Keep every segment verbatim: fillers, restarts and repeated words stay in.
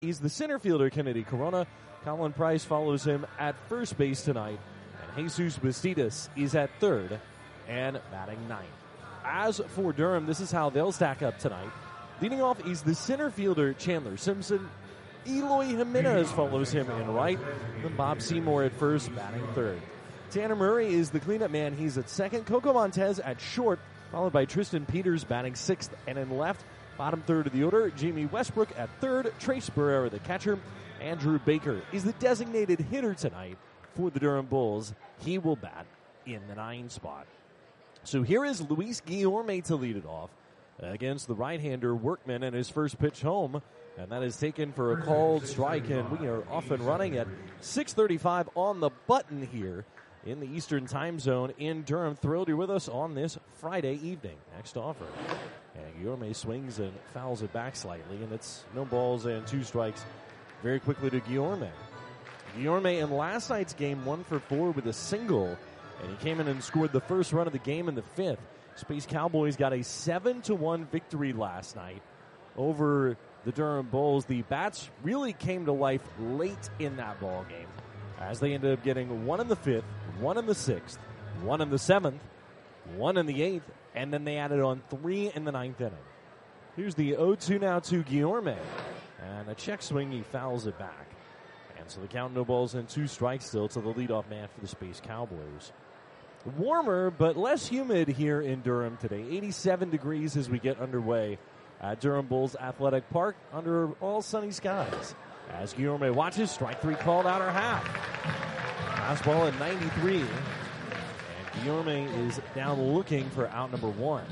He's the center fielder, Kennedy Corona. Colin Price follows him at first base tonight. And Jesus Bastidas is at third and batting ninth. As for Durham, this is how they'll stack up tonight. Leading off is the center fielder, Chandler Simpson. Eloy Jimenez follows him in right. Then Bob Seymour at first, batting third. Tanner Murray is the cleanup man. He's at second. Coco Montez at short, followed by Tristan Peters batting sixth. And in left, bottom third of the order, Jamie Westbrook at third. Trace Barrera, the catcher. Andrew Baker is the designated hitter tonight for the Durham Bulls. He will bat in the nine spot. So here is Luis Guillorme to lead it off against the right-hander Workman and his first pitch home. And that is taken for a called strike, and we are off and running at six thirty-five on the button here in the Eastern Time Zone in Durham. Thrilled you're with us on this Friday evening. Next offer. And Guillorme swings and fouls it back slightly, and it's no balls and two strikes very quickly to Guillorme. Guillorme in last night's game, one for four with a single, and he came in and scored the first run of the game in the fifth. Space Cowboys got a seven to one victory last night over the Durham Bulls. The bats really came to life late in that ball game as they ended up getting one in the fifth, one in the sixth, one in the seventh, one in the eighth, and then they added on three in the ninth inning. Here's the oh two now to Guillorme, and a check swing, he fouls it back. And so the count, no balls and two strikes still to the leadoff man for the Space Cowboys. Warmer but less humid here in Durham today. eighty-seven degrees as we get underway at Durham Bulls Athletic Park under all sunny skies. As Guillorme watches, strike three called outer half. Fastball at ninety-three. And Guillorme is down looking for out number one.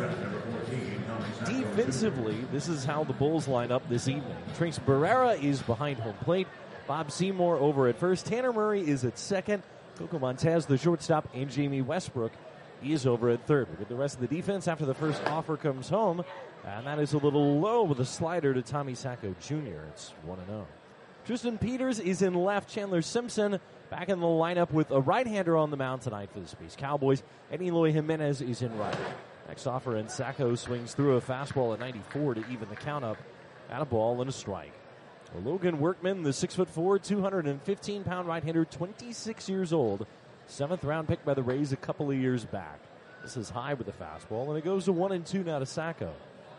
Defensively, this is how the Bulls line up this evening. Trace Barrera is behind home plate. Bob Seymour over at first. Tanner Murray is at second. Coco Montez, the shortstop, and Jamie Westbrook is over at third. We get the rest of the defense after the first offer comes home. And that is a little low with a slider to Tommy Sacco Junior It's one and oh. Tristan Peters is in left. Chandler Simpson back in the lineup with a right-hander on the mound tonight for the Space Cowboys. And Eloy Jimenez is in right. Next offer, and Sacco swings through a fastball at ninety-four to even the count up at a ball and a strike. Well, Logan Workman, the six foot four, two hundred fifteen pound right-hander, twenty-six years old. Seventh round pick by the Rays a couple of years back. This is high with the fastball, and it goes to one and two now to Sacco.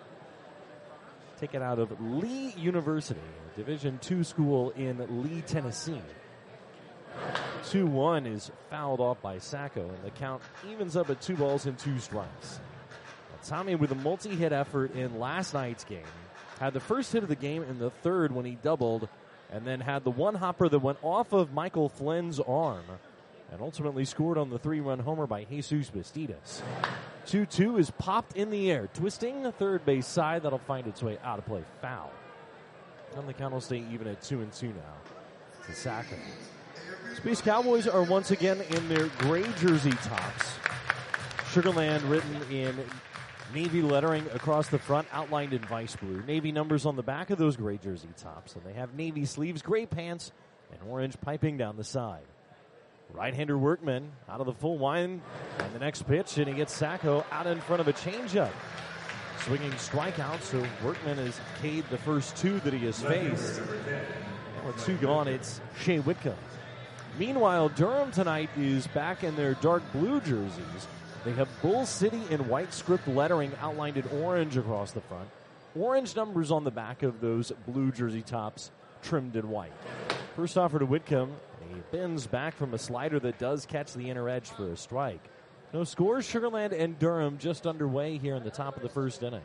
Taken out of Lee University, a Division two school in Lee, Tennessee. two one is fouled off by Sacco, and the count evens up at two balls and two strikes. Now, Tommy with a multi-hit effort in last night's game. Had the first hit of the game in the third when he doubled, and then had the one hopper that went off of Michael Flynn's arm, and ultimately scored on the three-run homer by Jesus Bastidas. two two is popped in the air, twisting the third base side. That'll find its way out of play. Foul. And the count will stay even at two and two now to Sacco. Space Cowboys are once again in their gray jersey tops. Sugarland written in Navy lettering across the front, outlined in vice blue. Navy numbers on the back of those gray jersey tops. And they have navy sleeves, gray pants, and orange piping down the side. Right-hander Workman out of the full line on the next pitch, and he gets Sacco out in front of a changeup. Swinging strikeout, so Workman has K'd the first two that he has faced. And with two gone, it's Shea Whitcomb. Meanwhile, Durham tonight is back in their dark blue jerseys. They have Bull City in white script lettering outlined in orange across the front. Orange numbers on the back of those blue jersey tops trimmed in white. First offer to Whitcomb. He bends back from a slider that does catch the inner edge for a strike. No scores. Sugarland and Durham just underway here in the top of the first inning.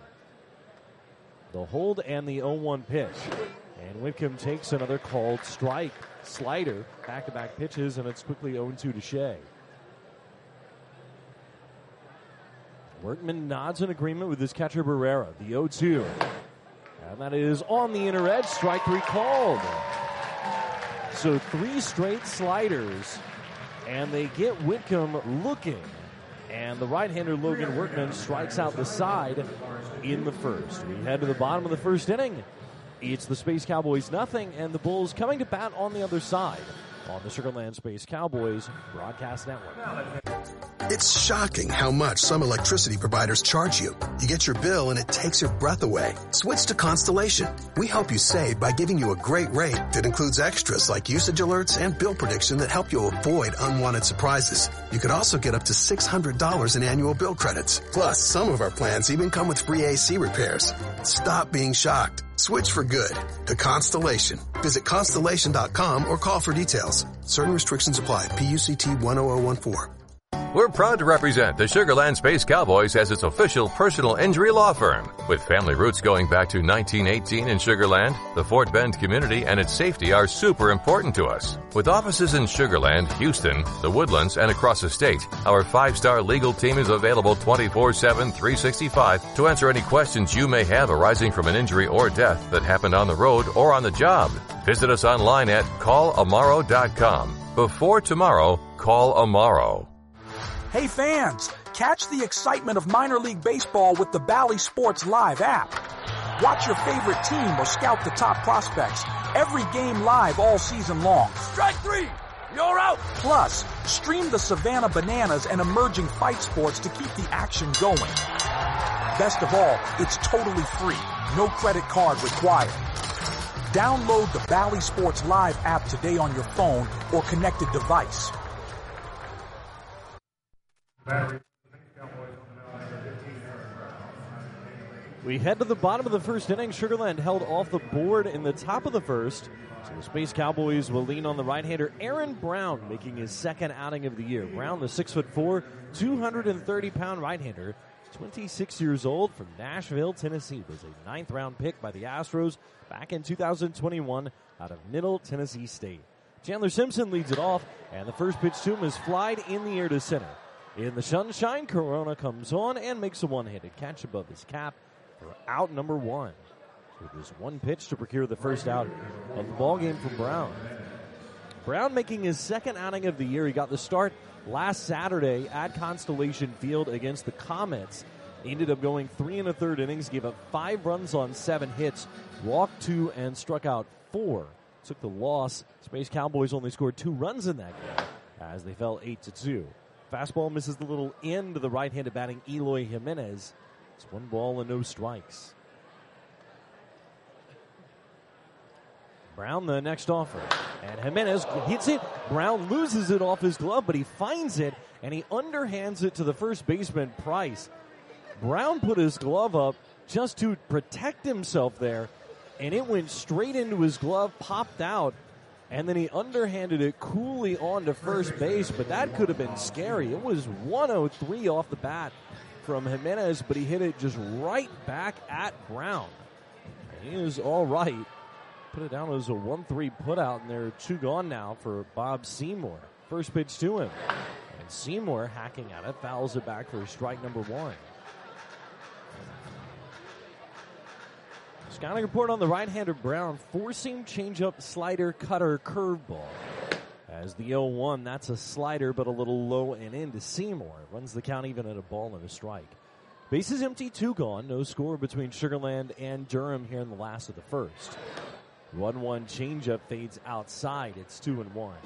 The hold and the oh one pitch. And Whitcomb takes another called strike. Slider, back-to-back pitches, and it's quickly oh two to Shea. Workman nods in agreement with his catcher Barrera, the oh two. And that is on the inner edge, strike three called. So three straight sliders, and they get Whitcomb looking. And the right-hander Logan Workman strikes out the side in the first. We head to the bottom of the first inning. It's the Space Cowboys nothing, and the Bulls coming to bat on the other side. on the Sugar Land Space Cowboys Broadcast Network. It's shocking how much some electricity providers charge you. You get your bill and it takes your breath away. Switch to Constellation. We help you save by giving you a great rate that includes extras like usage alerts and bill prediction that help you avoid unwanted surprises. You could also get up to six hundred dollars in annual bill credits. Plus, some of our plans even come with free A C repairs. Stop being shocked. Switch for good to Constellation. Visit Constellation dot com or call for details. Certain restrictions apply. P U C T one oh oh one four. We're proud to represent the Sugar Land Space Cowboys as its official personal injury law firm. With family roots going back to nineteen eighteen in Sugar Land, the Fort Bend community and its safety are super important to us. With offices in Sugar Land, Houston, the Woodlands, and across the state, our five-star legal team is available twenty-four seven, three sixty-five to answer any questions you may have arising from an injury or death that happened on the road or on the job. Visit us online at call amaro dot com. Before tomorrow, call Amaro. Hey fans, catch the excitement of minor league baseball with the Bally Sports Live app. Watch your favorite team or scout the top prospects. Every game live all season long. Strike three! You're out! Plus, stream the Savannah Bananas and emerging fight sports to keep the action going. Best of all, it's totally free. No credit card required. Download the Bally Sports Live app today on your phone or connected device. We head to the bottom of the first inning. Sugar Land held off the board in the top of the first. So the Space Cowboys will lean on the right-hander Aaron Brown, making his second outing of the year. Brown, the six foot four, two hundred thirty pound right-hander, twenty-six years old, from Nashville, Tennessee, was a ninth round pick by the Astros back in two thousand twenty-one out of Middle Tennessee State. Chandler Simpson leads it off, and the first pitch to him is flied in the air to center. In the sunshine, Corona comes on and makes a one-handed catch above his cap for out number one. With just one pitch to procure the first out of the ballgame for Brown. Brown making his second outing of the year. He got the start last Saturday at Constellation Field against the Comets. He ended up going three and a third innings, gave up five runs on seven hits, walked two, and struck out four. Took the loss. Space Cowboys only scored two runs in that game as they fell eight to two. Fastball misses the little end to the right-handed batting Eloy Jimenez. It's one ball and no strikes. Brown, the next offer. And Jimenez hits it. Brown loses it off his glove, but he finds it, and he underhands it to the first baseman, Price. Brown put his glove up just to protect himself there, and it went straight into his glove, popped out, and then he underhanded it coolly on to first base, but that could have been scary. It was one oh three off the bat from Jimenez, but he hit it just right back at Brown. And he is all right. Put it down as a one three putout, and there are two gone now for Bob Seymour. First pitch to him. And Seymour hacking at it, fouls it back for strike number one. Scouting report on the right-hander Brown. Four-seam changeup, slider, cutter, curveball. As the oh one, that's a slider, but a little low and in to Seymour. Runs the count even at a ball and a strike. Bases empty, two gone. No score between Sugar Land and Durham here in the last of the first. one one changeup fades outside. It's two and one.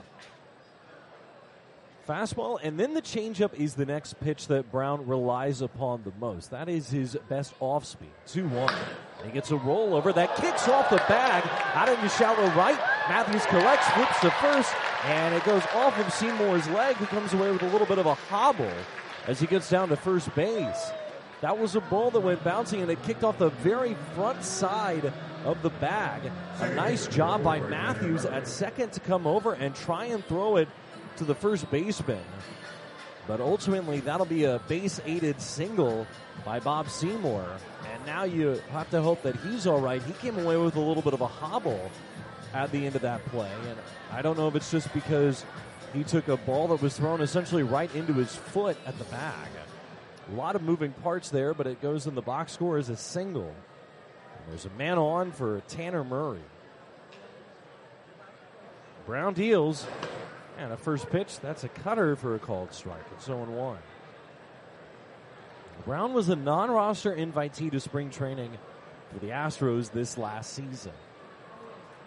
Fastball, and then the changeup is the next pitch that Brown relies upon the most. That is his best off speed. two one. He gets a rollover that kicks off the bag out into shallow right. Matthews collects, flips to first, and it goes off of Seymour's leg, who comes away with a little bit of a hobble as he gets down to first base. That was a ball that went bouncing, and it kicked off the very front side of the bag. A nice job by Matthews at second to come over and try and throw it to the first baseman. But ultimately, that'll be a base-aided single by Bob Seymour. And now you have to hope that he's all right. He came away with a little bit of a hobble at the end of that play. And I don't know if it's just because he took a ball that was thrown essentially right into his foot at the bag. A lot of moving parts there, but it goes in the box score as a single. And there's a man on for Tanner Murray. Brown deals. And a first pitch, that's a cutter for a called strike. It's oh one. Brown was a non-roster invitee to spring training for the Astros this last season.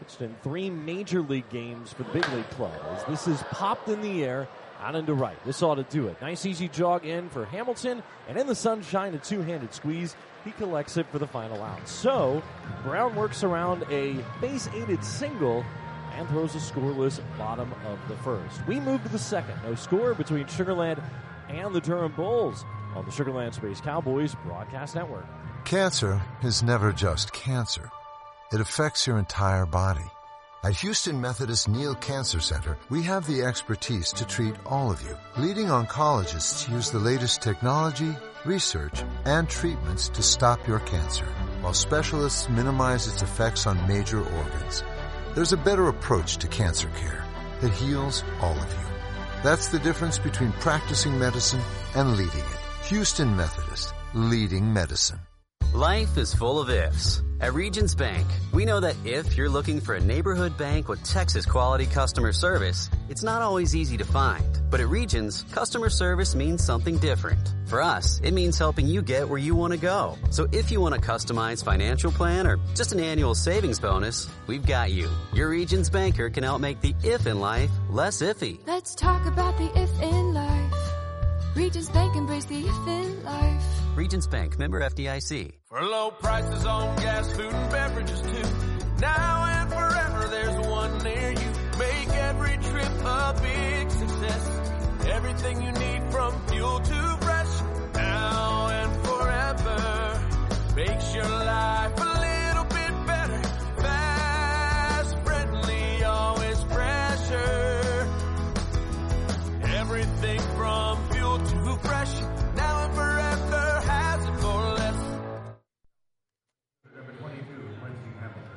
pitched in three major league games for the big league club. As this is popped in the air out into right. This ought to do it. Nice easy jog in for Hamilton, and in the sunshine, a two-handed squeeze. He collects it for the final out. So Brown works around a base-aided single and throws a scoreless bottom of the first. We move to the second. No score between Sugar Land and the Durham Bulls on the Sugar Land Space Cowboys Broadcast Network. Cancer is never just cancer. It affects your entire body. At Houston Methodist Neal Cancer Center, we have the expertise to treat all of you. Leading oncologists use the latest technology, research, and treatments to stop your cancer, while specialists minimize its effects on major organs. There's a better approach to cancer care that heals all of you. That's the difference between practicing medicine and leading it. Houston Methodist, leading medicine. Life is full of ifs. At Regions Bank, we know that if you're looking for a neighborhood bank with Texas quality customer service, it's not always easy to find. But at Regions, customer service means something different. For us, it means helping you get where you want to go. So if you want a customized financial plan or just an annual savings bonus, we've got you. Your Regions banker can help make the if in life less iffy. Let's talk about the if in life. Regions Bank, embrace the if in life. Regions Bank, member F D I C. For low prices on gas, food, and beverages too. Now and forever, there's one near you. Make every trip a big success. Everything you need from fuel to fresh. Now and forever makes your life a little bit better. Fast, friendly, always fresher. Everything from fuel to fresh. Now and forever has it for less. Number twenty-two, Quincy Hamilton.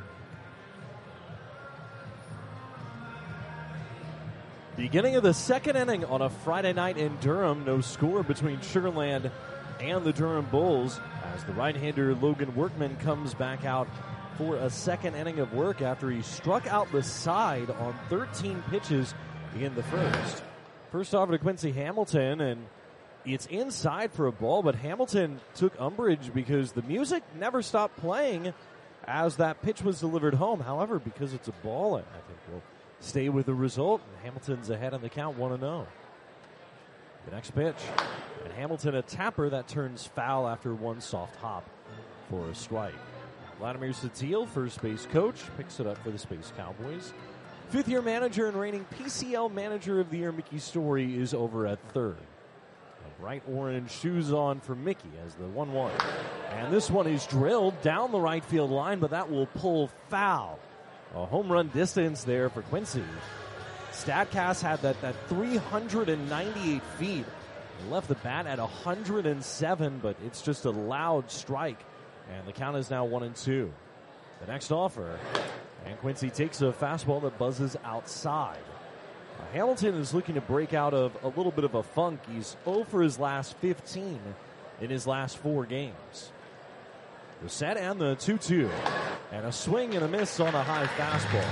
Beginning of the second inning on a Friday night in Durham. No score between Sugar Land and the Durham Bulls as the right-hander Logan Workman comes back out for a second inning of work after he struck out the side on thirteen pitches in the first. First over to Quincy Hamilton, and it's inside for a ball, but Hamilton took umbrage because the music never stopped playing as that pitch was delivered home. However, because it's a ball, I think we'll stay with the result, and Hamilton's ahead on the count, one and oh. The next pitch, and Hamilton a tapper that turns foul after one soft hop for a strike. Vladimir Satil, first base coach, picks it up for the Space Cowboys. Fifth-year manager and reigning P C L Manager of the Year, Mickey Story, is over at third. Bright orange shoes on for Mickey as the one one. And this one is drilled down the right field line, but that will pull foul. A home run distance there for Quincy. StatCast had that, that three hundred ninety-eight feet. He left the bat at one hundred seven, but it's just a loud strike. And the count is now one and two. The next offer. And Quincy takes a fastball that buzzes outside. Hamilton is looking to break out of a little bit of a funk. He's oh for his last fifteen in his last four games. The set and the two two. And a swing and a miss on a high fastball.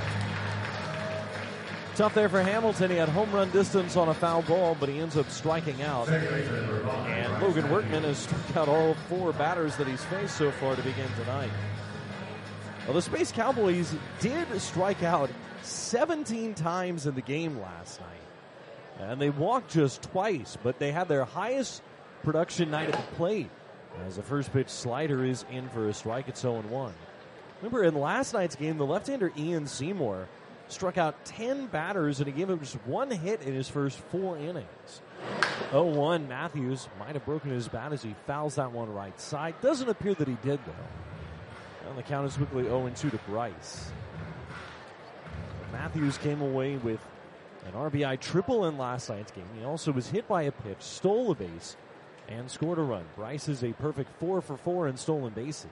Tough there for Hamilton. He had home run distance on a foul ball, but he ends up striking out. And Logan Workman has struck out all four batters that he's faced so far to begin tonight. Well, the Space Cowboys did strike out seventeen times in the game last night. And they walked just twice, but they had their highest production night at the plate. As the first pitch slider is in for a strike, it's oh and one. Remember, in last night's game, the left-hander Ian Seymour struck out ten batters, and he gave him just one hit in his first four innings. oh one, Matthews might have broken his bat as he fouls that one right side. Doesn't appear that he did, though. And the count is quickly oh and two to Bryce. Matthews came away with an R B I triple in last night's game. He also was hit by a pitch, stole a base, and scored a run. Bryce is a perfect four for four in stolen bases.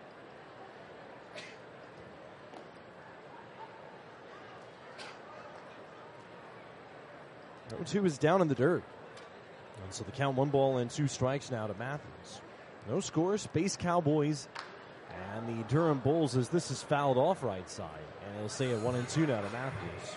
oh two is down in the dirt. And so the count one ball and two strikes now to Matthews. No score, Space Cowboys and the Durham Bulls as this is fouled off right side. And it'll stay at one and two now to Matthews.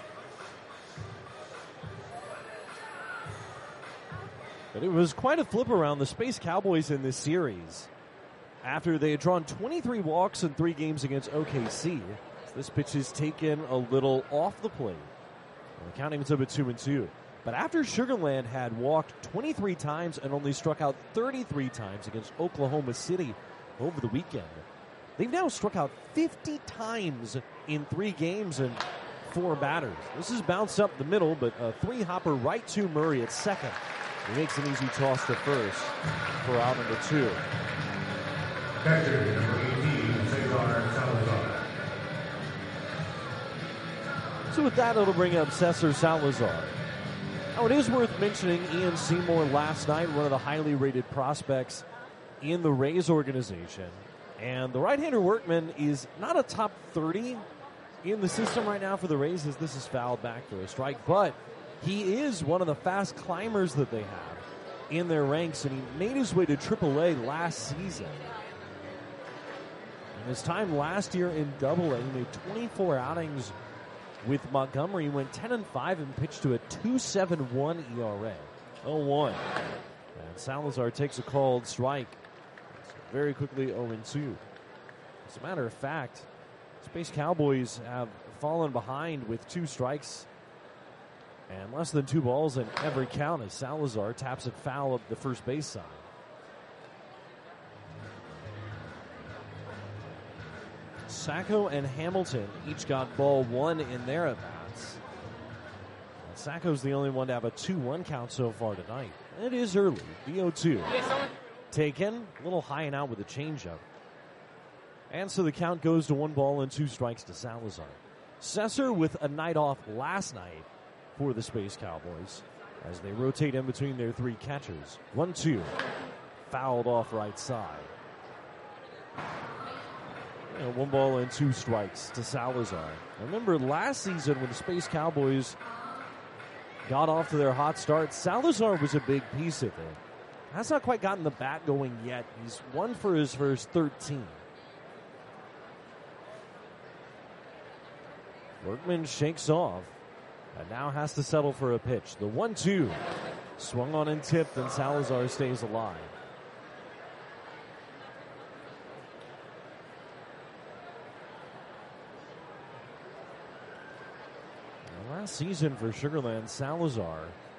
But it was quite a flip around the Space Cowboys in this series. After they had drawn twenty-three walks in three games against O K C, This pitch is taken a little off the plate. And the count evens up at two and two. But after Sugar Land had walked twenty-three times and only struck out thirty-three times against Oklahoma City over the weekend, they've now struck out fifty times in three games and four batters. This is bounced up the middle, but a three-hopper right to Murray at second. He makes an easy toss to first for out number two. Catcher number eighteen, Cesar Salazar. So with that, it'll bring up Cesar Salazar. Now, it is worth mentioning Ian Seymour last night, one of the highly rated prospects in the Rays organization. And the right-hander workman is not a top thirty in the system right now for the Rays, as this is fouled back for a strike. But he is one of the fast climbers that they have in their ranks, and he made his way to triple A last season. In his time last year in double A, he made twenty-four outings with Montgomery. He went ten and five and pitched to a two point seven one E R A. oh one. And Salazar takes a called strike. So very quickly oh and two. As a matter of fact, Space Cowboys have fallen behind with two strikes and less than two balls in every count as Salazar taps it foul up the first base side. Sacco and Hamilton each got ball one in their at-bats. Sacco's the only one to have a two one count so far tonight. It is early. B oh two. Taken. A little high and out with a changeup. And so the count goes to one ball and two strikes to Salazar. Cesar with a night off last night for the Space Cowboys as they rotate in between their three catchers. one two. Fouled off right side. And one ball and two strikes to Salazar. Remember last season when the Space Cowboys got off to their hot start, Salazar was a big piece of it. Has not quite gotten the bat going yet. He's one for his first thirteen. Workman shakes off and now has to settle for a pitch. The one two swung on and tipped, and Salazar stays alive. Last season for Sugar Land, Salazar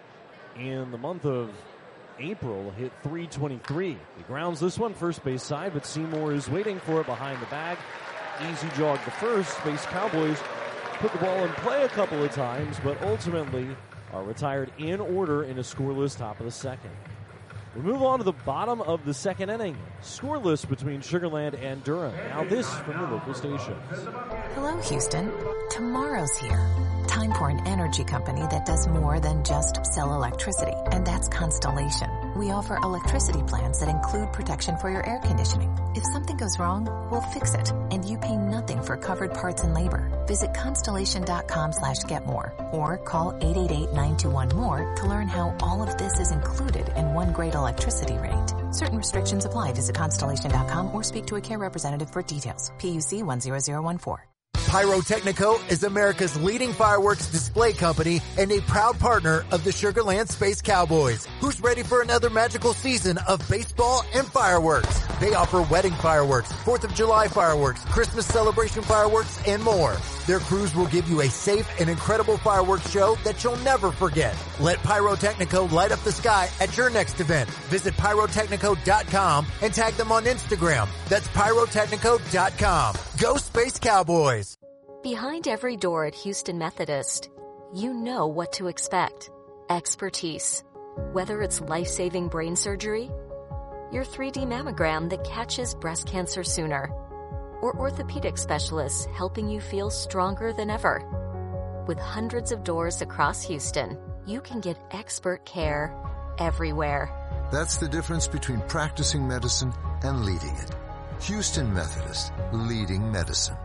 in the month of April hit three twenty-three. He grounds this one first base side, but Seymour is waiting for it behind the bag. Easy jog to first. Space Cowboys put the ball in play a couple of times, but ultimately are retired in order in a scoreless top of the second. We move on to the bottom of the second inning. Scoreless between Sugar Land and Durham. Now this from the local stations. Hello, Houston. Tomorrow's here. Time for an energy company that does more than just sell electricity, and that's Constellation. We offer electricity plans that include protection for your air conditioning. If something goes wrong, we'll fix it, and you pay nothing for covered parts and labor. Visit constellation.com slash get more or call eight eight eight, nine two one, more to learn how all of this is included in one great electricity rate. Certain restrictions apply. Visit constellation dot com or speak to a care representative for details. P U C one zero zero one four. Pyrotechnico is America's leading fireworks display company and a proud partner of the Sugar Land Space Cowboys. Who's ready for another magical season of baseball and fireworks? They offer wedding fireworks, fourth of July fireworks, Christmas celebration fireworks, and more. Their crews will give you a safe and incredible fireworks show that you'll never forget. Let Pyrotechnico light up the sky at your next event. Visit pyrotechnico dot com and tag them on Instagram. That's pyrotechnico dot com. Go Space Cowboys! Behind every door at Houston Methodist, you know what to expect. Expertise. Whether it's life-saving brain surgery, your three D mammogram that catches breast cancer sooner, or orthopedic specialists helping you feel stronger than ever. With hundreds of doors across Houston, you can get expert care everywhere. That's the difference between practicing medicine and leading it. Houston Methodist, leading medicine.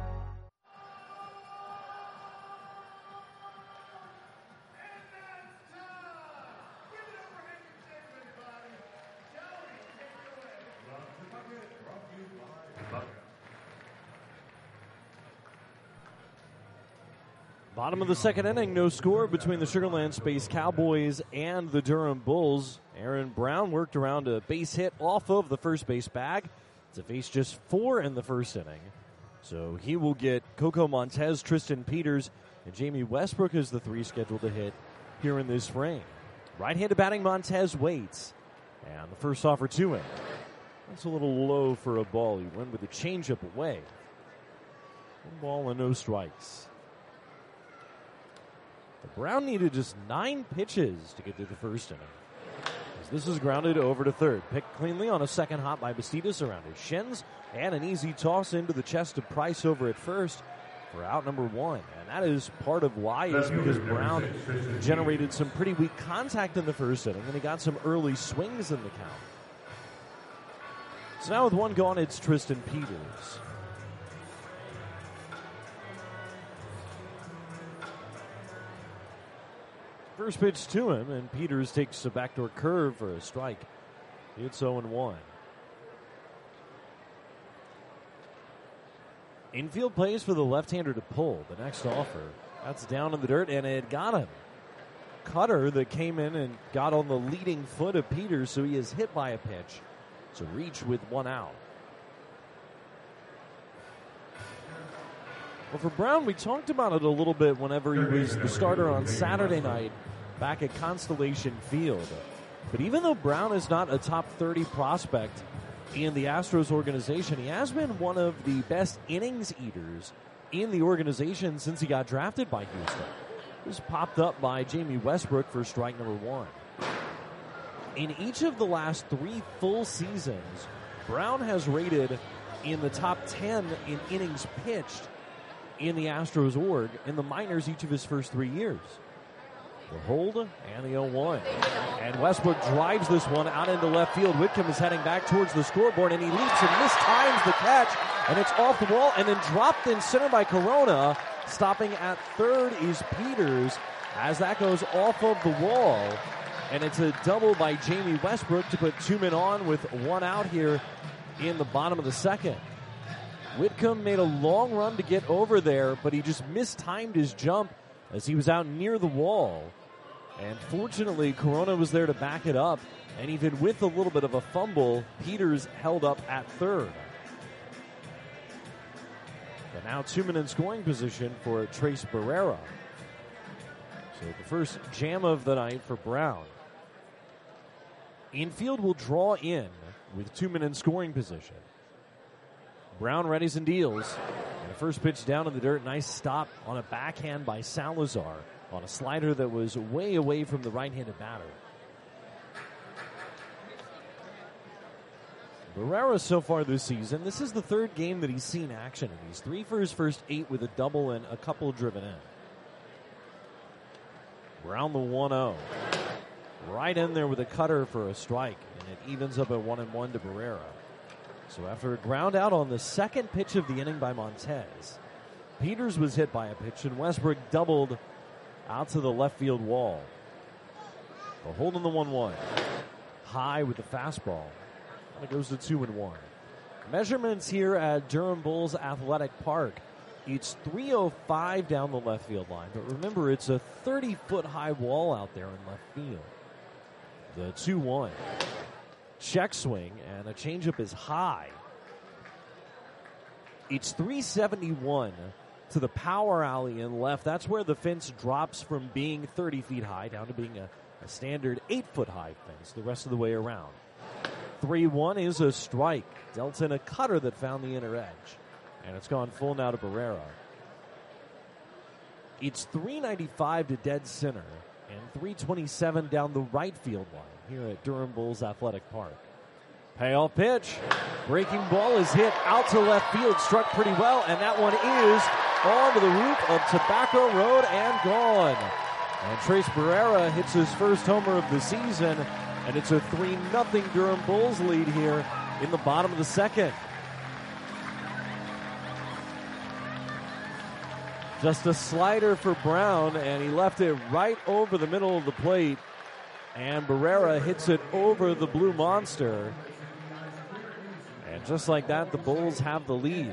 Bottom of the second inning, no score between the Sugar Land Space Cowboys and the Durham Bulls. Aaron Brown worked around a base hit off of the first base bag to face just four in the first inning. So he will get Coco Montez, Tristan Peters, and Jamie Westbrook as the three scheduled to hit here in this frame. Right-handed batting Montez waits. And the first offer to him. That's a little low for a ball. He went with a changeup away. One ball and no strikes. Brown needed just nine pitches to get to the first inning. As this is grounded over to third. Picked cleanly on a second hop by Bastidas around his shins. And an easy toss into the chest of Price over at first for out number one. And that is part of why is because Brown generated some pretty weak contact in the first inning. And he got some early swings in the count. So now with one gone, it's Tristan Peters. First pitch to him, and Peters takes a backdoor curve for a strike. It's oh and one. Infield plays for the left-hander to pull. The next offer. That's down in the dirt, and it got him. Cutter that came in and got on the leading foot of Peters, so he is hit by a pitch. To reach with one out. Well, for Brown, we talked about it a little bit whenever he was the starter on Saturday night back at Constellation Field. But even though Brown is not a top thirty prospect in the Astros organization, he has been one of the best innings eaters in the organization since he got drafted by Houston. He was popped up by Jamie Westbrook for strike number one. In each of the last three full seasons, Brown has rated in the top ten in innings pitched in the Astros org. In the minors, each of his first three years. The hold and the oh one. And Westbrook drives this one out into left field. Whitcomb is heading back towards the scoreboard, and he leaps and mistimes the catch, and it's off the wall and then dropped in center by Corona. Stopping at third is Peters as that goes off of the wall. And it's a double by Jamie Westbrook to put two men on with one out here in the bottom of the second. Whitcomb made a long run to get over there, but he just mistimed his jump as he was out near the wall. And fortunately, Corona was there to back it up. And even with a little bit of a fumble, Peters held up at third. But now two men in scoring position for Trace Barrera. So the first jam of the night for Brown. Infield will draw in with two men in scoring position. Brown readies and deals. And the first pitch down in the dirt. Nice stop on a backhand by Salazar on a slider that was way away from the right-handed batter. Barrera so far this season, this is the third game that he's seen action, and he's three for his first eight with a double and a couple driven in. Brown the one oh. Right in there with a cutter for a strike, and it evens up at one and one to Barrera. So after a ground out on the second pitch of the inning by Montez, Peters was hit by a pitch, and Westbrook doubled out to the left field wall. A hold on the one one. High with the fastball. And it goes to two and one. Measurements here at Durham Bulls Athletic Park. It's three oh five down the left field line. But remember, it's a thirty-foot high wall out there in left field. The two one. Check swing, and a changeup is high. It's three seventy-one to the power alley in left. That's where the fence drops from being thirty feet high down to being a, a standard eight-foot high fence the rest of the way around. three one is a strike. Dealt in a cutter that found the inner edge. And it's gone full now to Barrera. It's three ninety-five to dead center and three twenty-seven down the right field line here at Durham Bulls Athletic Park. Payoff pitch. Breaking ball is hit out to left field. Struck pretty well, and that one is onto the roof of Tobacco Road and gone. And Trace Barrera hits his first homer of the season, and it's a three nothing Durham Bulls lead here in the bottom of the second. Just a slider for Brown, and he left it right over the middle of the plate. And Barrera hits it over the Blue Monster. And just like that, the Bulls have the lead.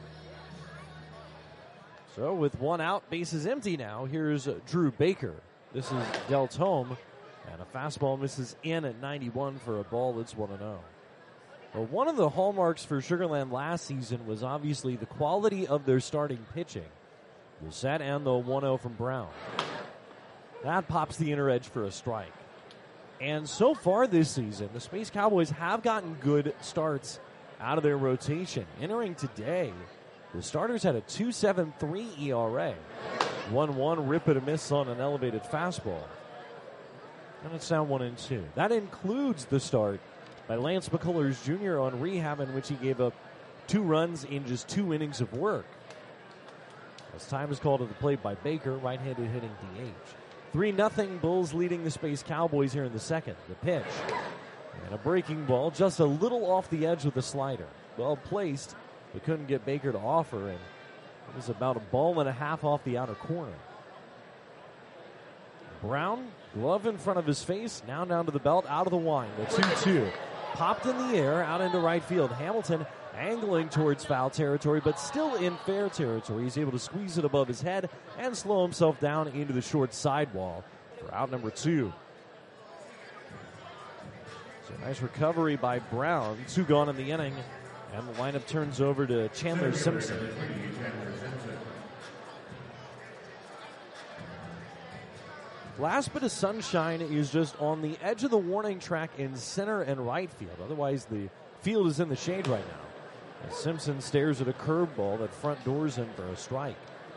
So with one out, bases empty now, here's Drew Baker This is dealt home, and a fastball misses in at ninety-one for a ball that's one and oh. Well, one of the hallmarks for Sugar Land last season was obviously the quality of their starting pitching. The set and the one oh from Brown. That pops the inner edge for a strike. And so far this season, the Space Cowboys have gotten good starts out of their rotation. Entering today, the starters had a two point seven three E R A. one one, rip and a miss on an elevated fastball. And it's down one and two. That includes the start by Lance McCullers Junior on rehab, in which he gave up two runs in just two innings of work. As time is called to the plate by Baker, right-handed hitting D H. three nothing Bulls leading the Space Cowboys here in the second. The pitch. And a breaking ball just a little off the edge with the slider. Well placed, but couldn't get Baker to offer, and it was about a ball and a half off the outer corner. Brown, glove in front of his face, now down to the belt, out of the line. The two two. Popped in the air, out into right field. Hamilton angling towards foul territory, but still in fair territory. He's able to squeeze it above his head and slow himself down into the short sidewall for out number two. So nice recovery by Brown. Two gone in the inning, and the lineup turns over to Chandler Simpson. Last bit of sunshine is just on the edge of the warning track in center and right field. Otherwise, the field is in the shade right now. As Simpson stares at a curveball that front doors him for a strike.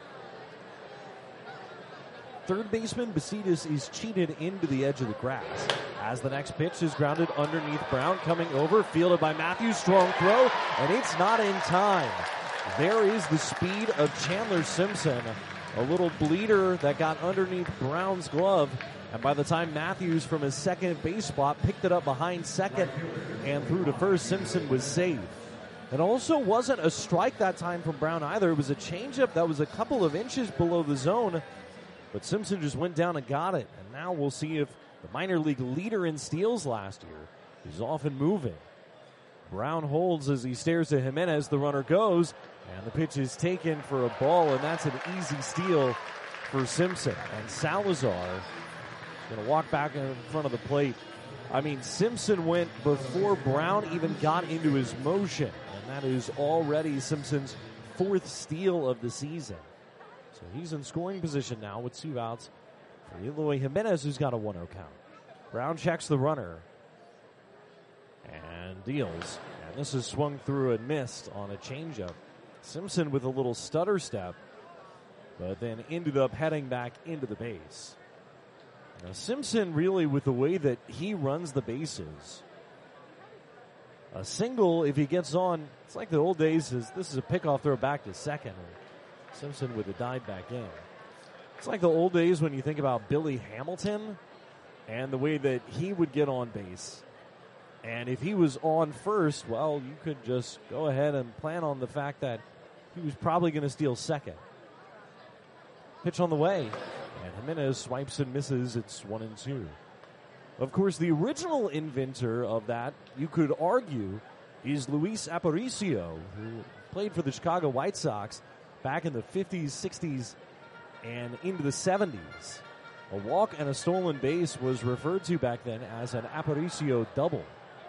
Third baseman Bacidas is cheated into the edge of the grass. As the next pitch is grounded underneath Brown, coming over, fielded by Matthews, strong throw, and it's not in time. There is the speed of Chandler Simpson. A little bleeder that got underneath Brown's glove, and by the time Matthews from his second base spot picked it up behind second and threw to first, Simpson was safe. It also wasn't a strike that time from Brown either. It was a changeup that was a couple of inches below the zone, but Simpson just went down and got it. And now we'll see if the minor league leader in steals last year is off and moving. Brown holds as he stares at Jimenez. The runner goes, and the pitch is taken for a ball, and that's an easy steal for Simpson. And Salazar going to walk back in front of the plate. I mean, Simpson went before Brown even got into his motion, and that is already Simpson's fourth steal of the season. So he's in scoring position now with two outs for Eloy Jimenez, who's got a one oh count. Brown checks the runner and deals. And this is swung through and missed on a changeup. Simpson with a little stutter step, but then ended up heading back into the base. Now, Simpson really, with the way that he runs the bases, a single, if he gets on, it's like the old days, is this is a pickoff throw back to second. Simpson with a dive back in. It's like the old days when you think about Billy Hamilton and the way that he would get on base. And if he was on first, well, you could just go ahead and plan on the fact that he was probably going to steal second. Pitch on the way, and Jimenez swipes and misses. It's one and two. Of course, the original inventor of that, you could argue, is Luis Aparicio, who played for the Chicago White Sox back in the fifties, sixties, and into the seventies. A walk and a stolen base was referred to back then as an Aparicio double.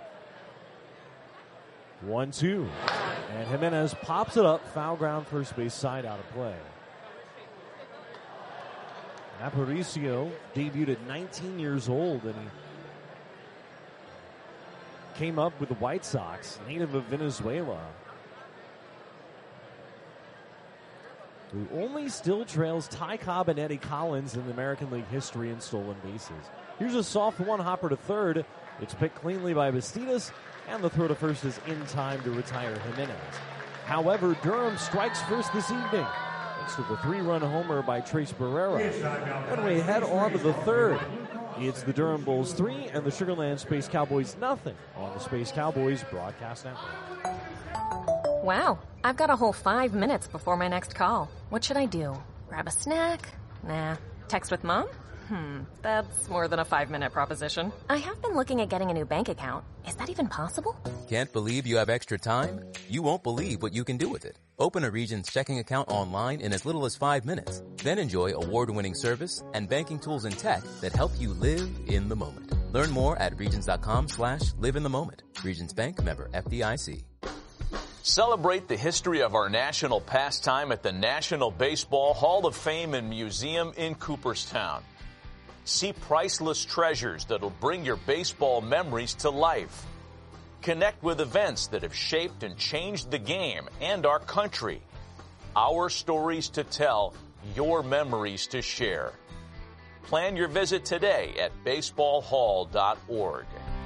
one two. And Jimenez pops it up, foul ground, first base side, out of play. Aparicio debuted at nineteen years old, and he came up with the White Sox, native of Venezuela, who only still trails Ty Cobb and Eddie Collins in the American League history in stolen bases. Here's a soft one hopper to third. It's picked cleanly by Bacidas, and the throw to first is in time to retire Jimenez. However, Durham strikes first this evening, thanks to the three-run homer by Trace Barrera. And we head on to the third. It's the Durham Bulls three and the Sugar Land Space Cowboys nothing on the Space Cowboys Broadcast Network. Wow, I've got a whole five minutes before my next call. What should I do? Grab a snack? Nah. Text with mom? Hmm, that's more than a five-minute proposition. I have been looking at getting a new bank account. Is that even possible? Can't believe you have extra time? You won't believe what you can do with it. Open a Regions checking account online in as little as five minutes. Then enjoy award-winning service and banking tools and tech that help you live in the moment. Learn more at regions.com slash live in the moment. Regions Bank, member F D I C. Celebrate the history of our national pastime at the National Baseball Hall of Fame and Museum in Cooperstown. See priceless treasures that'll bring your baseball memories to life. Connect with events that have shaped and changed the game and our country. Our stories to tell, your memories to share. Plan your visit today at baseball hall dot org.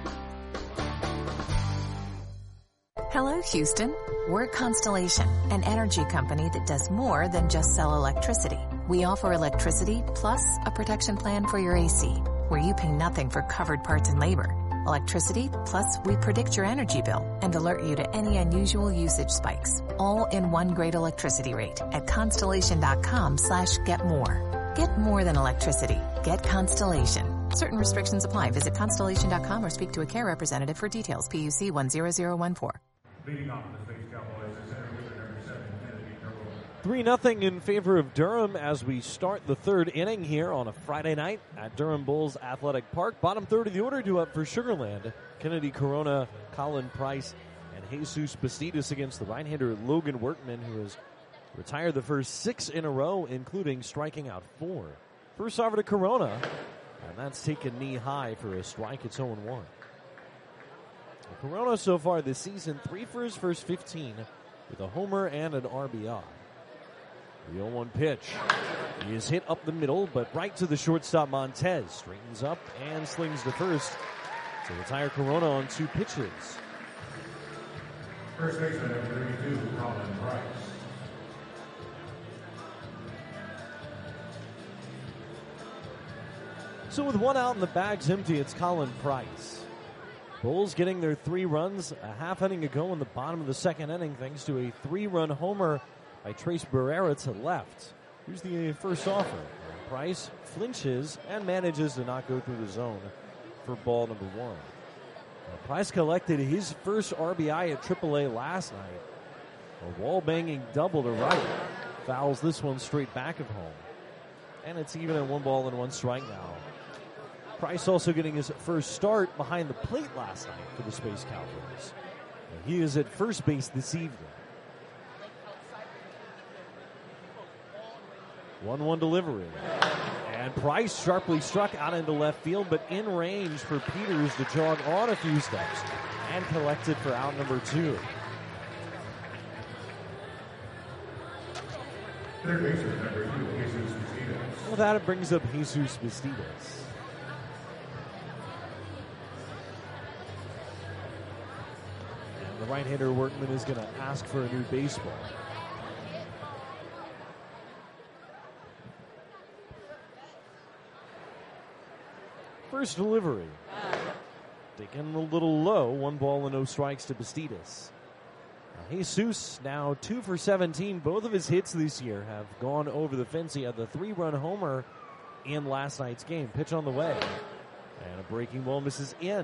Hello, Houston. We're Constellation, an energy company that does more than just sell electricity. We offer electricity plus a protection plan for your A C, where you pay nothing for covered parts and labor. Electricity plus we predict your energy bill and alert you to any unusual usage spikes, all in one great electricity rate at constellation.com slash get more. Get more than electricity. Get Constellation. Certain restrictions apply. Visit constellation dot com or speak to a care representative for details. P U C one zero zero one four. Leading off the Space Cowboys is center fielder number seven, Kennedy Carroll. three nothing in favor of Durham as we start the third inning here on a Friday night at Durham Bulls Athletic Park. Bottom third of the order due up for Sugar Land. Kennedy Corona, Colin Price, and Jesus Bastidas against the right-hander Logan Workman, who has retired the first six in a row, including striking out four. First over to Corona, and that's taken knee high for a strike. It's oh one. Corona so far this season, three for his first fifteen with a homer and an R B I. The oh one pitch is hit up the middle, but right to the shortstop Montez. Straightens up and slings to first to retire Corona on two pitches. First baseman number thirty-two, Colin Price. So with one out and the bag's empty, it's Colin Price. Bulls getting their three runs a half inning ago in the bottom of the second inning thanks to a three-run homer by Trace Barrera to left. Here's the first offer. Price flinches and manages to not go through the zone for ball number one. Now, Price collected his first R B I at triple A last night. A wall-banging double to right. Fouls this one straight back of home. And it's even at one ball and one strike now. Price also getting his first start behind the plate last night for the Space Cowboys. He is at first base this evening. one one delivery. And Price sharply struck out into left field, but in range for Peters to jog on a few steps and collected for out number two. Third baseman number two, Jesus Bastidas. Well, that brings up Jesus Bastidas. The right-hander Workman is going to ask for a new baseball. First delivery. Taken a little low. One ball and no strikes to Bastidas. Now Jesus now two for seventeen. Both of his hits this year have gone over the fence. He had the three-run homer in last night's game. Pitch on the way. And a breaking ball misses in.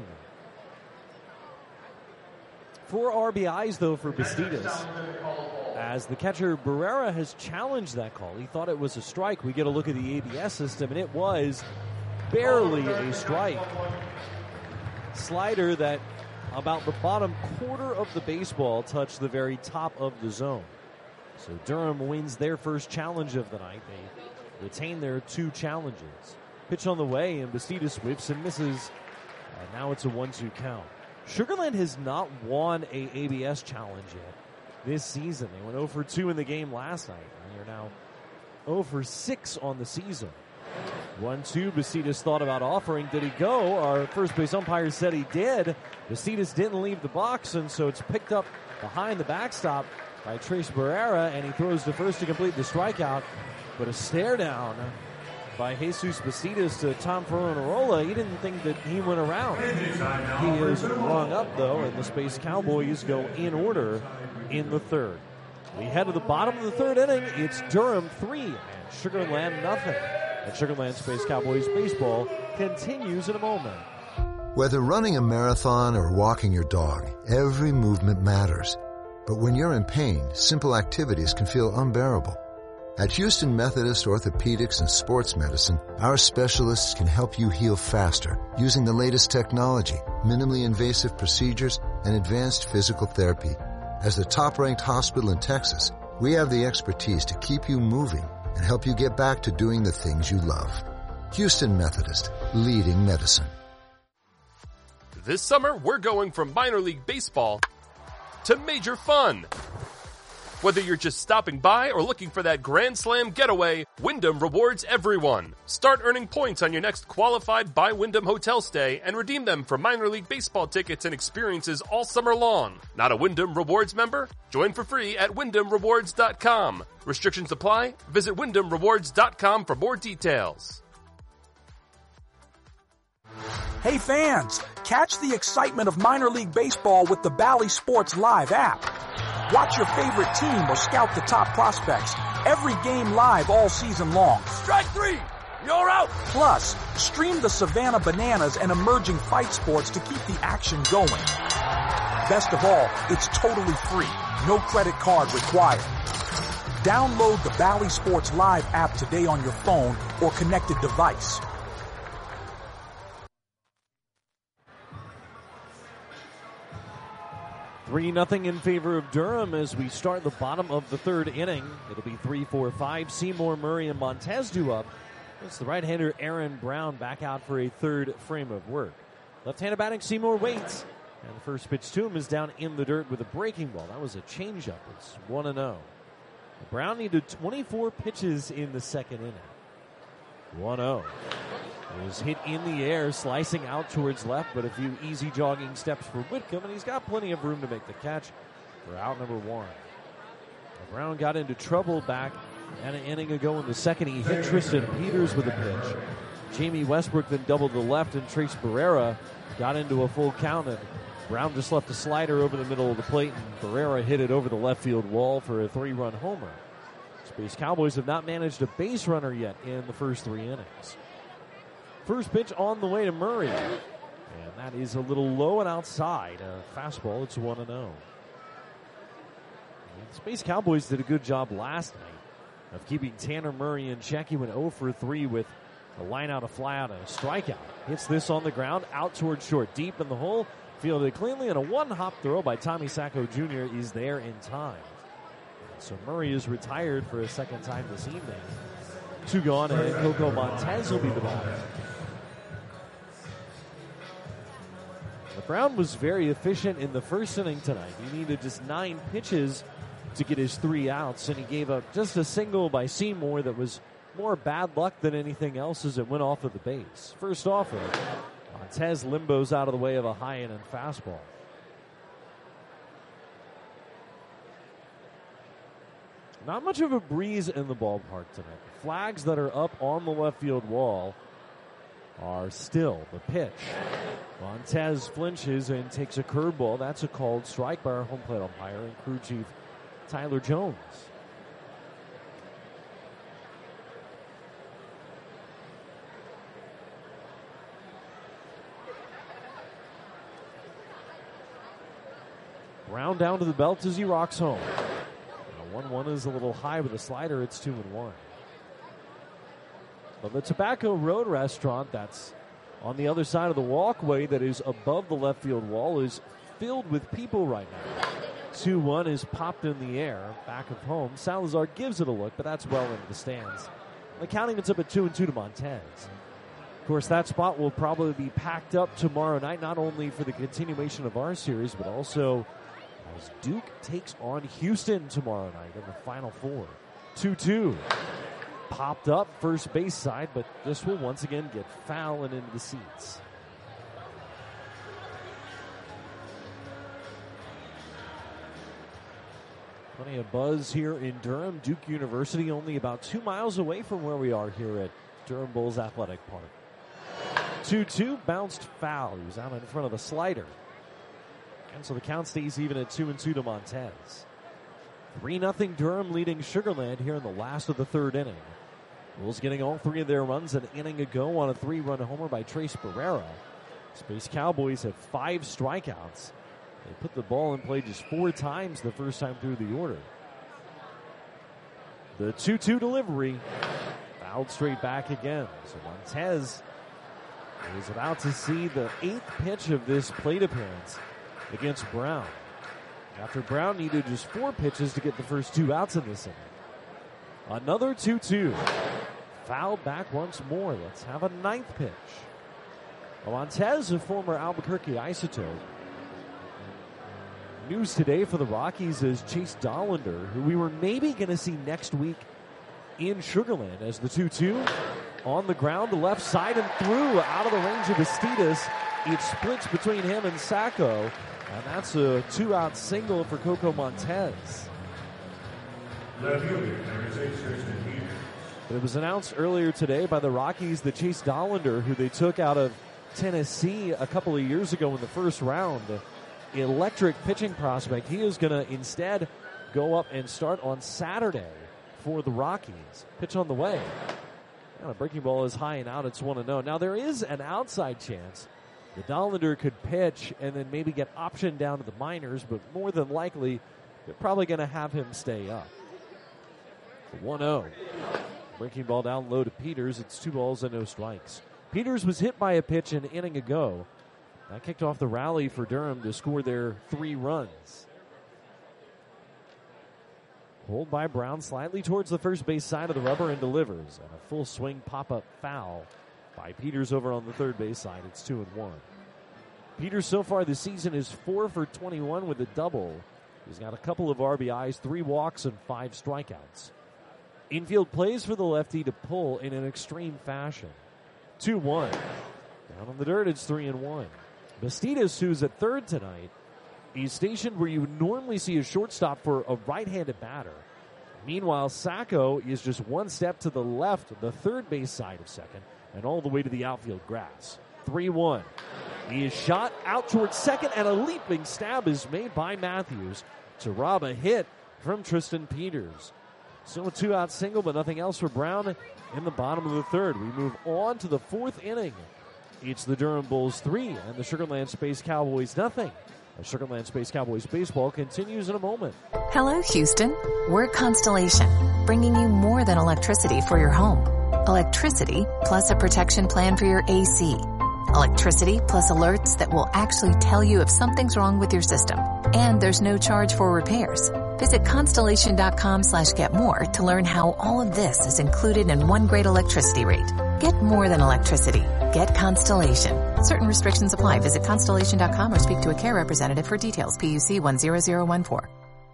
Four R B Is, though, for Bastidas, as the catcher Barrera has challenged that call. He thought it was a strike. We get a look at the A B S system, and it was barely a strike. Slider that about the bottom quarter of the baseball touched the very top of the zone. So Durham wins their first challenge of the night. They retain their two challenges. Pitch on the way, and Bastidas whips and misses, and now it's a one two count. Sugar Land has not won a A B S challenge yet this season. They went oh for two in the game last night, and they're now oh for six on the season. one two, Bastidas thought about offering. Did he go? Our first base umpire said he did. Bastidas didn't leave the box, and so it's picked up behind the backstop by Trace Barrera, and he throws to first to complete the strikeout. But a stare down by Jesus Bastidas to Tom Ferronarola. He didn't think that he went around. He is rung up, though, and the Space Cowboys go in order in the third. We head to the bottom of the third inning. It's Durham three and Sugar Land nothing. And Sugarland Space Cowboys baseball continues in a moment. Whether running a marathon or walking your dog, every movement matters. But when you're in pain, simple activities can feel unbearable. At Houston Methodist Orthopedics and Sports Medicine, our specialists can help you heal faster using the latest technology, minimally invasive procedures, and advanced physical therapy. As the top-ranked hospital in Texas, we have the expertise to keep you moving and help you get back to doing the things you love. Houston Methodist, leading medicine. This summer, we're going from minor league baseball to major fun. Whether you're just stopping by or looking for that Grand Slam getaway, Wyndham rewards everyone. Start earning points on your next qualified by Wyndham hotel stay and redeem them for minor league baseball tickets and experiences all summer long. Not a Wyndham Rewards member? Join for free at wyndham rewards dot com. Restrictions apply. Visit wyndham rewards dot com for more details. Hey fans, catch the excitement of minor league baseball with the Bally Sports Live app. Watch your favorite team or scout the top prospects. Every game live all season long. Strike three! You're out! Plus, stream the Savannah Bananas and emerging fight sports to keep the action going. Best of all, it's totally free. No credit card required. Download the Bally Sports Live app today on your phone or connected device. three nothing in favor of Durham as we start the bottom of the third inning. It'll be three four five. Seymour, Murray, and Montez due up. It's the right-hander Aaron Brown back out for a third frame of work. Left-handed batting Seymour waits. And the first pitch to him is down in the dirt with a breaking ball. That was a changeup. It's one and oh. Brown needed twenty-four pitches in the second inning. one oh. It was hit in the air, slicing out towards left, but a few easy jogging steps for Whitcomb, and he's got plenty of room to make the catch for out number one. Brown got into trouble back an inning ago in the second. He hit Tristan Peters with a pitch. Jamie Westbrook then doubled to the left, and Trace Barrera got into a full count, and Brown just left a slider over the middle of the plate, and Barrera hit it over the left field wall for a three-run homer. Space Cowboys have not managed a base runner yet in the first three innings. First pitch on the way to Murray. And that is a little low and outside. A fastball, it's one and oh. Space Cowboys did a good job last night of keeping Tanner Murray in check. He went oh for three with a line out, a fly out, and a strikeout. Hits this on the ground, out towards short, deep in the hole. Fielded cleanly, and a one-hop throw by Tommy Sacco Junior is there in time. So Murray is retired for a second time this evening. Two gone, and Coco Montez will be the batter. Brown was very efficient in the first inning tonight. He needed just nine pitches to get his three outs, and he gave up just a single by Seymour that was more bad luck than anything else as it went off of the base. First offer, Montez limbos out of the way of a high end and fastball. Not much of a breeze in the ballpark tonight. The flags that are up on the left field wall are still. The pitch. Montez flinches and takes a curveball. That's a called strike by our home plate umpire and crew chief Tyler Jones. Brown down to the belt as he rocks home. one one is a little high with a slider. It's two and one. But the Tobacco Road restaurant that's on the other side of the walkway that is above the left field wall is filled with people right now. two one is popped in the air back of home. Salazar gives it a look, but that's well into the stands. The counting it's up at two and two to Montez. Of course, that spot will probably be packed up tomorrow night, not only for the continuation of our series, but also as Duke takes on Houston tomorrow night in the Final Four. two two. Popped up first base side, but this will once again get foul and into the seats. Plenty of buzz here in Durham. Duke University only about two miles away from where we are here at Durham Bulls Athletic Park. two two, bounced foul. He was out in front of the slider. And so the count stays even at two and two to Montez. three nothing Durham leading Sugar Land here in the last of the third inning. Bulls getting all three of their runs an inning ago on a three-run homer by Trace Barrera. Space Cowboys have five strikeouts. They put the ball in play just four times the first time through the order. The two two delivery, fouled straight back again. So Montez is about to see the eighth pitch of this plate appearance against Brown. After Brown needed just four pitches to get the first two outs in this inning. Another two two. Fouled back once more. Let's have a ninth pitch. Montez, a former Albuquerque Isotope. News today for the Rockies is Chase Dollander, who we were maybe going to see next week in Sugar Land, as the two two on the ground, the left side and through, out of the range of Bastidas. It splits between him and Sacco, and that's a two-out single for Coco Montez. It was announced earlier today by the Rockies that Chase Dollander, who they took out of Tennessee a couple of years ago in the first round, electric pitching prospect, he is going to instead go up and start on Saturday for the Rockies. Pitch on the way. And a breaking ball is high and out. It's one and oh. Now, there is an outside chance that Dollander could pitch and then maybe get optioned down to the minors, but more than likely, they're probably going to have him stay up. one oh. Breaking ball down low to Peters. It's two balls and no strikes. Peters was hit by a pitch an inning ago. That kicked off the rally for Durham to score their three runs. Pulled by Brown slightly towards the first base side of the rubber and delivers. And a full swing pop-up foul by Peters over on the third base side. It's two and one. Peters so far this season is four for twenty-one with a double. He's got a couple of R B Is, three walks, and five strikeouts. Infield plays for the lefty to pull in an extreme fashion. two one. Down on the dirt, it's three and one. Bastidas, who's at third tonight, is stationed where you would normally see a shortstop for a right-handed batter. Meanwhile, Sacco is just one step to the left, the third base side of second, and all the way to the outfield grass. three one. He is shot out towards second, and a leaping stab is made by Matthews to rob a hit from Tristan Peters. Still a two-out single, but nothing else for Brown in the bottom of the third. We move on to the fourth inning. It's the Durham Bulls three and the Sugar Land Space Cowboys nothing. The Sugar Land Space Cowboys baseball continues in a moment. Hello, Houston. We're Constellation, bringing you more than electricity for your home. Electricity plus a protection plan for your A C. Electricity plus alerts that will actually tell you if something's wrong with your system. And there's no charge for repairs. Visit Constellation.com slash get more to learn how all of this is included in one great electricity rate. Get more than electricity. Get Constellation. Certain restrictions apply. Visit Constellation dot com or speak to a care representative for details. P U C one zero zero one four.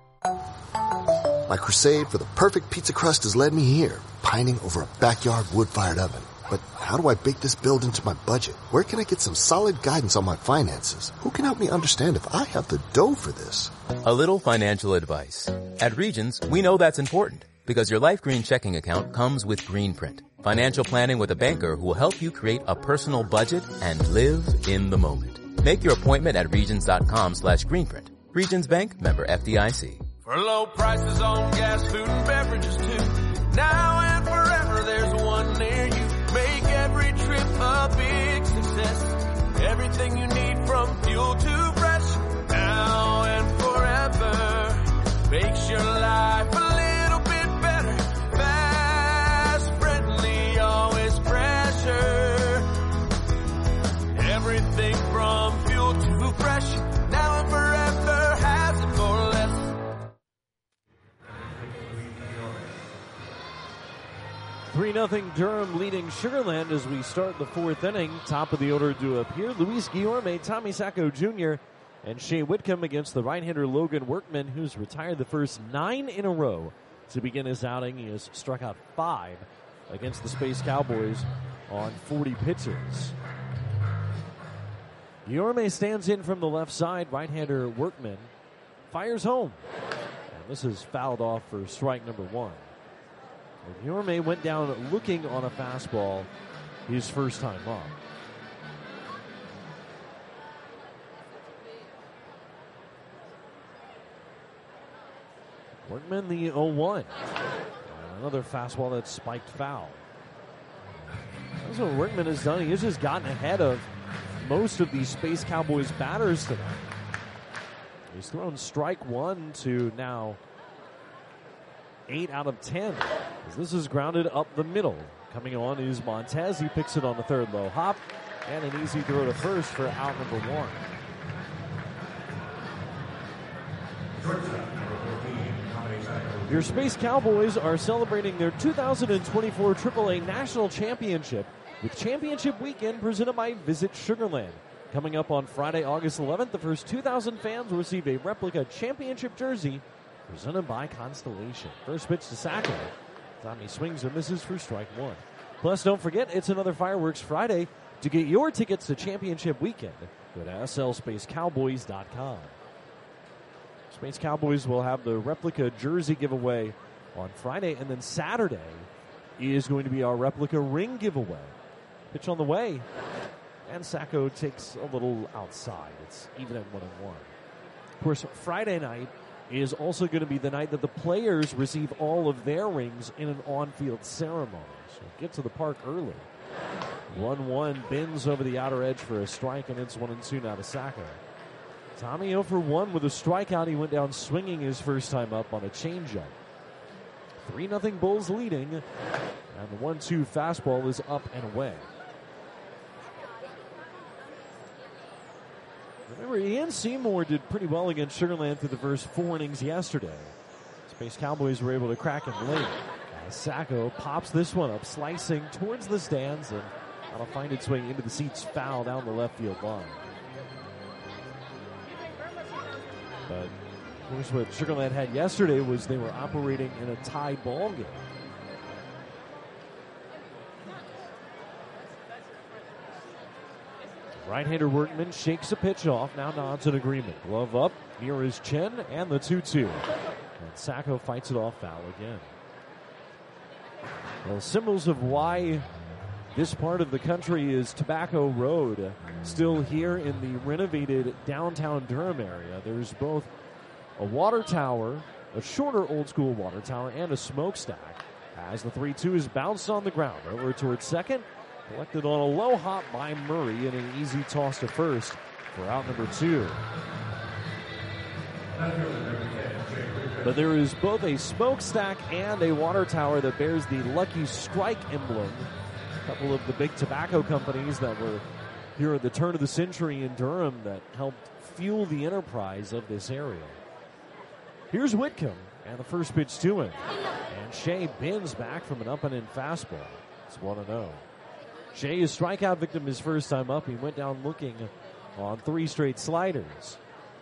My crusade for the perfect pizza crust has led me here, pining over a backyard wood-fired oven. But how do I bake this build into my budget? Where can I get some solid guidance on my finances? Who can help me understand if I have the dough for this? A little financial advice. At Regions, we know that's important because your Life Green checking account comes with Greenprint. Financial planning with a banker who will help you create a personal budget and live in the moment. Make your appointment at Regions.com slash Greenprint. Regions Bank, member F D I C. For low prices on gas, food, and beverages too. Now and forever, there's one near you. Make every trip a big success. Everything you need from fuel to fresh. Now and forever makes your life a little bit better. Fast, friendly, always fresher. Everything from fuel to fresh. Now and forever has it for less. three nothing Durham leading Sugar Land as we start the fourth inning. Top of the order to appear, Luis Guillorme, Tommy Sacco Junior, and Shea Whitcomb against the right-hander Logan Workman, who's retired the first nine in a row to begin his outing. He has struck out five against the Space Cowboys on forty pitches. Guillorme stands in from the left side. Right-hander Workman fires home. And this is fouled off for strike number one. Guillorme went down looking on a fastball his first time up. Workman the oh one. Another fastball that's spiked foul. That's what Workman has done. He has just gotten ahead of most of these Space Cowboys batters tonight. He's thrown strike one to now eight out of ten. As this is grounded up the middle. Coming on is Montez. He picks it on the third low hop. And an easy throw to first for out number one. Your Space Cowboys are celebrating their two thousand twenty-four triple A National Championship with Championship Weekend presented by Visit Sugarland. Coming up on Friday, August eleventh, the first two thousand fans will receive a replica championship jersey presented by Constellation. First pitch to Sacco. Tommy swings and misses for strike one. Plus, don't forget, it's another Fireworks Friday. To get your tickets to Championship Weekend, go to S L Space Cowboys dot com. Space Cowboys will have the replica jersey giveaway on Friday, and then Saturday is going to be our replica ring giveaway. Pitch on the way, and Sacco takes a little outside. It's even at one and one. Of course, Friday night is also going to be the night that the players receive all of their rings in an on-field ceremony. So get to the park early. one one bends over the outer edge for a strike, and it's one and two now to Sacco. Tommy oh for one with a strikeout. He went down swinging his first time up on a changeup. three nothing Bulls leading, and the one two fastball is up and away. Remember, Ian Seymour did pretty well against Sugar Land through the first four innings yesterday. Space Cowboys were able to crack him late. As Sacco pops this one up, slicing towards the stands, and that'll find its way into the seats, foul down the left field line. But, of course, what Sugar Land had yesterday was they were operating in a tie ball game. Right-hander Workman shakes a pitch off, now nods in agreement. Glove up near his chin, and the two two. And Sacco fights it off, foul again. Well, symbols of why this part of the country is Tobacco Road, still here in the renovated downtown Durham area. There's both a water tower, a shorter old-school water tower, and a smokestack. As the three two is bounced on the ground, over towards second, collected on a low hop by Murray, and an easy toss to first for out number two. But there is both a smokestack and a water tower that bears the Lucky Strike emblem. A couple of the big tobacco companies that were here at the turn of the century in Durham that helped fuel the enterprise of this area. Here's Whitcomb, and the first pitch to him. And Shea bends back from an up-and-in fastball. It's one and oh. Shea is strikeout victim his first time up. He went down looking on three straight sliders.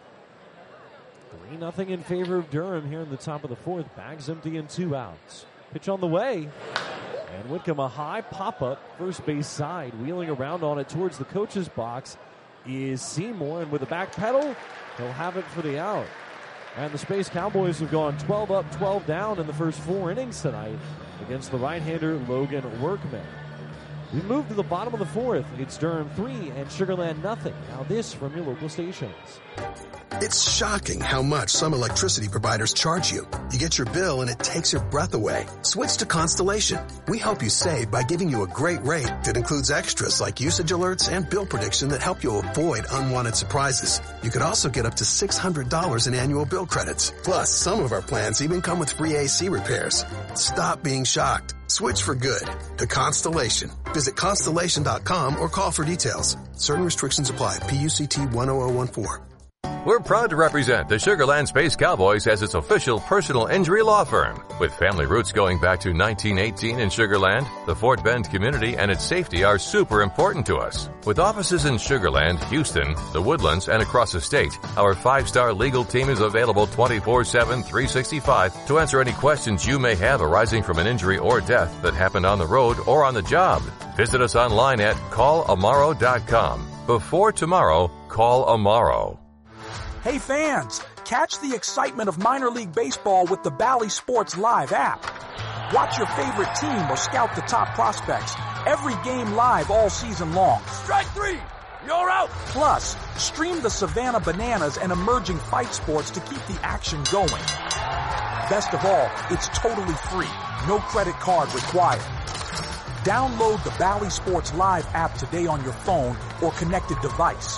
three nothing in favor of Durham here in the top of the fourth. Bags empty and two outs. Pitch on the way. And Whitcomb, a high pop-up, first base side. Wheeling around on it towards the coach's box is Seymour. And with a back pedal, he'll have it for the out. And the Space Cowboys have gone twelve up, twelve down in the first four innings tonight against the right-hander Logan Workman. We move to the bottom of the fourth. It's Durham three and Sugar Land nothing. Now this from your local stations. It's shocking how much some electricity providers charge you. You get your bill and it takes your breath away. Switch to Constellation. We help you save by giving you a great rate that includes extras like usage alerts and bill prediction that help you avoid unwanted surprises. You could also get up to six hundred dollars in annual bill credits. Plus, some of our plans even come with free A C repairs. Stop being shocked. Switch for good to Constellation. Visit Constellation dot com or call for details. Certain restrictions apply. P U C T one zero zero one four. We're proud to represent the Sugar Land Space Cowboys as its official personal injury law firm. With family roots going back to nineteen eighteen in Sugar Land, the Fort Bend community and its safety are super important to us. With offices in Sugar Land, Houston, the Woodlands, and across the state, our five-star legal team is available twenty-four seven, three sixty-five to answer any questions you may have arising from an injury or death that happened on the road or on the job. Visit us online at call amaro dot com. Before tomorrow, call Amaro. Hey fans, catch the excitement of minor league baseball with the Bally Sports Live app. Watch your favorite team or scout the top prospects. Every game live all season long. Strike three! You're out! Plus, stream the Savannah Bananas and emerging fight sports to keep the action going. Best of all, it's totally free. No credit card required. Download the Bally Sports Live app today on your phone or connected device.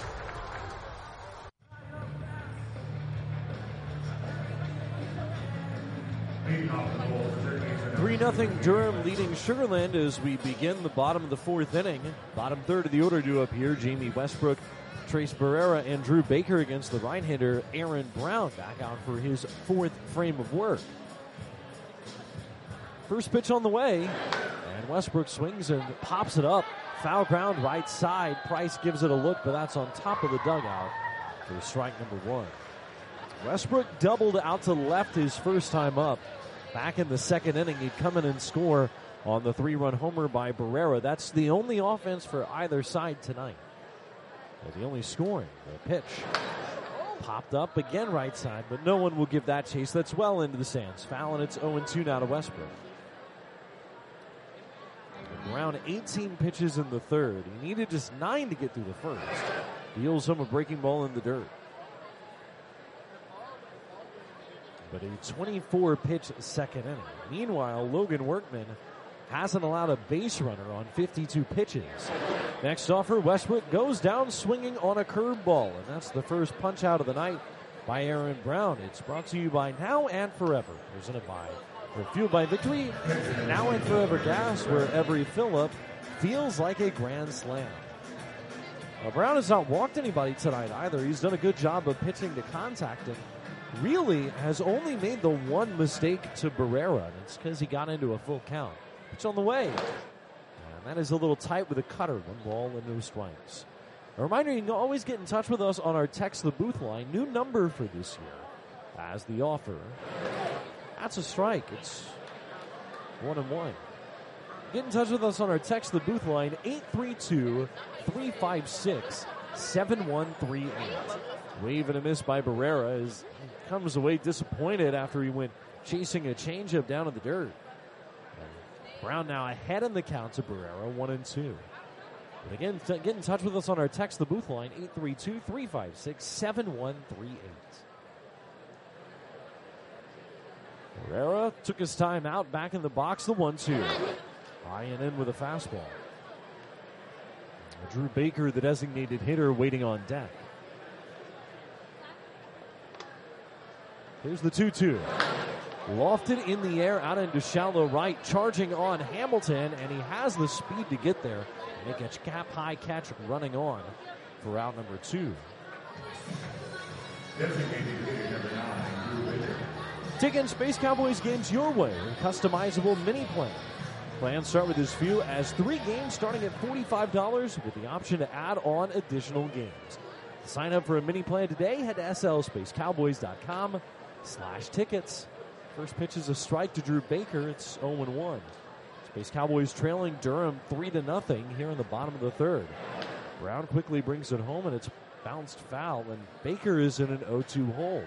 three nothing Durham leading Sugarland as we begin the bottom of the fourth inning. Bottom third of the order to appear. Jamie Westbrook, Trace Barrera, and Drew Baker against the right-hander Aaron Brown back out for his fourth frame of work. First pitch on the way, and Westbrook swings and pops it up. Foul ground right side. Price gives it a look, but that's on top of the dugout for strike number one. Westbrook doubled out to left his first time up. Back in the second inning, he'd come in and score on the three-run homer by Barrera. That's the only offense for either side tonight. Well, the only scoring, the pitch. Popped up again right side, but no one will give that chase. That's well into the stands. Foul, and it's oh two now to Westbrook. Around eighteen pitches in the third. He needed just nine to get through the first. Deals him a breaking ball in the dirt. But a twenty-four pitch second inning. Meanwhile, Logan Workman hasn't allowed a base runner on fifty-two pitches. Next offer, Westbrook goes down swinging on a curveball, and that's the first punch out of the night by Aaron Brown. It's brought to you by Now and Forever, presented by or fueled by Victory. Now and Forever Gas, where every fill-up feels like a grand slam. Well, Brown has not walked anybody tonight either. He's done a good job of pitching to contact and really has only made the one mistake to Barrera, and it's because he got into a full count. Pitch on the way. And that is a little tight with a cutter. One ball and no strikes. A reminder, you can always get in touch with us on our Text the Booth line. New number for this year as the offer. That's a strike. It's one and one. Get in touch with us on our Text the Booth line, eight three two, three five six, seven one three eight. Wave and a miss by Barrera as he comes away disappointed after he went chasing a changeup down in the dirt. And Brown now ahead in the count to Barrera, one and two. But again, t- get in touch with us on our Text the Booth line, eight three two, three five six, seven one three eight. Barrera took his time out, back in the box, the one two. High and in with a fastball. Drew Baker, the designated hitter, waiting on deck. Here's the two two. Lofted in the air out into shallow right, charging on Hamilton, and he has the speed to get there. Make a cap-high catch running on for out number two. Taking Space Cowboys games your way in customizable mini plan. Plans start with as few as three games starting at forty-five dollars with the option to add on additional games. To sign up for a mini plan today, head to S L Space Cowboys dot com slash tickets. First pitch is a strike to Drew Baker. It's oh one. Space Cowboys trailing Durham three to nothing here in the bottom of the third. Brown quickly brings it home, and it's bounced foul, and Baker is in an oh two hole.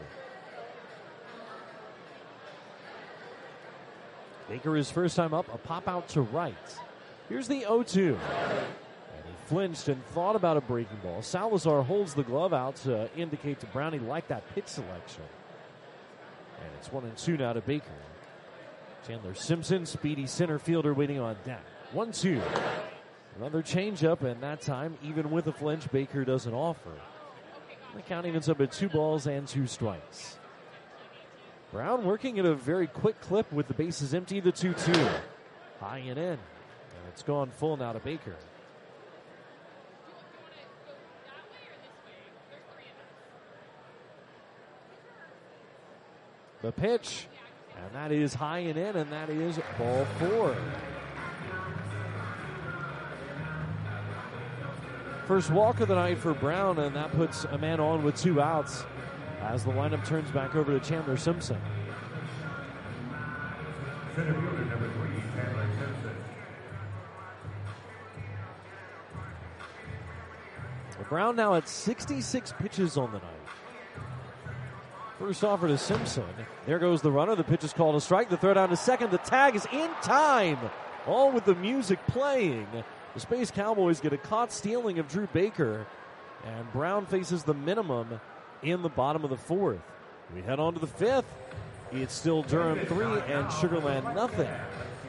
Baker is first time up, a pop out to right. Here's the oh two. And he flinched and thought about a breaking ball. Salazar holds the glove out to indicate to Brown he liked that pitch selection. And it's one and two now to Baker. Chandler Simpson, speedy center fielder, waiting on deck. one two. Another changeup, and that time, even with a flinch, Baker doesn't offer. The count evens up at two balls and two strikes. Brown working at a very quick clip with the bases empty, the two two. High and in. And it's gone full now to Baker. The pitch, and that is high and in, and that is ball four. First walk of the night for Brown, and that puts a man on with two outs as the lineup turns back over to Chandler Simpson. Center fielder number three, Chandler Simpson. Brown now at sixty-six pitches on the night. First offer to Simpson. There goes the runner. The pitch is called a strike. The throw down to second. The tag is in time. All with the music playing. The Space Cowboys get a caught stealing of Drew Baker. And Brown faces the minimum in the bottom of the fourth. We head on to the fifth. It's still Durham three and Sugarland nothing.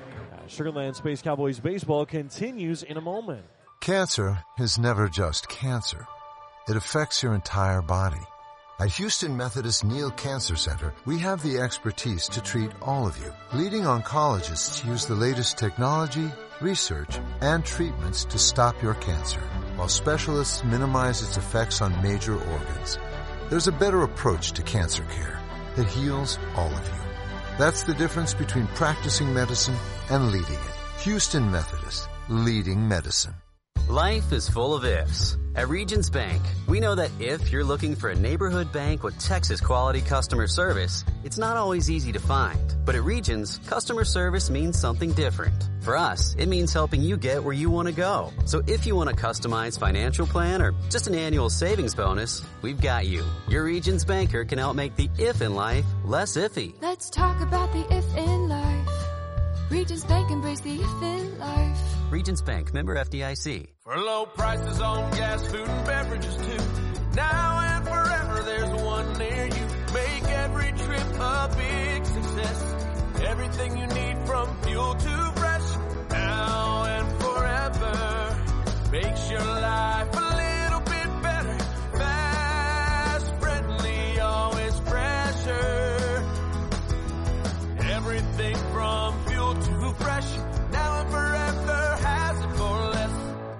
Sugarland Space Cowboys baseball continues in a moment. Cancer is never just cancer. It affects your entire body. At Houston Methodist Neal Cancer Center, we have the expertise to treat all of you. Leading oncologists use the latest technology, research, and treatments to stop your cancer, while specialists minimize its effects on major organs. There's a better approach to cancer care that heals all of you. That's the difference between practicing medicine and leading it. Houston Methodist, leading medicine. Life is full of ifs. At Regions Bank, we know that if you're looking for a neighborhood bank with Texas quality customer service, it's not always easy to find. But at Regions, customer service means something different. For us, it means helping you get where you want to go. So if you want a customized financial plan or just an annual savings bonus, we've got you. Your Regions banker can help make the if in life less iffy. Let's talk about the if in life. Regions Bank, embrace the if in life. Regions Bank, member F D I C. For low prices on gas, food, and beverages too. Now and forever, there's one near you. Make every trip a big success. Everything you need from fuel to fresh. Now and forever makes your life a little bit better. Fast, friendly, always fresher. Everything from fuel to fresh. Now and forever has it for less.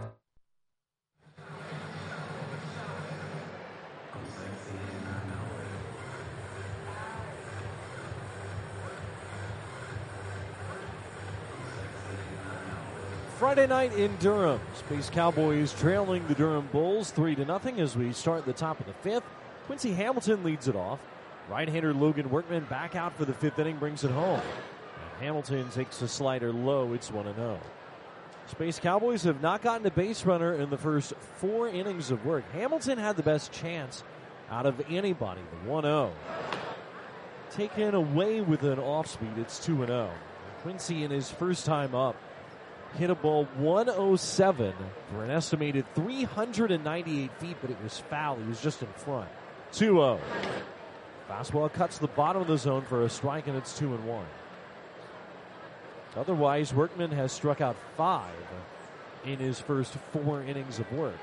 Friday night in Durham. Space Cowboys trailing the Durham Bulls three to nothing as we start the top of the fifth. Quincy Hamilton leads it off. Right-hander Logan Workman back out for the fifth inning, brings it home. And Hamilton takes a slider low. It's one and oh. Space Cowboys have not gotten a base runner in the first four innings of work. Hamilton had the best chance out of anybody, the one oh. Taken away with an off-speed, it's two and oh. Quincy, in his first time up, hit a ball one oh seven for an estimated three hundred ninety-eight feet, but it was foul. He was just in front. two oh. Fastball cuts the bottom of the zone for a strike, and it's two and one. Otherwise, Workman has struck out five in his first four innings of work.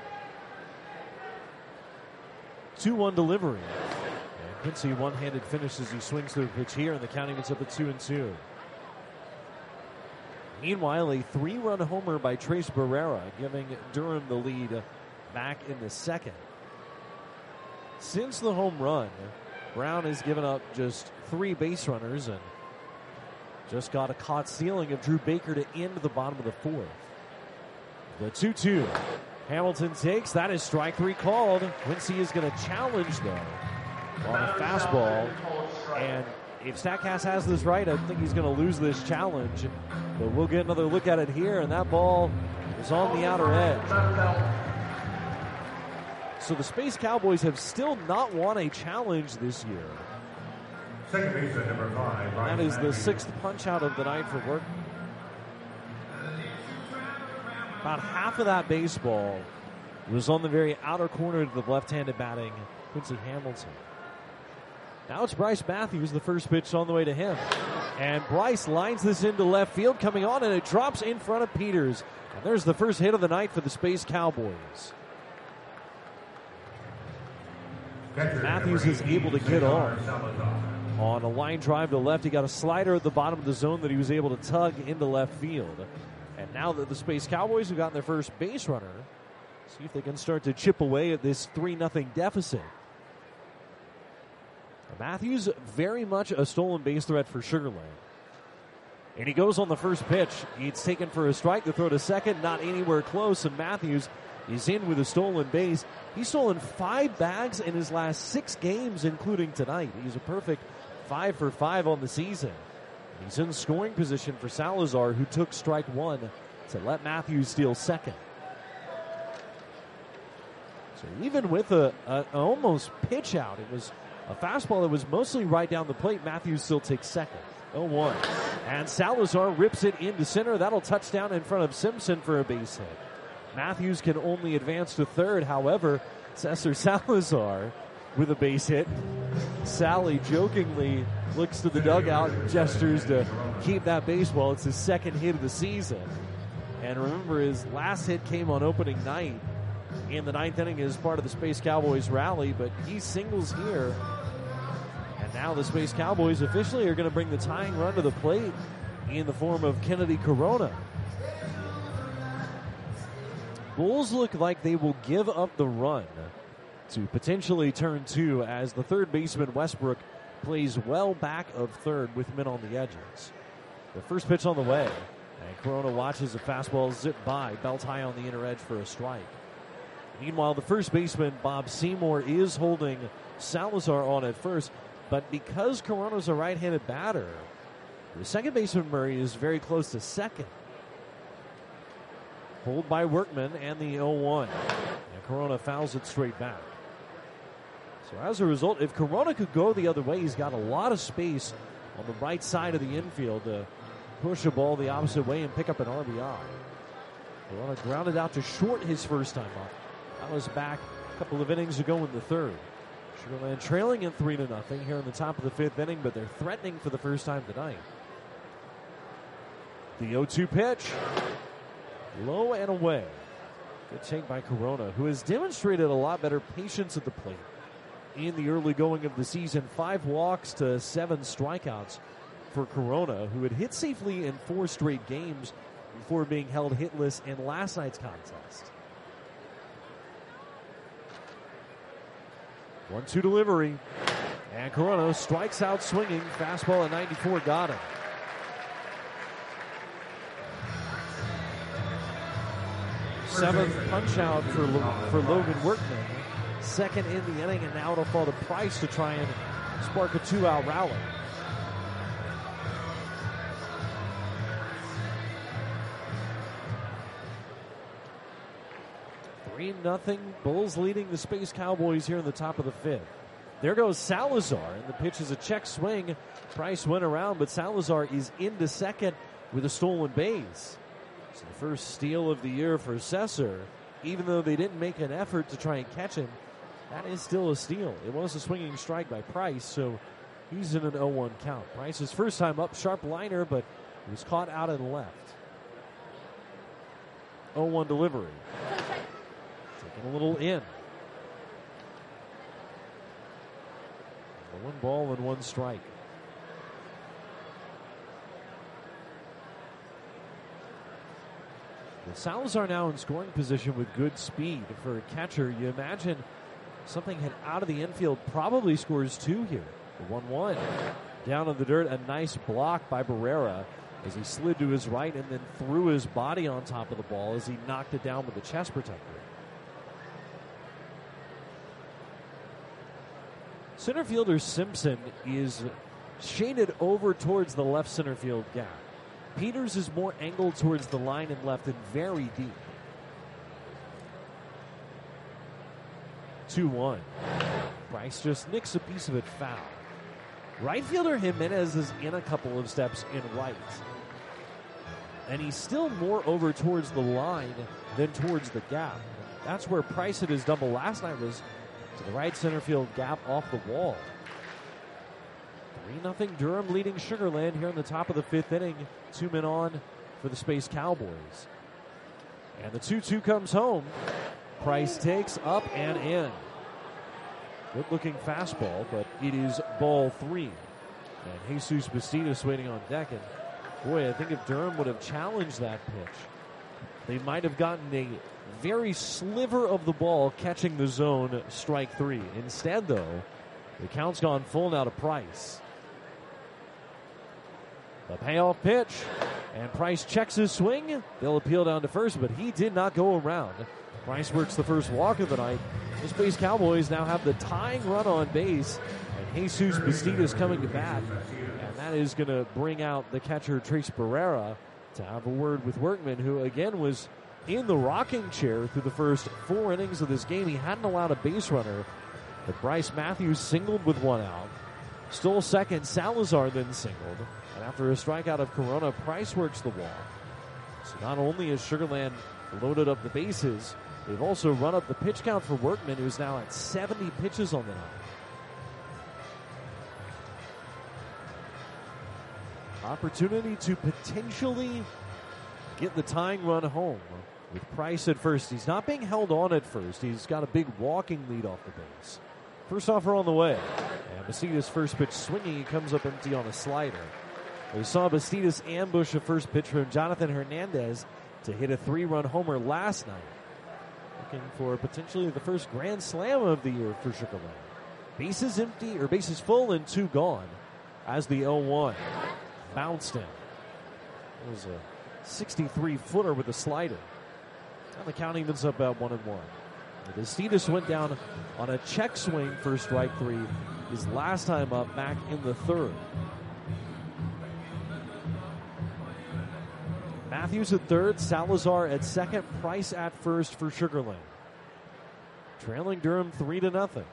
two one delivery. And Quincy one-handed finish as he swings through the pitch here, and the counting is up at two and two. Meanwhile, a three-run homer by Trace Barrera, giving Durham the lead back in the second. Since the home run, Brown has given up just three base runners and just got a caught stealing of Drew Baker to end the bottom of the fourth. The two two. Hamilton takes. That is strike three called. Quincy is going to challenge, though, on a fastball. And if Statcast has this right, I think he's going to lose this challenge. But we'll get another look at it here, and that ball is on the outer edge. So the Space Cowboys have still not won a challenge this year. Second baseman, number five. That is the sixth punch out of the night for Work. About half of that baseball was on the very outer corner of the left-handed batting Quincy Hamilton. Now it's Bryce Matthews, the first pitch on the way to him. And Bryce lines this into left field, coming on, and it drops in front of Peters. And there's the first hit of the night for the Space Cowboys. Matthews is able to get on. On a line drive to left, he got a slider at the bottom of the zone that he was able to tug into left field. And now that the Space Cowboys have gotten their first base runner, see if they can start to chip away at this three nothing deficit. Matthews, very much a stolen base threat for Sugar Land. And he goes on the first pitch. It's taken for a strike. The throw to second, not anywhere close, and Matthews is in with a stolen base. He's stolen five bags in his last six games, including tonight. He's a perfect five for five on the season. He's in scoring position for Salazar, who took strike one to let Matthews steal second. So even with a, a, a almost pitch out, it was a fastball that was mostly right down the plate. Matthews still takes second. oh one. And Salazar rips it into center. That'll touch down in front of Simpson for a base hit. Matthews can only advance to third. However, Cesar Salazar with a base hit. Sally jokingly looks to the dugout and gestures to keep that baseball. It's his second hit of the season. And remember, his last hit came on opening night in the ninth inning as part of the Space Cowboys rally, but he singles here. And now the Space Cowboys officially are going to bring the tying run to the plate in the form of Kennedy Corona. Bulls look like they will give up the run to potentially turn two as the third baseman Westbrook plays well back of third with men on the edges. The first pitch on the way, and Corona watches a fastball zip by, belt high on the inner edge for a strike. Meanwhile, the first baseman Bob Seymour is holding Salazar on at first, but because Corona's a right-handed batter, the second baseman Murray is very close to second. Pulled by Workman and the oh one. And Corona fouls it straight back. So as a result, if Corona could go the other way, he's got a lot of space on the right side of the infield to push a ball the opposite way and pick up an R B I. Corona grounded out to short his first time up. That was back a couple of innings ago in the third. Sugar Land trailing in three to nothing here in the top of the fifth inning, but they're threatening for the first time tonight. The oh two pitch. Low and away. Good take by Corona, who has demonstrated a lot better patience at the plate in the early going of the season. Five walks to seven strikeouts for Corona, who had hit safely in four straight games before being held hitless in last night's contest. one two delivery. And Corona strikes out swinging. Fastball at ninety-four, got him. Seventh punch out for, for Logan Workman. Second in the inning, and now it'll fall to Price to try and spark a two-out rally. three nothing. Bulls leading the Space Cowboys here in the top of the fifth. There goes Salazar, and the pitch is a check swing. Price went around, but Salazar is into second with a stolen base. So the first steal of the year for Sesser. Even though they didn't make an effort to try and catch him, that is still a steal. It was a swinging strike by Price, so he's in an oh one count. Price's first time up, sharp liner, but he was caught out and left. oh one delivery. Taking a little in. One ball and one strike. With Salazar now in scoring position with good speed for a catcher, you imagine something hit out of the infield, probably scores two here. The one one. Down in the dirt, a nice block by Barrera as he slid to his right and then threw his body on top of the ball as he knocked it down with the chest protector. Center fielder Simpson is shaded over towards the left center field gap. Peters is more angled towards the line and left and very deep. two one. Price just nicks a piece of it foul. Right fielder Jimenez is in a couple of steps in right. And he's still more over towards the line than towards the gap. That's where Price hit his double last night, was to the right center field gap off the wall. three nothing Durham leading Sugar Land here in the top of the fifth inning. Two men on for the Space Cowboys. And the two two comes home. Price takes up and in. Good looking fastball, but it is ball three. And Jesus Bastidas waiting on deck. And boy, I think if Durham would have challenged that pitch, they might have gotten a very sliver of the ball catching the zone, strike three. Instead, though, the count's gone full now to Price. The payoff pitch, and Price checks his swing. They'll appeal down to first, but he did not go around. Price works the first walk of the night. The Space Cowboys now have the tying run on base, and Jesus Bastidas coming to bat. And that is going to bring out the catcher, Trace Barrera, to have a word with Workman, who again was in the rocking chair through the first four innings of this game. He hadn't allowed a base runner, but Bryce Matthews singled with one out. Stole second, Salazar then singled. And after a strikeout of Corona, Price works the walk. So not only has Sugar Land loaded up the bases, they've also run up the pitch count for Workman, who's now at seventy pitches on the night. Opportunity to potentially get the tying run home with Price at first. He's not being held on at first. He's got a big walking lead off the base. First offer on the way. And Bastidas' first pitch swinging. He comes up empty on a slider. We saw Bastidas ambush a first pitch from Jonathan Hernandez to hit a three-run homer last night. Looking for potentially the first grand slam of the year for Sugar Land. Bases empty, or bases full and two gone as the oh one bounced in. It was a sixty-three footer with a slider. And the count evens up about one and one. Bastidas went down on a check swing for strike three his last time up back in the third. Matthews at third, Salazar at second, Price at first for Sugar Land. Trailing Durham three to nothing.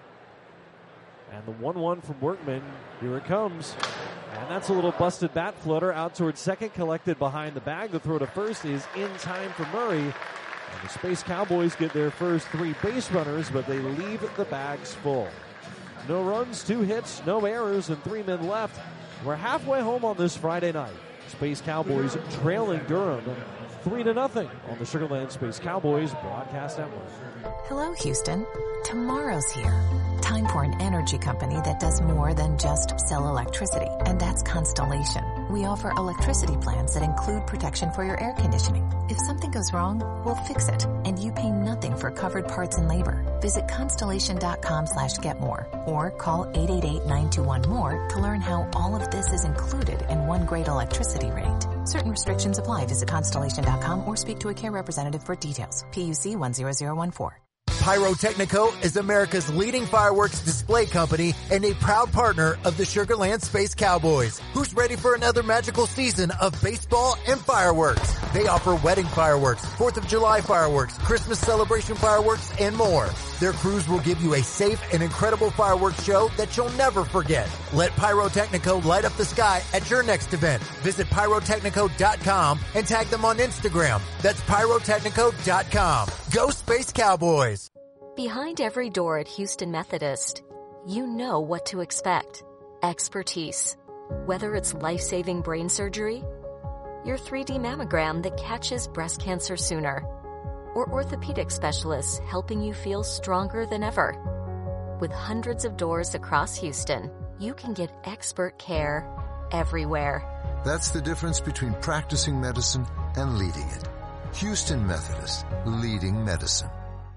And the one one from Workman, here it comes. And that's a little busted bat flutter out towards second, collected behind the bag. The throw to first is in time for Murray. And the Space Cowboys get their first three base runners, but they leave the bags full. No runs, two hits, no errors, and three men left. We're halfway home on this Friday night. Space Cowboys trailing Durham three to nothing on the Sugar Land Space Cowboys broadcast network. Hello, Houston. Tomorrow's here. Time for an energy company that does more than just sell electricity, and that's Constellation. We offer electricity plans that include protection for your air conditioning. If something goes wrong, we'll fix it, and you pay nothing for covered parts and labor. Visit constellation.com slash get more or call eight eight eight, nine two one, more to learn how all of this is included in one great electricity rate. Certain restrictions apply. Visit constellation dot com or speak to a care representative for details. P U C one zero zero one four. Pyrotechnico is America's leading fireworks display company and a proud partner of the Sugar Land Space Cowboys. Who's ready for another magical season of baseball and fireworks? They offer wedding fireworks, fourth of July fireworks, Christmas celebration fireworks, and more. Their crews will give you a safe and incredible fireworks show that you'll never forget. Let Pyrotechnico light up the sky at your next event. Visit pyrotechnico dot com and tag them on Instagram. That's pyrotechnico dot com. Go Space Cowboys! Behind every door at Houston Methodist, you know what to expect. Expertise. Whether it's life-saving brain surgery, your three D mammogram that catches breast cancer sooner, or orthopedic specialists helping you feel stronger than ever. With hundreds of doors across Houston, you can get expert care everywhere. That's the difference between practicing medicine and leading it. Houston Methodist, leading medicine.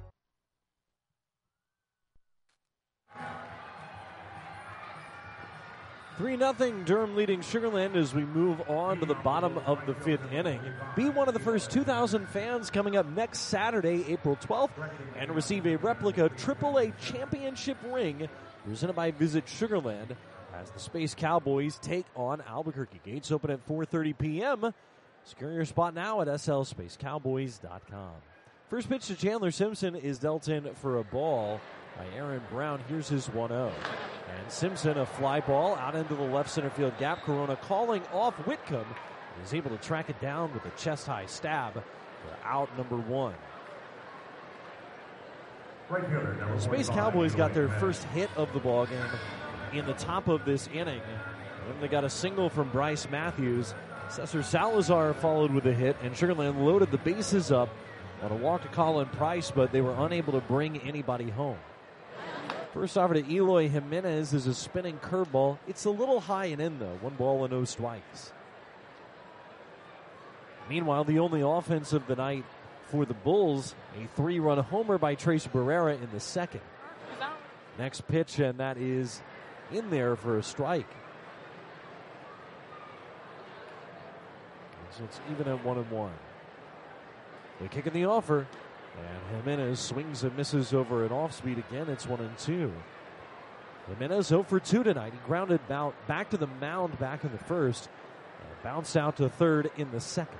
three nothing Durham leading Sugar Land as we move on to the bottom of the fifth inning. Be one of the first two thousand fans coming up next Saturday, April twelfth, and receive a replica triple A championship ring presented by Visit Sugar Land as the Space Cowboys take on Albuquerque. Gates open at four thirty p.m. Secure your spot now at S L space cowboys dot com. First pitch to Chandler Simpson is dealt in for a ball by Aaron Brown. Here's his one oh. And Simpson, a fly ball out into the left center field gap. Corona calling off Whitcomb. Is able to track it down with a chest-high stab for out number one. Right fielder, number Space Cowboys got their first hit of the ballgame in the top of this inning. And they got a single from Bryce Matthews. Cesar Salazar followed with a hit, and Sugar Land loaded the bases up on a walk to Colin Price, but they were unable to bring anybody home. First offer to Eloy Jimenez is a spinning curveball. It's a little high and in, though. One ball and no strikes. Meanwhile, the only offense of the night for the Bulls, a three-run homer by Trace Barrera in the second. Next pitch, and that is in there for a strike. So it's even at one and one. They kick in the offer. And Jimenez swings and misses over an off-speed again. It's one and two. Jimenez oh for two tonight. He grounded back to the mound back in the first. And bounced out to third in the second.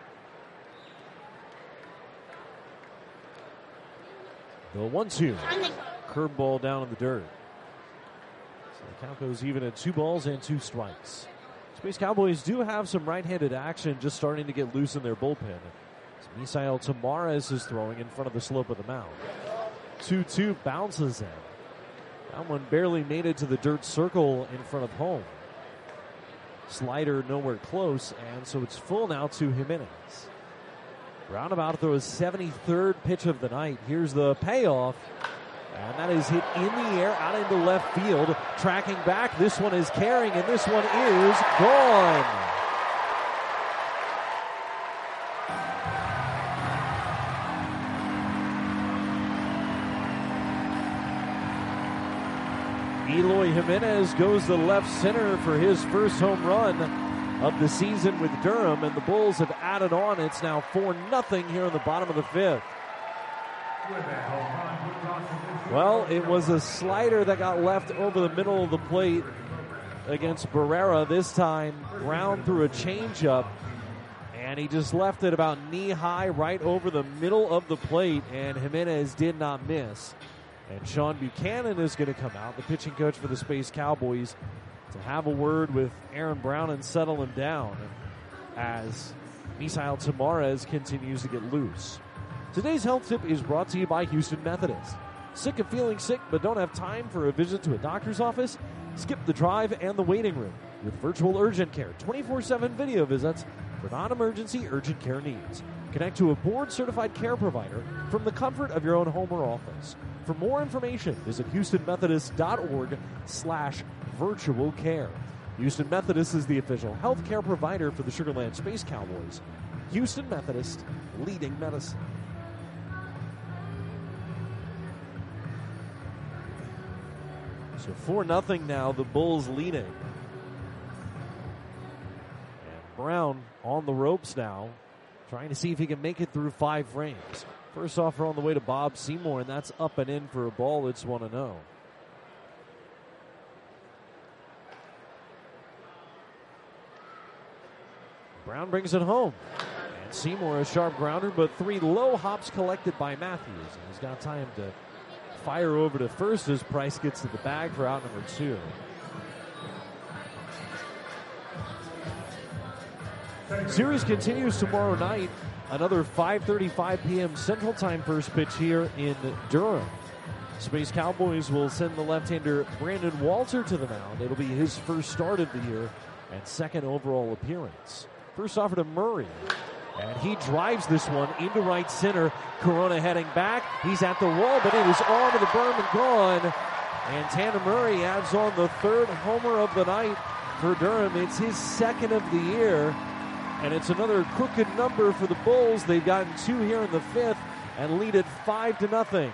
The one two. Curveball down in the dirt. So the count goes even at two balls and two strikes. Space Cowboys do have some right-handed action just starting to get loose in their bullpen. Misael Tamares is throwing in front of the slope of the mound. two two bounces in. That one barely made it to the dirt circle in front of home. Slider nowhere close, and so it's full now to Jimenez. Roundabout throws seventy-third pitch of the night. Here's the payoff, and that is hit in the air out into left field. Tracking back, this one is carrying, and this one is gone. Eloy Jimenez goes to left center for his first home run of the season with Durham, and the Bulls have added on. It's now four nothing here in the bottom of the fifth. Well, it was a slider that got left over the middle of the plate against Barrera. This time, Brown threw a changeup, and he just left it about knee-high right over the middle of the plate, and Jimenez did not miss. And Sean Buchanan is going to come out, the pitching coach for the Space Cowboys, to have a word with Aaron Brown and settle him down as Misael Tamarez continues to get loose. Today's health tip is brought to you by Houston Methodist. Sick of feeling sick but don't have time for a visit to a doctor's office? Skip the drive and the waiting room with virtual urgent care, twenty-four seven video visits for non-emergency urgent care needs. Connect to a board-certified care provider from the comfort of your own home or office. For more information, visit houstonmethodist.org slash virtual care. Houston Methodist is the official health care provider for the Sugar Land Space Cowboys. Houston Methodist, leading medicine. So four nothing now, the Bulls leading. And Brown on the ropes now, trying to see if he can make it through five frames. First offer on the way to Bob Seymour, and that's up and in for a ball. It's one and oh. Brown brings it home. And Seymour a sharp grounder, but three low hops collected by Matthews. And he's got time to fire over to first as Price gets to the bag for out number two. Series continues tomorrow night. Another five thirty-five p.m. Central Time first pitch here in Durham. Space Cowboys will send the left-hander Brandon Walter to the mound. It'll be his first start of the year and second overall appearance. First offer to Murray, and he drives this one into right center. Corona heading back. He's at the wall, but it is on to the berm and gone. And Tanner Murray adds on the third homer of the night for Durham. It's his second of the year. And it's another crooked number for the Bulls. They've gotten two here in the fifth and lead it five to nothing.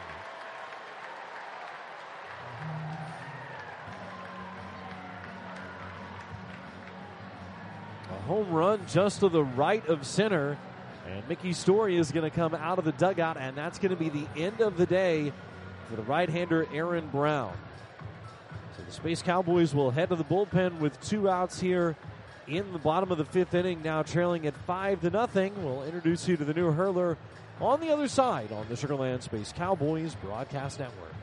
A home run just to the right of center. And Mickey Story is going to come out of the dugout, and that's going to be the end of the day for the right-hander Aaron Brown. So the Space Cowboys will head to the bullpen with two outs here in the bottom of the fifth inning, now trailing at five to nothing. We'll introduce you to the new hurler on the other side on the Sugar Land Space Cowboys Broadcast Network.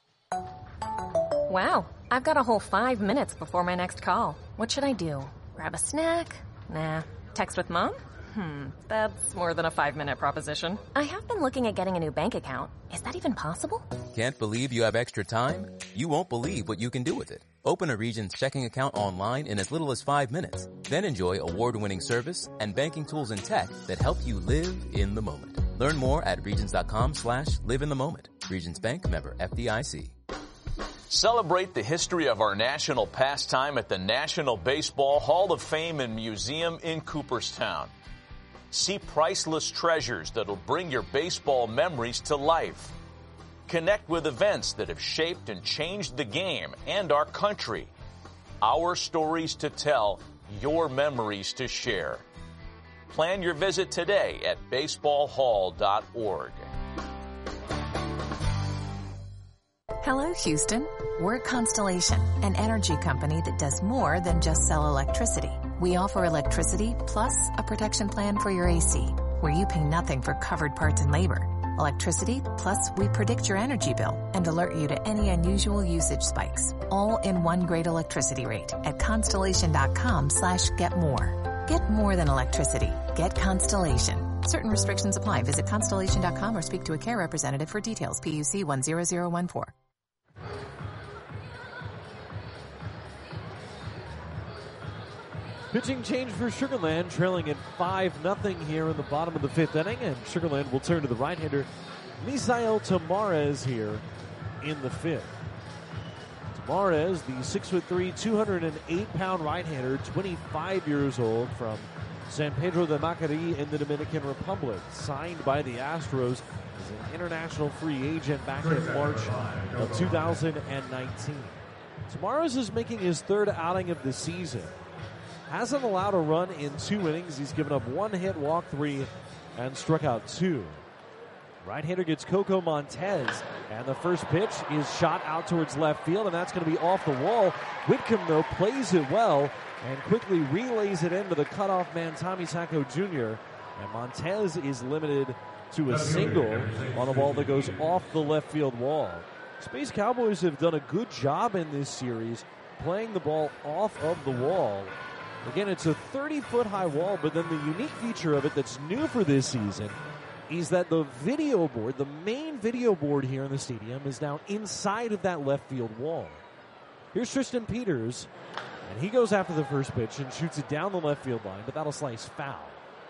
Wow, I've got a whole five minutes before my next call. What should I do? Grab a snack? Nah. Text with mom? Hmm, that's more than a five-minute proposition. I have been looking at getting a new bank account. Is that even possible? Can't believe you have extra time? You won't believe what you can do with it. Open a Regions checking account online in as little as five minutes. Then enjoy award-winning service and banking tools and tech that help you live in the moment. Learn more at regions.com slash live in the moment. Regions Bank, member F D I C. Celebrate the history of our national pastime at the National Baseball Hall of Fame and Museum in Cooperstown. See priceless treasures that'll bring your baseball memories to life. Connect with events that have shaped and changed the game and our country. Our stories to tell, your memories to share. Plan your visit today at baseball hall dot org. Hello, Houston. We're Constellation, an energy company that does more than just sell electricity. We offer electricity plus a protection plan for your A C, where you pay nothing for covered parts and labor. Electricity plus we predict your energy bill and alert you to any unusual usage spikes, all in one great electricity rate at constellation.com slash get more. Get more than electricity. Get Constellation. Certain restrictions apply. Visit constellation dot com or speak to a care representative for details. P U C one zero zero one four. Pitching change for Sugar Land, trailing at five nothing here in the bottom of the fifth inning, and Sugar Land will turn to the right-hander Misael Tamarez here in the fifth. Tamarez, the six foot three, two hundred eight pound right-hander, twenty-five years old, from San Pedro de Macorís in the Dominican Republic, signed by the Astros as an international free agent back in March of two thousand nineteen. Tamarez is making his third outing of the season. Hasn't allowed a run in two innings. He's given up one hit, walked three, and struck out two. Right-hander gets Coco Montez, and the first pitch is shot out towards left field, and that's going to be off the wall. Whitcomb, though, plays it well and quickly relays it into the cutoff man, Tommy Sacco Junior And Montez is limited to a single on a ball that goes off the left field wall. Space Cowboys have done a good job in this series playing the ball off of the wall. Again, it's a thirty-foot high wall, but then the unique feature of it that's new for this season is that the video board, the main video board here in the stadium, is now inside of that left field wall. Here's Tristan Peters, and he goes after the first pitch and shoots it down the left field line, but that'll slice foul.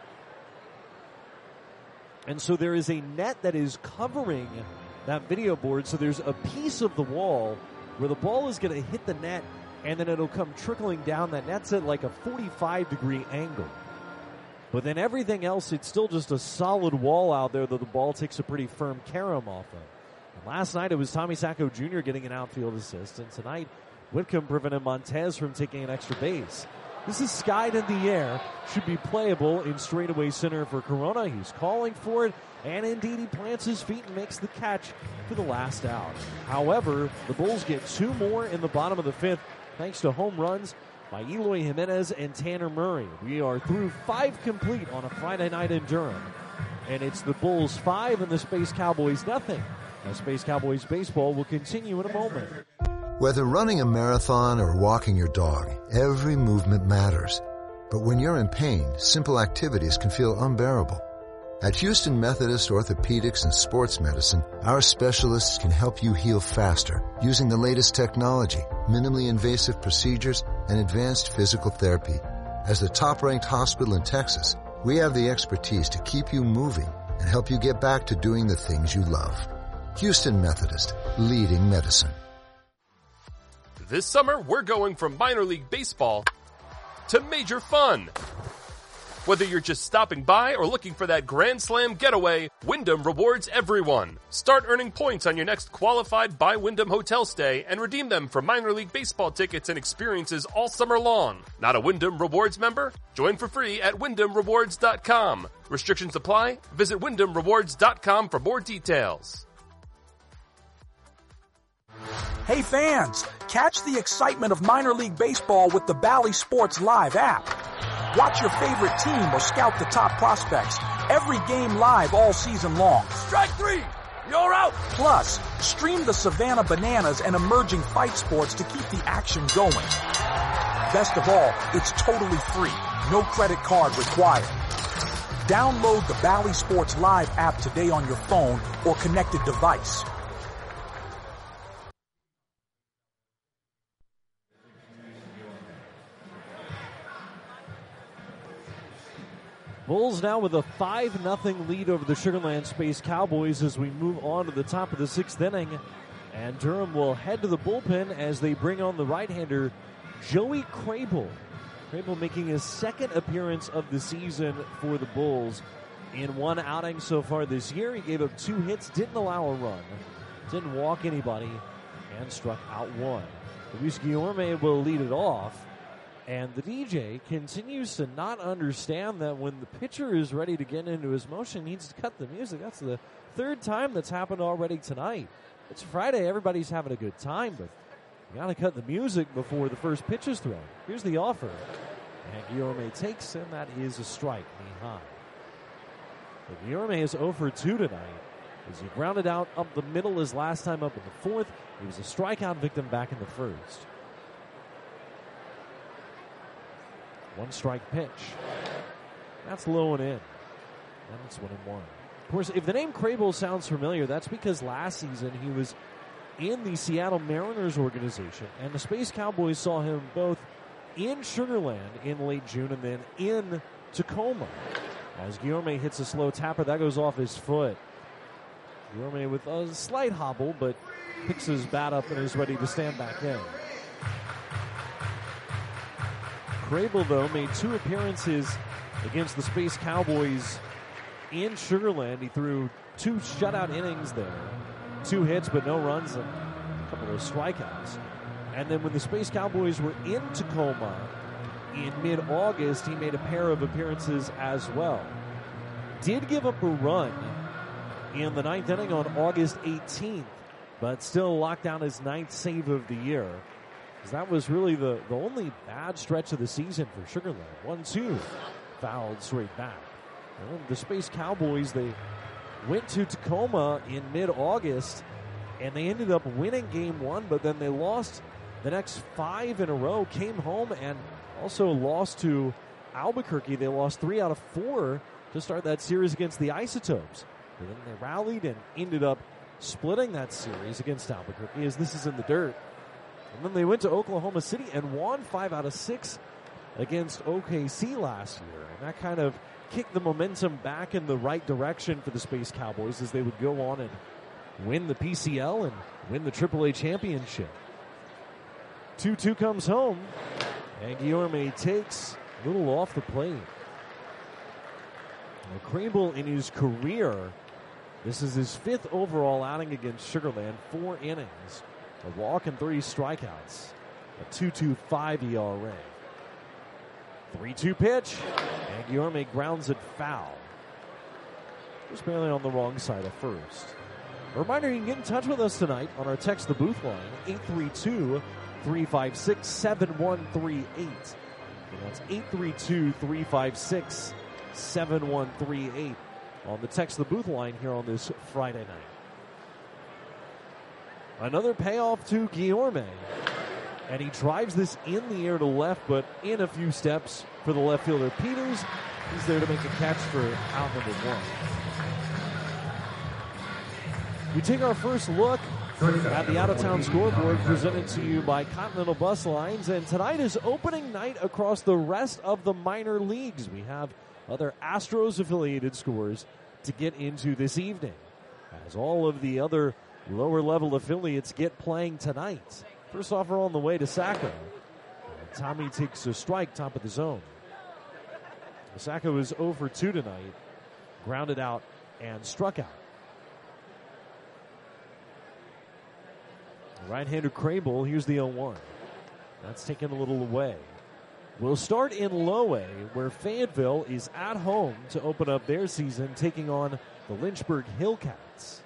And so there is a net that is covering that video board, so there's a piece of the wall where the ball is going to hit the net, and then it'll come trickling down. That net's at like a forty-five degree angle. But then everything else, it's still just a solid wall out there that the ball takes a pretty firm carom off of. And last night it was Tommy Sacco Junior getting an outfield assist, and tonight Whitcomb prevented Montez from taking an extra base. This is skied in the air, should be playable in straightaway center for Corona. He's calling for it, and indeed he plants his feet and makes the catch for the last out. However, the Bulls get two more in the bottom of the fifth, thanks to home runs by Eloy Jimenez and Tanner Murray. We are through five complete on a Friday night in Durham. And it's the Bulls five and the Space Cowboys nothing. Now Space Cowboys baseball will continue in a moment. Whether running a marathon or walking your dog, every movement matters. But when you're in pain, simple activities can feel unbearable. At Houston Methodist Orthopedics and Sports Medicine, our specialists can help you heal faster using the latest technology, minimally invasive procedures, and advanced physical therapy. As the top-ranked hospital in Texas, we have the expertise to keep you moving and help you get back to doing the things you love. Houston Methodist, leading medicine. This summer, we're going from minor league baseball to major fun. Whether you're just stopping by or looking for that Grand Slam getaway, Wyndham rewards everyone. Start earning points on your next qualified by Wyndham hotel stay and redeem them for minor league baseball tickets and experiences all summer long. Not a Wyndham Rewards member? Join for free at wyndham rewards dot com. Restrictions apply. Visit wyndham rewards dot com for more details. Hey fans, catch the excitement of minor league baseball with the Bally Sports Live app. Watch your favorite team or scout the top prospects. Every game live all season long. Strike three! You're out! Plus, stream the Savannah Bananas and emerging fight sports to keep the action going. Best of all, it's totally free. No credit card required. Download the Bally Sports Live app today on your phone or connected device. Bulls now with a five nothing lead over the Sugar Land Space Cowboys as we move on to the top of the sixth inning. And Durham will head to the bullpen as they bring on the right-hander Joey Crable. Crable making his second appearance of the season for the Bulls. In one outing so far this year, he gave up two hits, didn't allow a run, didn't walk anybody, and struck out one. Luis Guillorme will lead it off. And the D J continues to not understand that when the pitcher is ready to get into his motion, he needs to cut the music. That's the third time that's happened already tonight. It's Friday. Everybody's having a good time, but you got to cut the music before the first pitch is thrown. Here's the offer. And Guillorme takes, and that is a strike, knee high. But Guillorme is oh for two tonight as he grounded out up the middle his last time up in the fourth. He was a strikeout victim back in the first. One strike pitch. That's low and in. And it's one and one. Of course, if the name Crable sounds familiar, that's because last season he was in the Seattle Mariners organization, and the Space Cowboys saw him both in Sugar Land in late June and then in Tacoma. As Guillorme hits a slow tapper, that goes off his foot. Guillorme with a slight hobble, but picks his bat up and is ready to stand back in. Crable, though, made two appearances against the Space Cowboys in Sugar Land. He threw two shutout innings there. Two hits, but no runs and a couple of strikeouts. And then when the Space Cowboys were in Tacoma in mid-August, he made a pair of appearances as well. Did give up a run in the ninth inning on August eighteenth, but still locked down his ninth save of the year. Because that was really the, the only bad stretch of the season for Sugar Land. one two, fouled straight back. And the Space Cowboys, they went to Tacoma in mid-August, and they ended up winning game one, but then they lost the next five in a row, came home, and also lost to Albuquerque. They lost three out of four to start that series against the Isotopes. But then they rallied and ended up splitting that series against Albuquerque, as this is in the dirt. And then they went to Oklahoma City and won five out of six against O K C last year. And that kind of kicked the momentum back in the right direction for the Space Cowboys as they would go on and win the P C L and win the triple A championship. two two comes home, and Guillorme takes a little off the plate. Now, Crable in his career, this is his fifth overall outing against Sugar Land, four innings, a walk and three strikeouts, a two point two five E R A. three two pitch, and Guillorme grounds it foul. Just barely on the wrong side of first. A reminder, you can get in touch with us tonight on our Text the Booth line, eight three two, three five six, seven one three eight. And that's eight three two, three five six, seven one three eight on the Text the Booth line here on this Friday night. Another payoff to Guillorme. And he drives this in the air to left, but in a few steps for the left fielder Peters. He's there to make a catch for out number one. We take our first look at the out-of-town scoreboard presented to you by Continental Bus Lines. And tonight is opening night across the rest of the minor leagues. We have other Astros-affiliated scores to get into this evening, as all of the other lower-level affiliates get playing tonight. First off, we're on the way to Sacco. Tommy takes a strike, top of the zone. Sacco is zero for two tonight, grounded out and struck out. Right-hander Crable, here's the oh one. That's taken a little away. We'll start in Low A, where Fayetteville is at home to open up their season, taking on the Lynchburg Hillcats.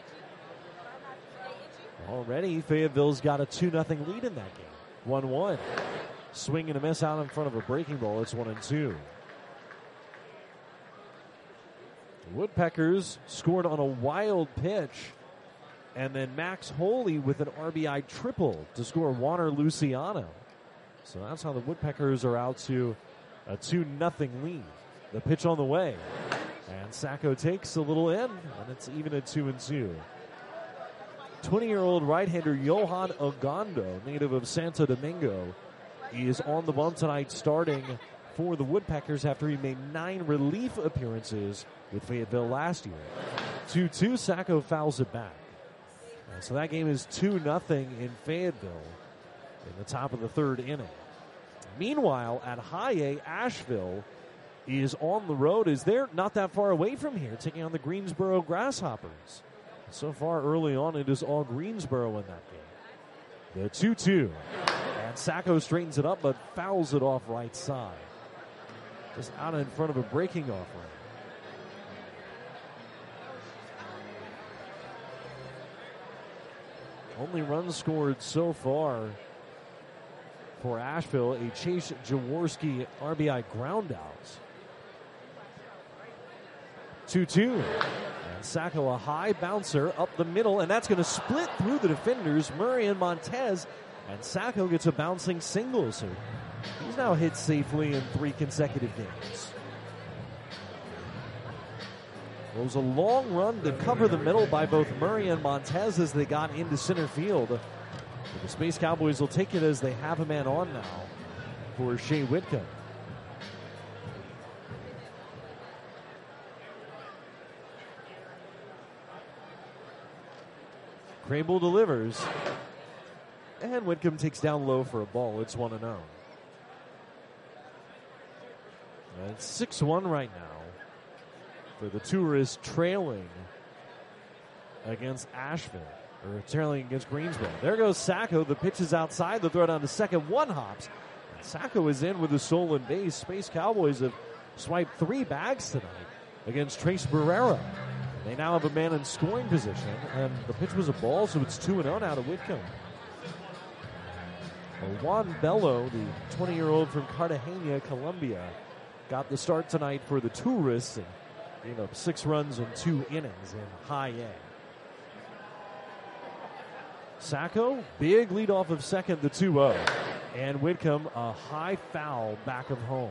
Already, Fayetteville's got a two nothing lead in that game. one one. Swing and a miss out in front of a breaking ball. It's one and two. The Woodpeckers scored on a wild pitch, and then Max Holy with an R B I triple to score Juaner Luciano. So that's how the Woodpeckers are out to a two nothing lead. The pitch on the way, and Sacco takes a little in, and it's even at two and two. twenty-year-old right-hander Johan Ogondo, native of Santo Domingo, is on the bump tonight starting for the Woodpeckers after he made nine relief appearances with Fayetteville last year. two two, Sacco fouls it back. And so that game is two nothing in Fayetteville in the top of the third inning. Meanwhile, at High A, Asheville is on the road as they're not that far away from here, taking on the Greensboro Grasshoppers. So far early on, it is all Greensboro in that game. The two two. And Sacco straightens it up, but fouls it off right side. Just out in front of a breaking off run. Only runs scored so far for Asheville, a Chase Jaworski R B I ground out. two two. And Sacco, a high bouncer up the middle, and that's going to split through the defenders, Murray and Montez, and Sacco gets a bouncing single, so he's now hit safely in three consecutive games. It was a long run to cover the middle by both Murray and Montez as they got into center field. But the Space Cowboys will take it as they have a man on now for Shea Whitcomb. Crable delivers. And Whitcomb takes down low for a ball. It's one and oh. It's six one right now for the Tourists, trailing against Asheville, or trailing against Greensboro. There goes Sacco. The pitch is outside. The throw down to second. One hops. And Sacco is in with a stolen base. Space Cowboys have swiped three bags tonight against Trace Barrera. They now have a man in scoring position, and the pitch was a ball, so it's two and oh now to Whitcomb. Juan Bello, the twenty-year-old from Cartagena, Colombia, got the start tonight for the Tourists and gave up six runs in two innings in high A. Sacco, big lead off of second, the two oh. And Whitcomb, a high foul back of home.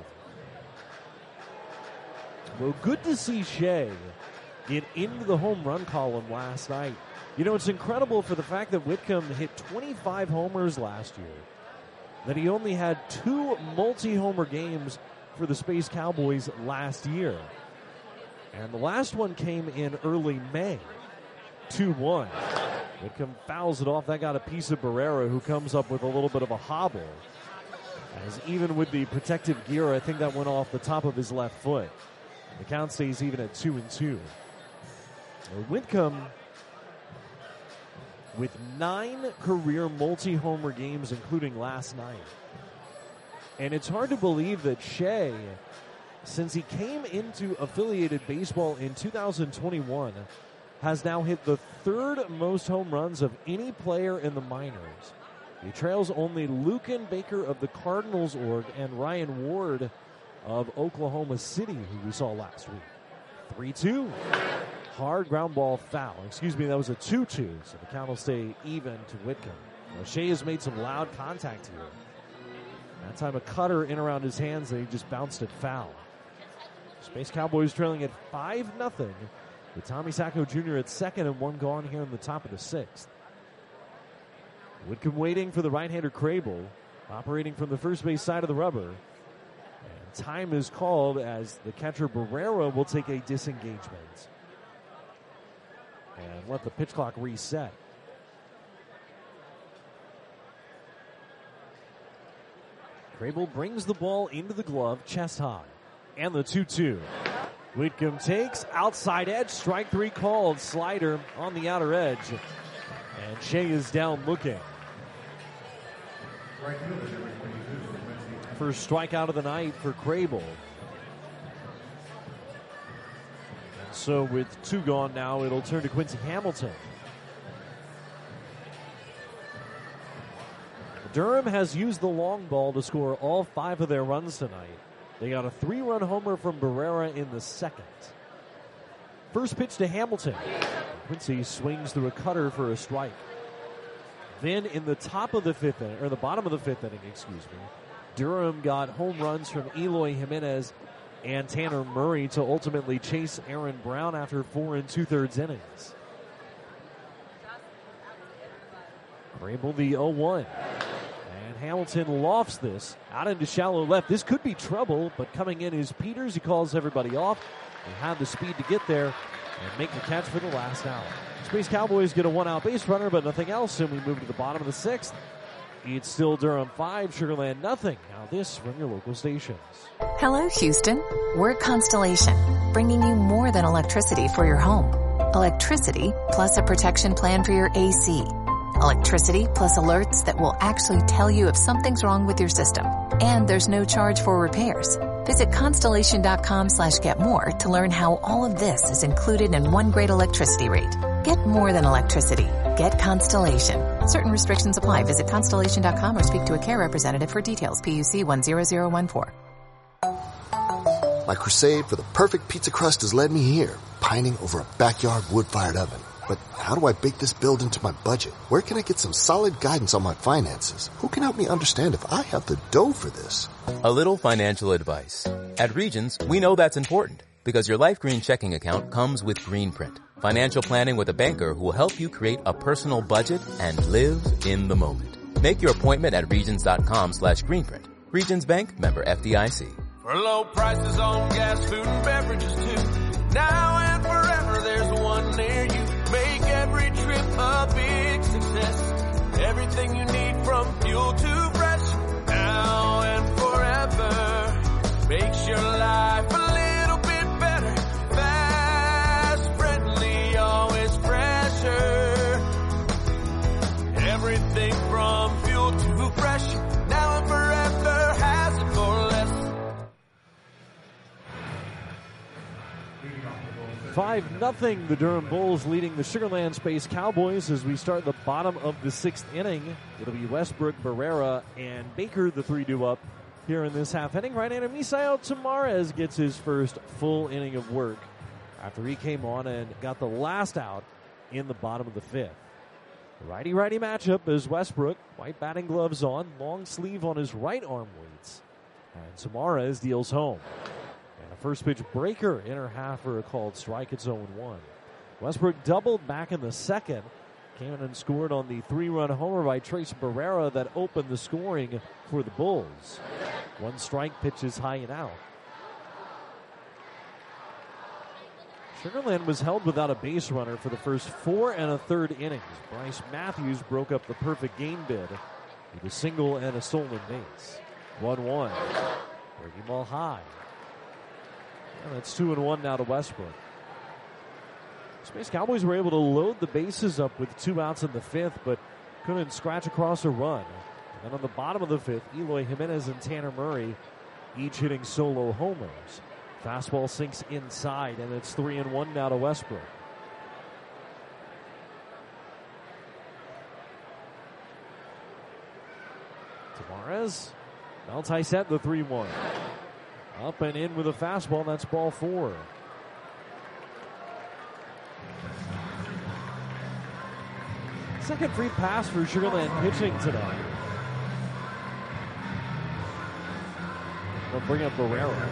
Well, good to see Shea get into the home run column last night. You know, it's incredible for the fact that Whitcomb hit twenty-five homers last year, that he only had two multi-homer games for the Space Cowboys last year. And the last one came in early May, two one. Whitcomb fouls it off. That got a piece of Barrera, who comes up with a little bit of a hobble. As even with the protective gear, I think that went off the top of his left foot. The count stays even at two and two. Whitcomb with nine career multi-homer games, including last night. And it's hard to believe that Shea, since he came into affiliated baseball in two thousand twenty-one, has now hit the third most home runs of any player in the minors. He trails only Lucan Baker of the Cardinals org and Ryan Ward of Oklahoma City, who we saw last week. three two. Hard ground ball foul. Excuse me, that was a two two, so the count will stay even to Whitcomb. Now, Shea has made some loud contact here. That time a cutter in around his hands, and he just bounced it foul. Space Cowboys trailing at five nothing with Tommy Sacco Junior at second and one gone here in the top of the sixth. Whitcomb waiting for the right-hander Crable, operating from the first base side of the rubber. And time is called as the catcher Barrera will take a disengagement and let the pitch clock reset. Crable brings the ball into the glove, chest high, and the two two. Whitcomb takes, outside edge, strike three called, slider on the outer edge, and Shea is down looking. First strikeout of the night for Crable. So with two gone now, it'll turn to Quincy Hamilton. Durham has used the long ball to score all five of their runs tonight. They got a three-run homer from Barrera in the second. First pitch to Hamilton. Quincy swings through a cutter for a strike. Then in the top of the fifth inning, or the bottom of the fifth inning, excuse me, Durham got home runs from Eloy Jimenez and Tanner Murray to ultimately chase Aaron Brown after four and two-thirds innings. Crable the oh one. And Hamilton lofts this out into shallow left. This could be trouble, but coming in is Peters. He calls everybody off. They have the speed to get there and make the catch for the last out. Space Cowboys get a one-out base runner, but nothing else, and we move to the bottom of the sixth. It's still Durham five, Sugar Land nothing. Now this from your local stations. Hello, Houston. We're Constellation, bringing you more than electricity for your home. Electricity plus a protection plan for your A C. Electricity plus alerts that will actually tell you if something's wrong with your system. And there's no charge for repairs. Visit Constellation.com slash get more to learn how all of this is included in one great electricity rate. Get more than electricity. Get Constellation. Certain restrictions apply. Visit Constellation dot com or speak to a care representative for details. P U C one zero zero one four. My crusade for the perfect pizza crust has led me here, pining over a backyard wood-fired oven. But how do I bake this build into my budget? Where can I get some solid guidance on my finances? Who can help me understand if I have the dough for this? A little financial advice. At Regions, we know that's important because your Life Green checking account comes with Greenprint. Financial planning with a banker who will help you create a personal budget and live in the moment. Make your appointment at Regions.com slash Greenprint. Regions Bank, member F D I C. For low prices on gas, food, and beverages too. Now and forever, there's one near you. Make every trip a big success. Everything you need from fuel to fresh. Now and forever makes your life a little bit better. Fast, friendly, always fresher. Everything from fuel to fresh. Now and forever has it for less. five nothing, the Durham Bulls leading the Sugar Land Space Cowboys as we start the bottom of the sixth inning. It'll be Westbrook, Barrera, and Baker, the three due up here in this half inning. Right-hander Misael Tamarez gets his first full inning of work after he came on and got the last out in the bottom of the fifth. The righty-righty matchup is Westbrook, white batting gloves on, long sleeve on his right arm weights, and Tamarez deals home. First pitch breaker in her half for a called strike. It's oh one. Westbrook doubled back in the second. Came in and scored on the three-run homer by Trace Barrera that opened the scoring for the Bulls. One strike, pitches high and out. Sugar Land was held without a base runner for the first four and a third innings. Bryce Matthews broke up the perfect game bid with a single and a stolen base. one one. Breaking ball high. And it's two and one now to Westbrook. Space Cowboys were able to load the bases up with two outs in the fifth, but couldn't scratch across a run. And then on the bottom of the fifth, Eloy Jimenez and Tanner Murray each hitting solo homers. Fastball sinks inside, and it's three and one now to Westbrook. Tamarez, Maltaiset the three one. Up and in with a fastball, that's ball four. Second free pass for Sugar Land pitching today. They'll bring up Barrera.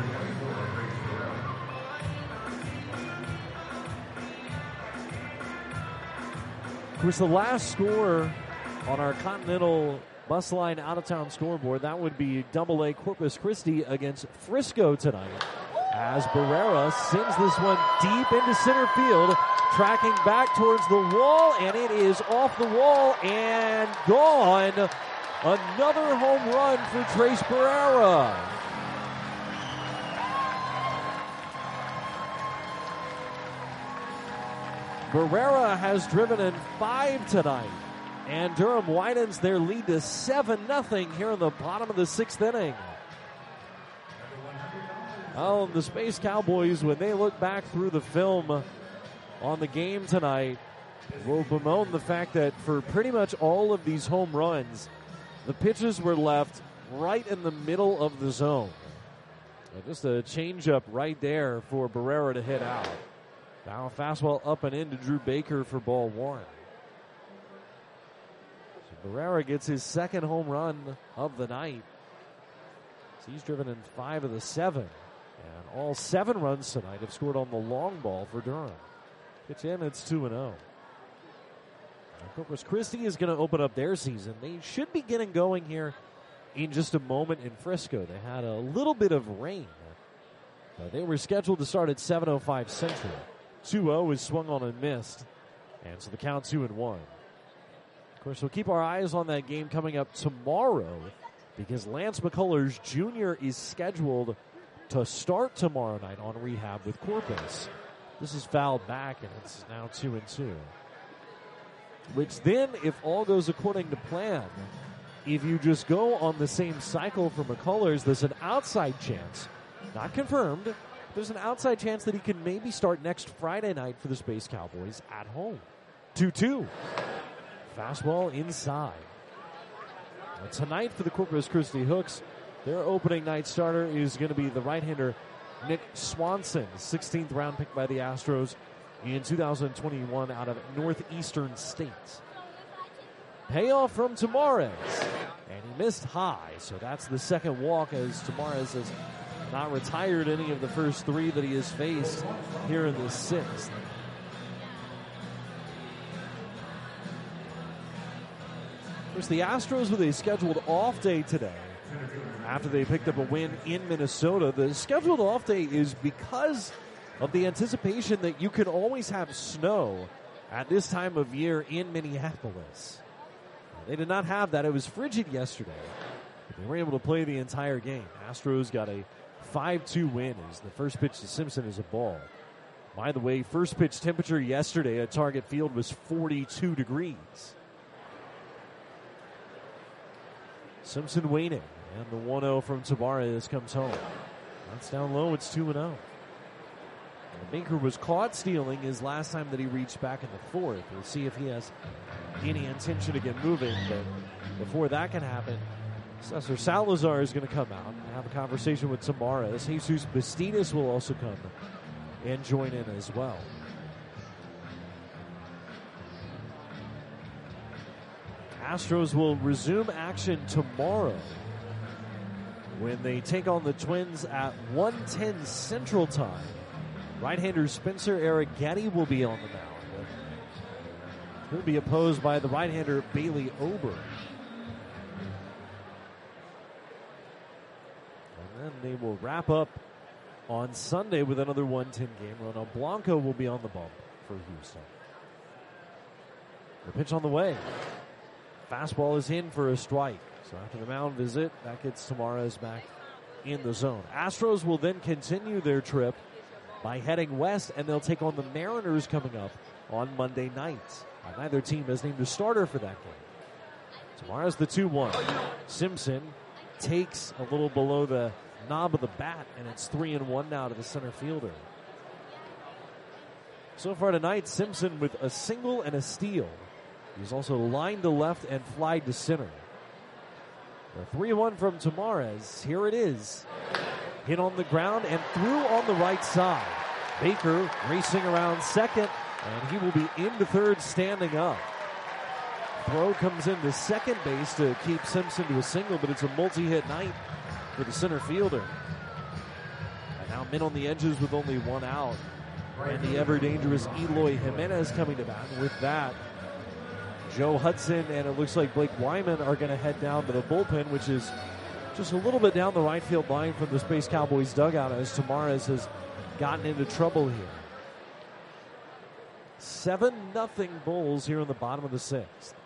Of course, the last score on our Continental Bus Line out-of-town scoreboard, that would be Double A Corpus Christi against Frisco tonight. As Barrera sends this one deep into center field, tracking back towards the wall, and it is off the wall and gone. Another home run for Trace Barrera. Barrera has driven in five tonight. And Durham widens their lead to seven nothing here in the bottom of the sixth inning. Oh, the Space Cowboys, when they look back through the film on the game tonight, will bemoan the fact that for pretty much all of these home runs, the pitches were left right in the middle of the zone. So just a changeup right there for Barrera to hit out. Now a fastball up and in to Drew Baker for ball one. Barrera gets his second home run of the night. So he's driven in five of the seven. And all seven runs tonight have scored on the long ball for Durham. Pitch in, it's two and oh. Corpus Christi is going to open up their season. They should be getting going here in just a moment in Frisco. They had a little bit of rain. Uh, they were scheduled to start at seven oh five Central. two oh is swung on and missed. And so the count two and one. Of course, we'll keep our eyes on that game coming up tomorrow because Lance McCullers Junior is scheduled to start tomorrow night on rehab with Corpus. This is fouled back, and it's now two and two. Which then, if all goes according to plan, if you just go on the same cycle for McCullers, there's an outside chance, not confirmed, there's an outside chance that he can maybe start next Friday night for the Space Cowboys at home. two two. Fastball inside. And tonight for the Corpus Christi Hooks, their opening night starter is going to be the right-hander Nick Swanson, sixteenth round pick by the Astros in two thousand twenty-one out of Northeastern State. Payoff from Tamarez, and he missed high, so that's the second walk as Tamarez has not retired any of the first three that he has faced here in the sixth. Of course, the Astros with a scheduled off day today after they picked up a win in Minnesota. The scheduled off day is because of the anticipation that you can always have snow at this time of year in Minneapolis. They did not have that. It was frigid yesterday, but they were able to play the entire game. Astros got a five two win as the first pitch to Simpson is a ball. By the way, first pitch temperature yesterday at Target Field was forty-two degrees. Simpson waiting, and the one oh from Tabarez comes home. That's down low, it's two and oh. Baker was caught stealing his last time that he reached back in the fourth. We'll see if he has any intention to get moving, but before that can happen, Cesar Salazar is going to come out and have a conversation with Tabarez. Jesus Bastidas will also come and join in as well. Astros will resume action tomorrow when they take on the Twins at one ten Central Time. Right-hander Spencer Arrighetti will be on the mound. He'll be opposed by the right-hander Bailey Ober. And then they will wrap up on Sunday with another one ten game. Ronald Blanco will be on the bump for Houston. The pitch on the way. Fastball is in for a strike. So after the mound visit, that gets Tabarez back in the zone. Astros will then continue their trip by heading west, and they'll take on the Mariners coming up on Monday night. Neither team has named a starter for that game. Tomorrow's the two one. Simpson takes a little below the knob of the bat, and it's three and one now to the center fielder. So far tonight, Simpson with a single and a steal. He's also lined to left and flied to center. The three one from Tabarez. Here it is. Hit on the ground and through on the right side. Baker racing around second, and he will be into third standing up. Throw comes into second base to keep Simpson to a single, but it's a multi-hit night for the center fielder. And now men on the edges with only one out. And the ever-dangerous Eloy Jimenez coming to bat. With that, Joe Hudson and it looks like Blake Wyman are going to head down to the bullpen, which is just a little bit down the right field line from the Space Cowboys dugout as Tabarez has gotten into trouble here. seven nothing Bulls here in the bottom of the sixth.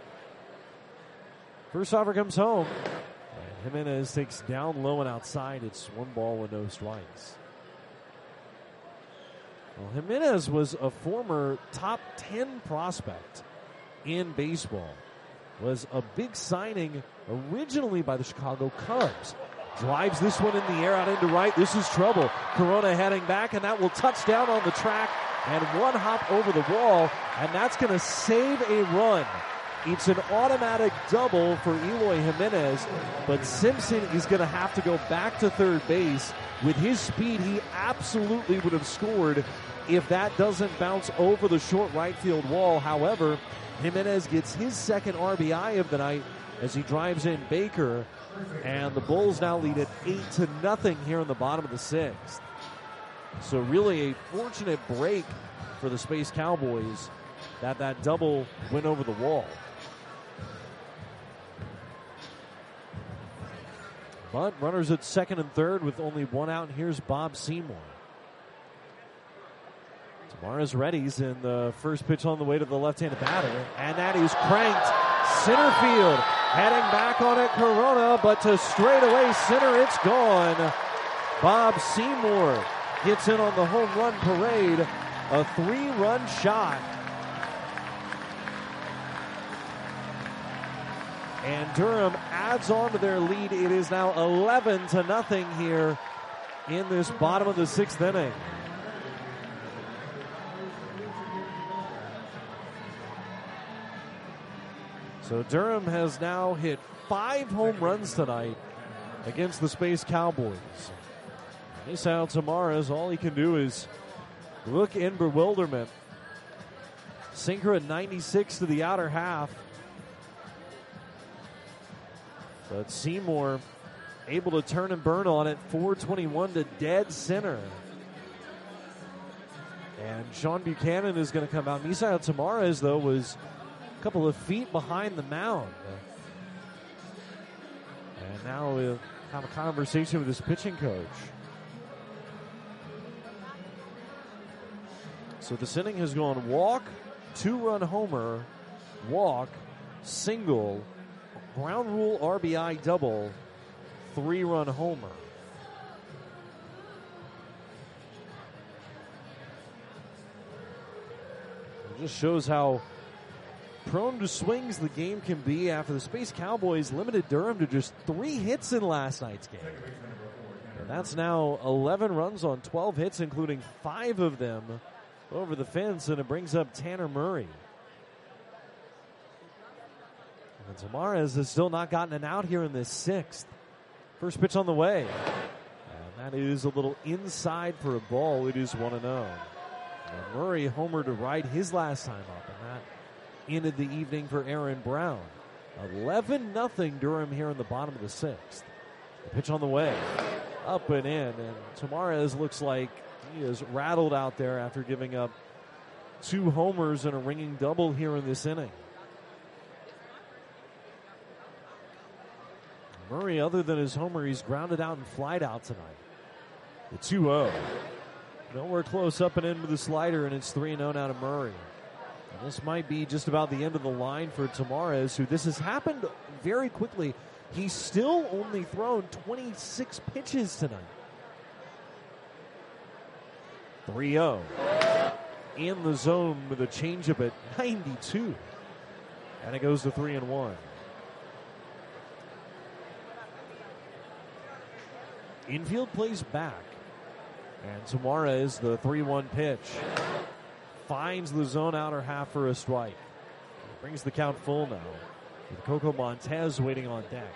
First offer comes home. And Jimenez takes down low and outside. It's one ball with no strikes. Well, Jimenez was a former top ten prospect in baseball. Was a big signing originally by the Chicago Cubs. Drives this one in the air out into right. This is trouble. Corona heading back, and that will touch down on the track and one hop over the wall, and that's going to save a run. It's an automatic double for Eloy Jimenez, but Simpson is going to have to go back to third base. With his speed, he absolutely would have scored if that doesn't bounce over the short right field wall. However, Jimenez gets his second R B I of the night as he drives in Baker, and the Bulls now lead at eight to nothing here in the bottom of the sixth. So really a fortunate break for the Space Cowboys that that double went over the wall. But runners at second and third with only one out, and here's Bob Seymour. Tabarez readies in the first pitch on the way to the left-handed batter, and that is cranked center field. Heading back on it, Corona, but to straightaway center, it's gone. Bob Seymour gets in on the home run parade, a three-run shot. And Durham adds on to their lead. It is now eleven to nothing here in this bottom of the sixth inning. So Durham has now hit five home runs tonight against the Space Cowboys. Misael Tabarez, all he can do is look in bewilderment. Sinker at ninety-six to the outer half. But Seymour able to turn and burn on it. four twenty-one to dead center. And Sean Buchanan is going to come out. Misael Tabarez, though, was a couple of feet behind the mound. And now uh, have a conversation with his pitching coach. So this inning has gone walk, two-run homer, walk, single, ground rule R B I double, three-run homer. It just shows how prone to swings the game can be after the Space Cowboys limited Durham to just three hits in last night's game. And that's now eleven runs on twelve hits, including five of them over the fence, and it brings up Tanner Murray. And Tamarez has still not gotten an out here in this sixth. First pitch on the way. And that is a little inside for a ball. It is one and oh. And Murray homered to right his last time up, and that ended the evening for Aaron Brown. eleven nothing Durham here in the bottom of the sixth. The pitch on the way. Up and in, and Tamarez looks like he is rattled out there after giving up two homers and a ringing double here in this inning. Murray, other than his homer, he's grounded out and flied out tonight. The two oh. Nowhere close, up and in with the slider, and it's three and oh now to Murray. And this might be just about the end of the line for Tamarez, who this has happened very quickly. He's still only thrown twenty-six pitches tonight. three oh. In the zone with a changeup at ninety-two. And it goes to three and one. Infield plays back. And Tamarez, the three one pitch, finds the zone outer half for a strike. Brings the count full now, with Coco Montez waiting on deck.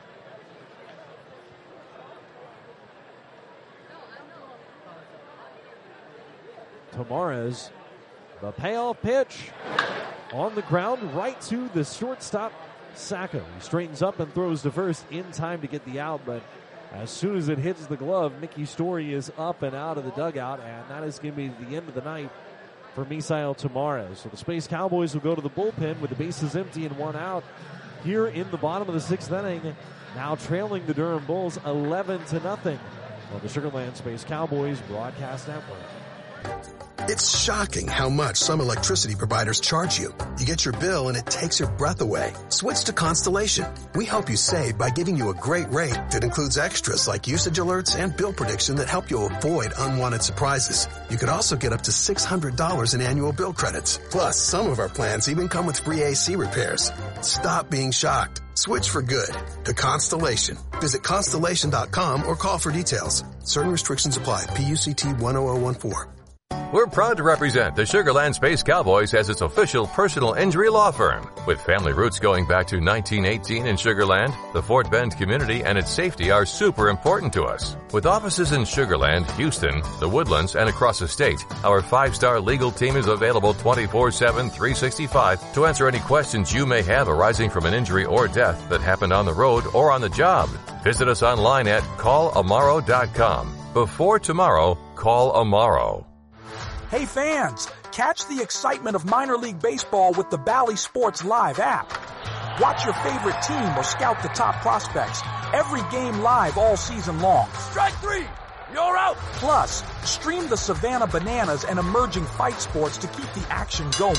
Tamarez, the payoff pitch on the ground right to the shortstop, Sacco. He straightens up and throws to first in time to get the out, but as soon as it hits the glove, Mickey Story is up and out of the dugout, and that is going to be the end of the night for Misael Tamarez. So the Space Cowboys will go to the bullpen with the bases empty and one out here in the bottom of the sixth inning, now trailing the Durham Bulls eleven to nothing on the Sugar Land Space Cowboys Broadcast Network. It's shocking how much some electricity providers charge you. You get your bill and it takes your breath away. Switch to Constellation. We help you save by giving you a great rate that includes extras like usage alerts and bill prediction that help you avoid unwanted surprises. You could also get up to six hundred dollars in annual bill credits. Plus, some of our plans even come with free A C repairs. Stop being shocked. Switch for good to Constellation. Visit Constellation dot com or call for details. Certain restrictions apply. P U C T one oh oh one four. We're proud to represent the Sugar Land Space Cowboys as its official personal injury law firm. With family roots going back to nineteen eighteen in Sugar Land, the Fort Bend community and its safety are super important to us. With offices in Sugar Land, Houston, the Woodlands, and across the state, our five-star legal team is available twenty-four seven, three sixty-five to answer any questions you may have arising from an injury or death that happened on the road or on the job. Visit us online at call amaro dot com. Before tomorrow, call Amaro. Hey fans, catch the excitement of minor league baseball with the Bally Sports Live app. Watch your favorite team or scout the top prospects. Every game live all season long. Strike three! You're out! Plus, stream the Savannah Bananas and emerging fight sports to keep the action going.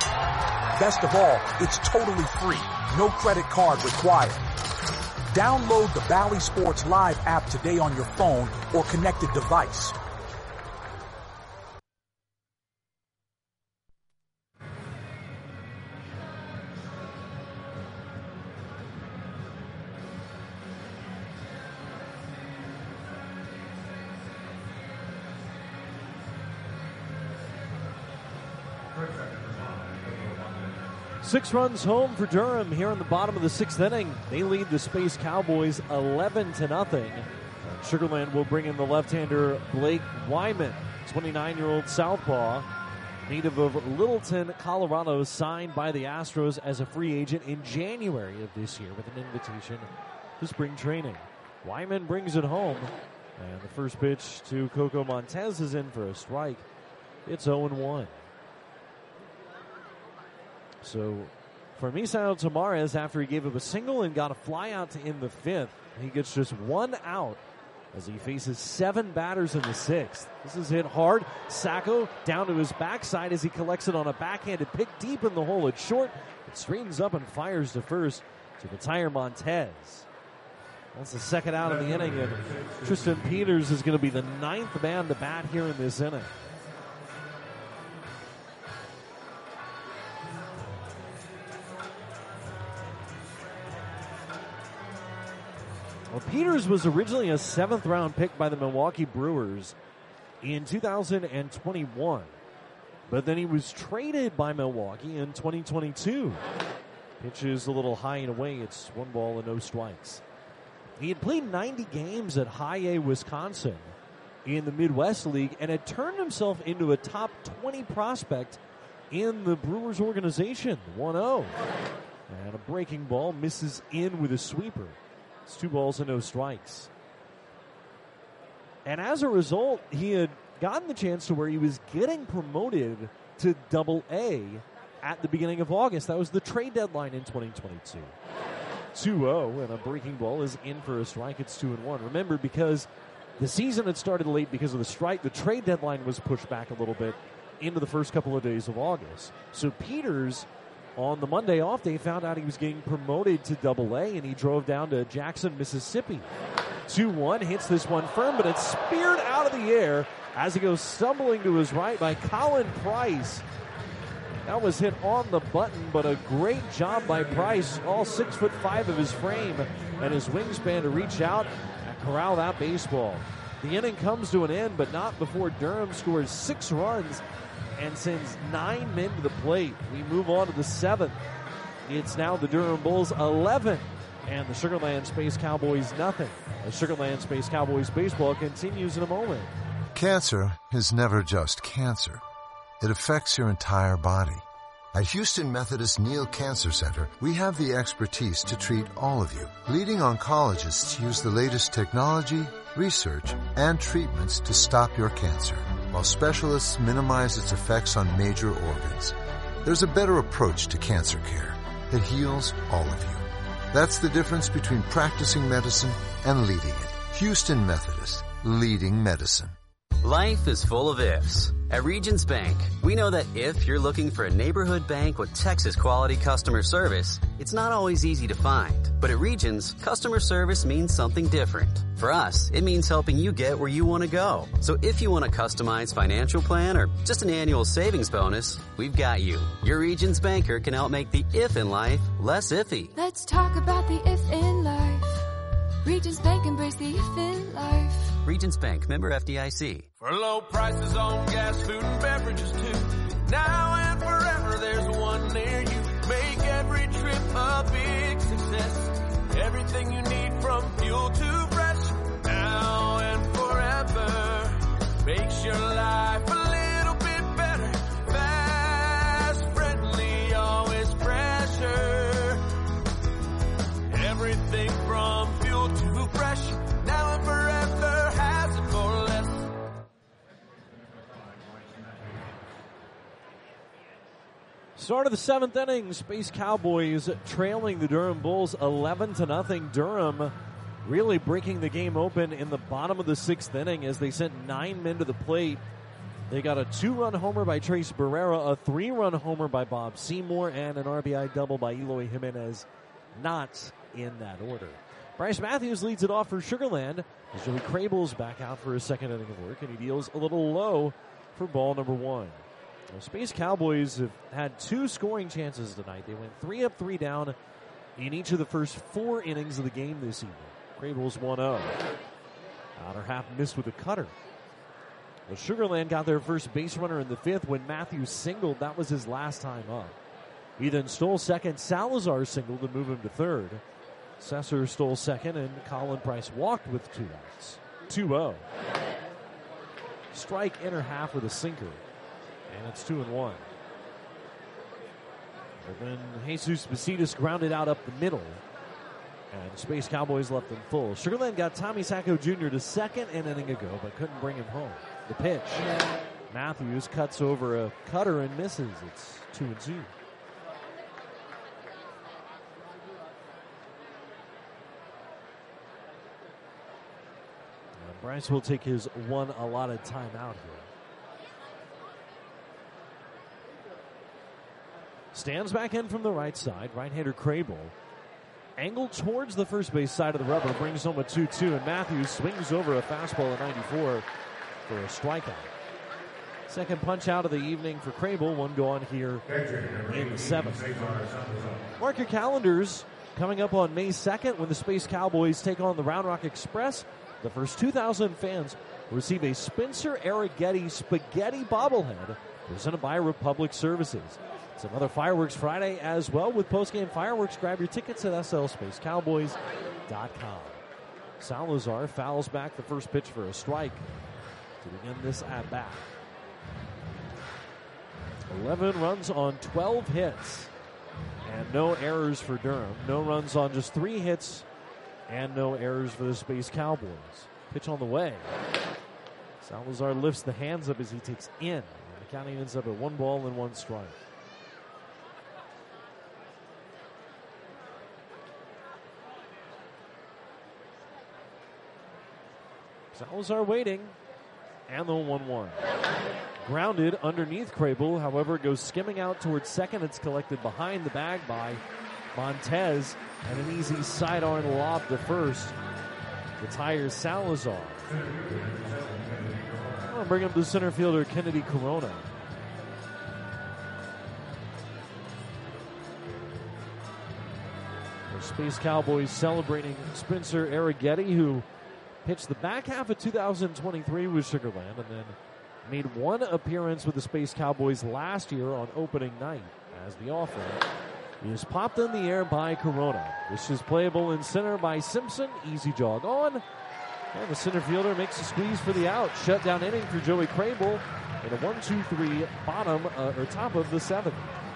Best of all, it's totally free. No credit card required. Download the Bally Sports Live app today on your phone or connected device. Six runs home for Durham here in the bottom of the sixth inning. They lead the Space Cowboys eleven to nothing. Sugar Land will bring in the left-hander Blake Wyman, twenty-nine-year-old southpaw, native of Littleton, Colorado, signed by the Astros as a free agent in January of this year with an invitation to spring training. Wyman brings it home, and the first pitch to Coco Montez is in for a strike. It's oh and one. So for Misael Tamares after he gave up a single and got a fly out to end the fifth. He gets just one out as he faces seven batters in the sixth. This is hit hard. Sacco down to his backside as he collects it on a backhanded pick deep in the hole at short. It straightens up and fires to first to retire Montez. That's the second out of the inning, and Tristan Peters is going to be the ninth man to bat here in this inning. Well, Peters was originally a seventh round pick by the Milwaukee Brewers in two thousand twenty-one, but then he was traded by Milwaukee in twenty twenty-two. Pitches a little high and away. It's one ball and no strikes. He had played ninety games at High A, Wisconsin in the Midwest League and had turned himself into a top twenty prospect in the Brewers organization. one oh. And a breaking ball misses in with a sweeper. It's two balls and no strikes. And as a result, he had gotten the chance to where he was getting promoted to Double A at the beginning of August. That was the trade deadline in twenty twenty-two. two oh, and a breaking ball is in for a strike. It's two and one. Remember, because the season had started late because of the strike, the trade deadline was pushed back a little bit into the first couple of days of August. So Peters, on the Monday off day, found out he was getting promoted to Double A, and he drove down to Jackson, Mississippi. two one, hits this one firm, but it's speared out of the air as he goes stumbling to his right by Colin Price. That was hit on the button, but a great job by Price, all six foot five of his frame and his wingspan to reach out and corral that baseball. The inning comes to an end, but not before Durham scores six runs and sends nine men to the plate. We move on to the seventh. It's now the Durham Bulls eleven and the Sugar Land Space Cowboys nothing. The Sugar Land Space Cowboys baseball continues in a moment. Cancer is never just cancer. It affects your entire body. At Houston Methodist Neal Cancer Center, we have the expertise to treat all of you. Leading oncologists use the latest technology, research, and treatments to stop your cancer, while specialists minimize its effects on major organs. There's a better approach to cancer care that heals all of you. That's the difference between practicing medicine and leading it. Houston Methodist, leading medicine. Life is full of ifs. At Regions Bank, we know that if you're looking for a neighborhood bank with Texas quality customer service, it's not always easy to find. But at Regions, customer service means something different. For us, it means helping you get where you want to go. So if you want a customized financial plan or just an annual savings bonus, we've got you. Your Regions banker can help make the if in life less iffy. Let's talk about the if in life. Regions Bank, embrace the if in life. Regions Bank, member F D I C. For low prices on gas, food, and beverages too. Now and forever, there's one near you. Make every trip a big success. Everything you need from fuel to fresh. Now and forever makes your life a little bit better. Fast, friendly, always fresher. Everything from fuel to fresh. Now and forever has it for less. Start of the seventh inning, Space Cowboys trailing the Durham Bulls eleven to nothing. Durham really breaking the game open in the bottom of the sixth inning as they sent nine men to the plate. They got a two-run homer by Trace Barrera, a three-run homer by Bob Seymour, and an R B I double by Eloy Jimenez, not in that order. Bryce Matthews leads it off for Sugar Land as Joey Crable's back out for his second inning of work, and he deals a little low for ball number one. The Space Cowboys have had two scoring chances tonight. They went three up, three down in each of the first four innings of the game this evening. Crable's one oh. Outer half missed with a cutter. Well, Sugar Land got their first base runner in the fifth when Matthews singled. That was his last time up. He then stole second. Salazar singled to move him to third. Sesser stole second, and Colin Price walked with two outs. two oh. Strike inner half with a sinker. And it's two and one. But then Jesus Bacidas grounded out up the middle. And Space Cowboys left them full. Sugar Land got Tommy Sacco Junior to second an inning ago, but couldn't bring him home. The pitch. Matthews cuts over a cutter and misses. It's two and two. And Bryce will take his one allotted timeout here. Stands back in from the right side. Right-hander Crable. Angled towards the first base side of the rubber. Brings home a two two. And Matthews swings over a fastball at ninety-four for a strikeout. Second punch out of the evening for Crable. One gone here in the seventh. Mark your calendars. Coming up on May second when the Space Cowboys take on the Round Rock Express. The first two thousand fans will receive a Spencer Arrighetti Spaghetti bobblehead presented by Republic Services. Some other fireworks Friday as well with postgame fireworks. Grab your tickets at S L Space Cowboys dot com. Salazar fouls back the first pitch for a strike to begin this at bat. eleven runs on twelve hits and no errors for Durham. No runs on just three hits and no errors for the Space Cowboys. Pitch on the way. Salazar lifts the hands up as he takes in. The count ends up at one ball and one strike. Salazar waiting, and the one one. Grounded underneath Crable, however, goes skimming out towards second. It's collected behind the bag by Montez, and an easy sidearm lob to first. Retires Salazar. I'm going to bring up the center fielder, Kennedy Corona. The Space Cowboys celebrating Spencer Arrighetti, who pitched the back half of two thousand twenty-three with Sugar Land and then made one appearance with the Space Cowboys last year on opening night as the offer. He is popped in the air by Corona. This is playable in center by Simpson. Easy jog on. And the center fielder makes a squeeze for the out. Shutdown inning for Joey Crable in a one two three bottom uh, or top of the seventh.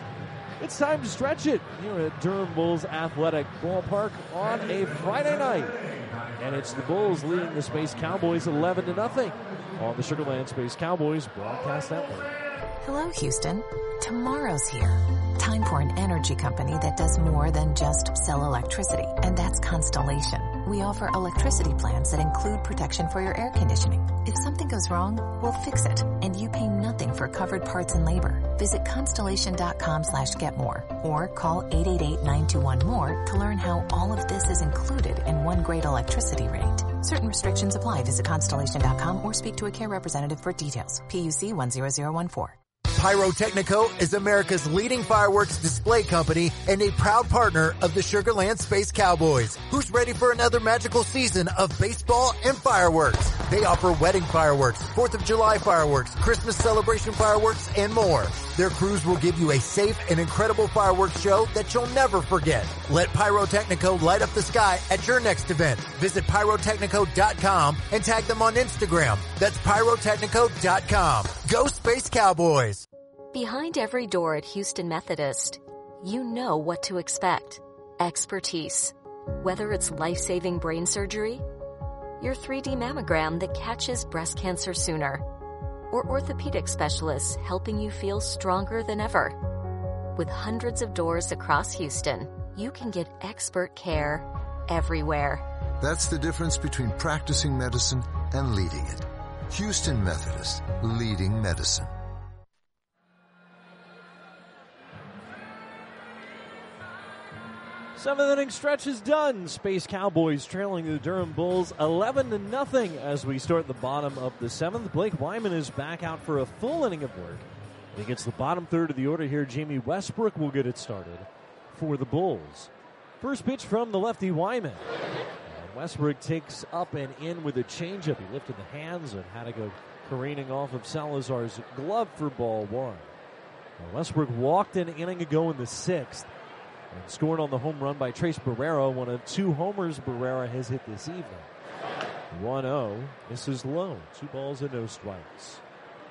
It's time to stretch it here at Durham Bulls Athletic Ballpark on a Friday night. And it's the Bulls leading the Space Cowboys eleven to nothing on the Sugar Land Space Cowboys Broadcast Network. Hello, Houston. Tomorrow's here. Time for an energy company that does more than just sell electricity, and that's Constellation. We offer electricity plans that include protection for your air conditioning. If something goes wrong, we'll fix it, and you pay nothing for covered parts and labor. Visit Constellation.com slash get more or call eight eight eight, nine two one, more to learn how all of this is included in one great electricity rate. Certain restrictions apply. Visit Constellation dot com or speak to a care representative for details. P U C one zero zero one four. Pyrotechnico is America's leading fireworks display company and a proud partner of the Sugar Land Space Cowboys. Who's ready for another magical season of baseball and fireworks? They offer wedding fireworks, fourth of July fireworks, Christmas celebration fireworks, and more. Their crews will give you a safe and incredible fireworks show that you'll never forget. Let Pyrotechnico light up the sky at your next event. Visit Pyrotechnico dot com and tag them on Instagram. That's Pyrotechnico dot com. Go Space Cowboys! Behind every door at Houston Methodist, you know what to expect. Expertise. Whether it's life-saving brain surgery, your three D mammogram that catches breast cancer sooner, or orthopedic specialists helping you feel stronger than ever. With hundreds of doors across Houston, you can get expert care everywhere. That's the difference between practicing medicine and leading it. Houston Methodist, leading medicine. Seventh inning stretch is done. Space Cowboys trailing the Durham Bulls eleven to nothing as we start the bottom of the seventh. Blake Wyman is back out for a full inning of work. He gets the bottom third of the order here. Jamie Westbrook will get it started for the Bulls. First pitch from the lefty Wyman. And Westbrook takes up and in with a changeup. He lifted the hands and had to go careening off of Salazar's glove for ball one. Now Westbrook walked an inning ago in the sixth and scored on the home run by Trace Barrera, one of two homers Barrera has hit this evening. one oh. This is low. Two balls and no strikes.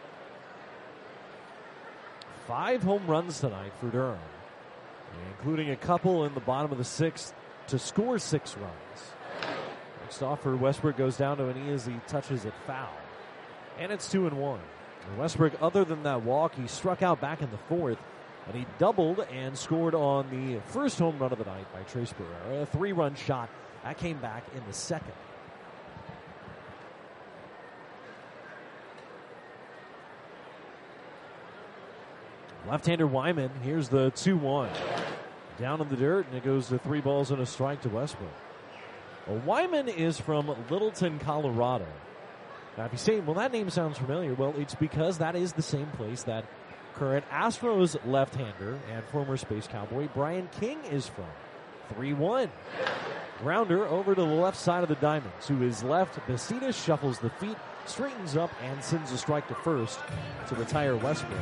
Five home runs tonight for Durham, including a couple in the bottom of the sixth to score six runs. Next offer, Westbrook goes down to a knee as he touches it foul. And it's two and one. And Westbrook, other than that walk, he struck out back in the fourth. And he doubled and scored on the first home run of the night by Trace Barrera. A three-run shot. That came back in the second. Left-hander Wyman, here's the two one. Down in the dirt, and it goes to three balls and a strike to Westbrook. Well, Wyman is from Littleton, Colorado. Now, if you say, well, that name sounds familiar, well, it's because that is the same place that current Astros left-hander and former Space Cowboy Brian King is from. three one. Grounder over to the left side of the diamonds. To his left, Bastidas shuffles the feet, straightens up, and sends a strike to first to retire Westbrook.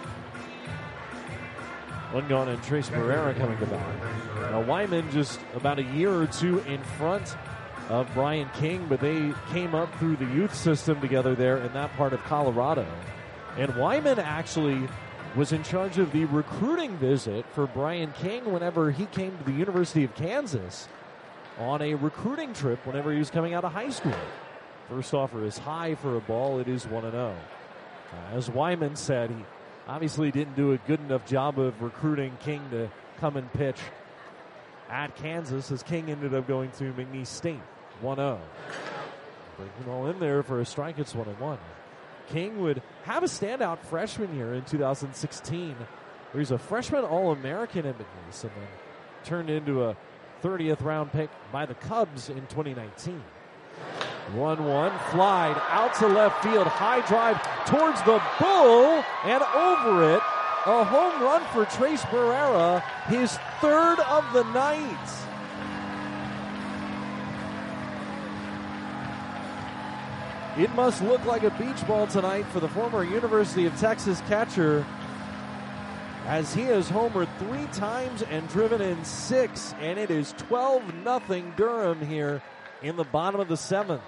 One gone and Trace Barrera coming to bat. Now Wyman just about a year or two in front of Brian King, but they came up through the youth system together there in that part of Colorado. And Wyman actually was in charge of the recruiting visit for Brian King whenever he came to the University of Kansas on a recruiting trip whenever he was coming out of high school. First offer is high for a ball. It is one and oh. Uh, as Wyman said, he obviously didn't do a good enough job of recruiting King to come and pitch at Kansas, as King ended up going to McNeese State. one oh. Breaking all in there for a strike. It's one and one. King would have a standout freshman year in two thousand sixteen. Where he's a freshman All-American at McNeese and then turned into a thirtieth round pick by the Cubs in twenty nineteen. one one, flied out to left field, high drive towards the bull, and over it, a home run for Trace Barrera, his third of the night. It must look like a beach ball tonight for the former University of Texas catcher, as he has homered three times and driven in six, and it is twelve nothing Durham here in the bottom of the seventh.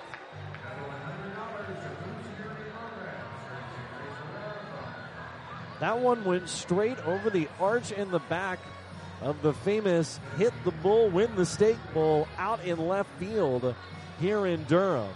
That one went straight over the arch in the back of the famous Hit the Bull, Win the Stake Bowl out in left field here in Durham.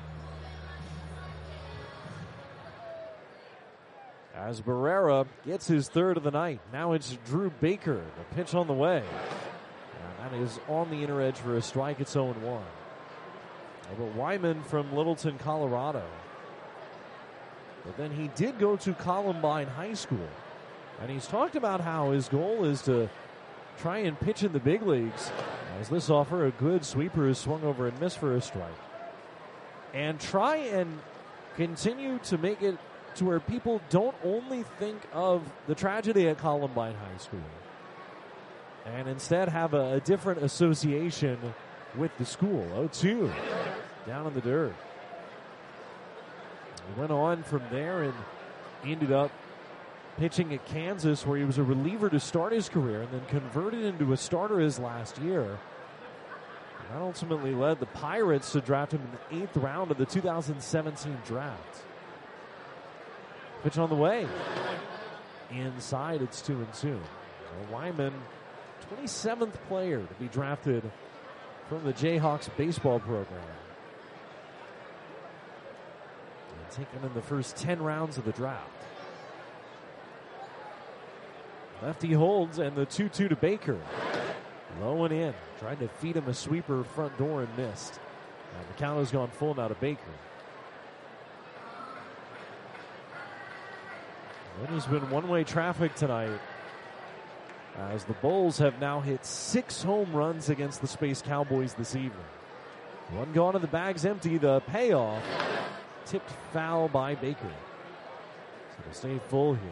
As Barrera gets his third of the night. Now it's Drew Baker, the pitch on the way. And that is on the inner edge for a strike. It's oh one. But Wyman from Littleton, Colorado. But then he did go to Columbine High School. And he's talked about how his goal is to try and pitch in the big leagues. As this offer, a good sweeper is swung over and missed for a strike. And try and continue to make it to where people don't only think of the tragedy at Columbine High School and instead have a, a different association with the school. oh two, down in the dirt. He went on from there and ended up pitching at Kansas, where he was a reliever to start his career and then converted into a starter his last year. And that ultimately led the Pirates to draft him in the eighth round of the two thousand seventeen draft. Pitch on the way. Inside, it's two and two. So Wyman, twenty-seventh player to be drafted from the Jayhawks baseball program. And taken in the first ten rounds of the draft. Lefty holds, and the two two to Baker. Low and in. Tried to feed him a sweeper front door and missed. And the count has gone full now to Baker. It has been one-way traffic tonight, as the Bulls have now hit six home runs against the Space Cowboys this evening. One gone and the bag's empty. The payoff tipped foul by Baker. So to stay full here.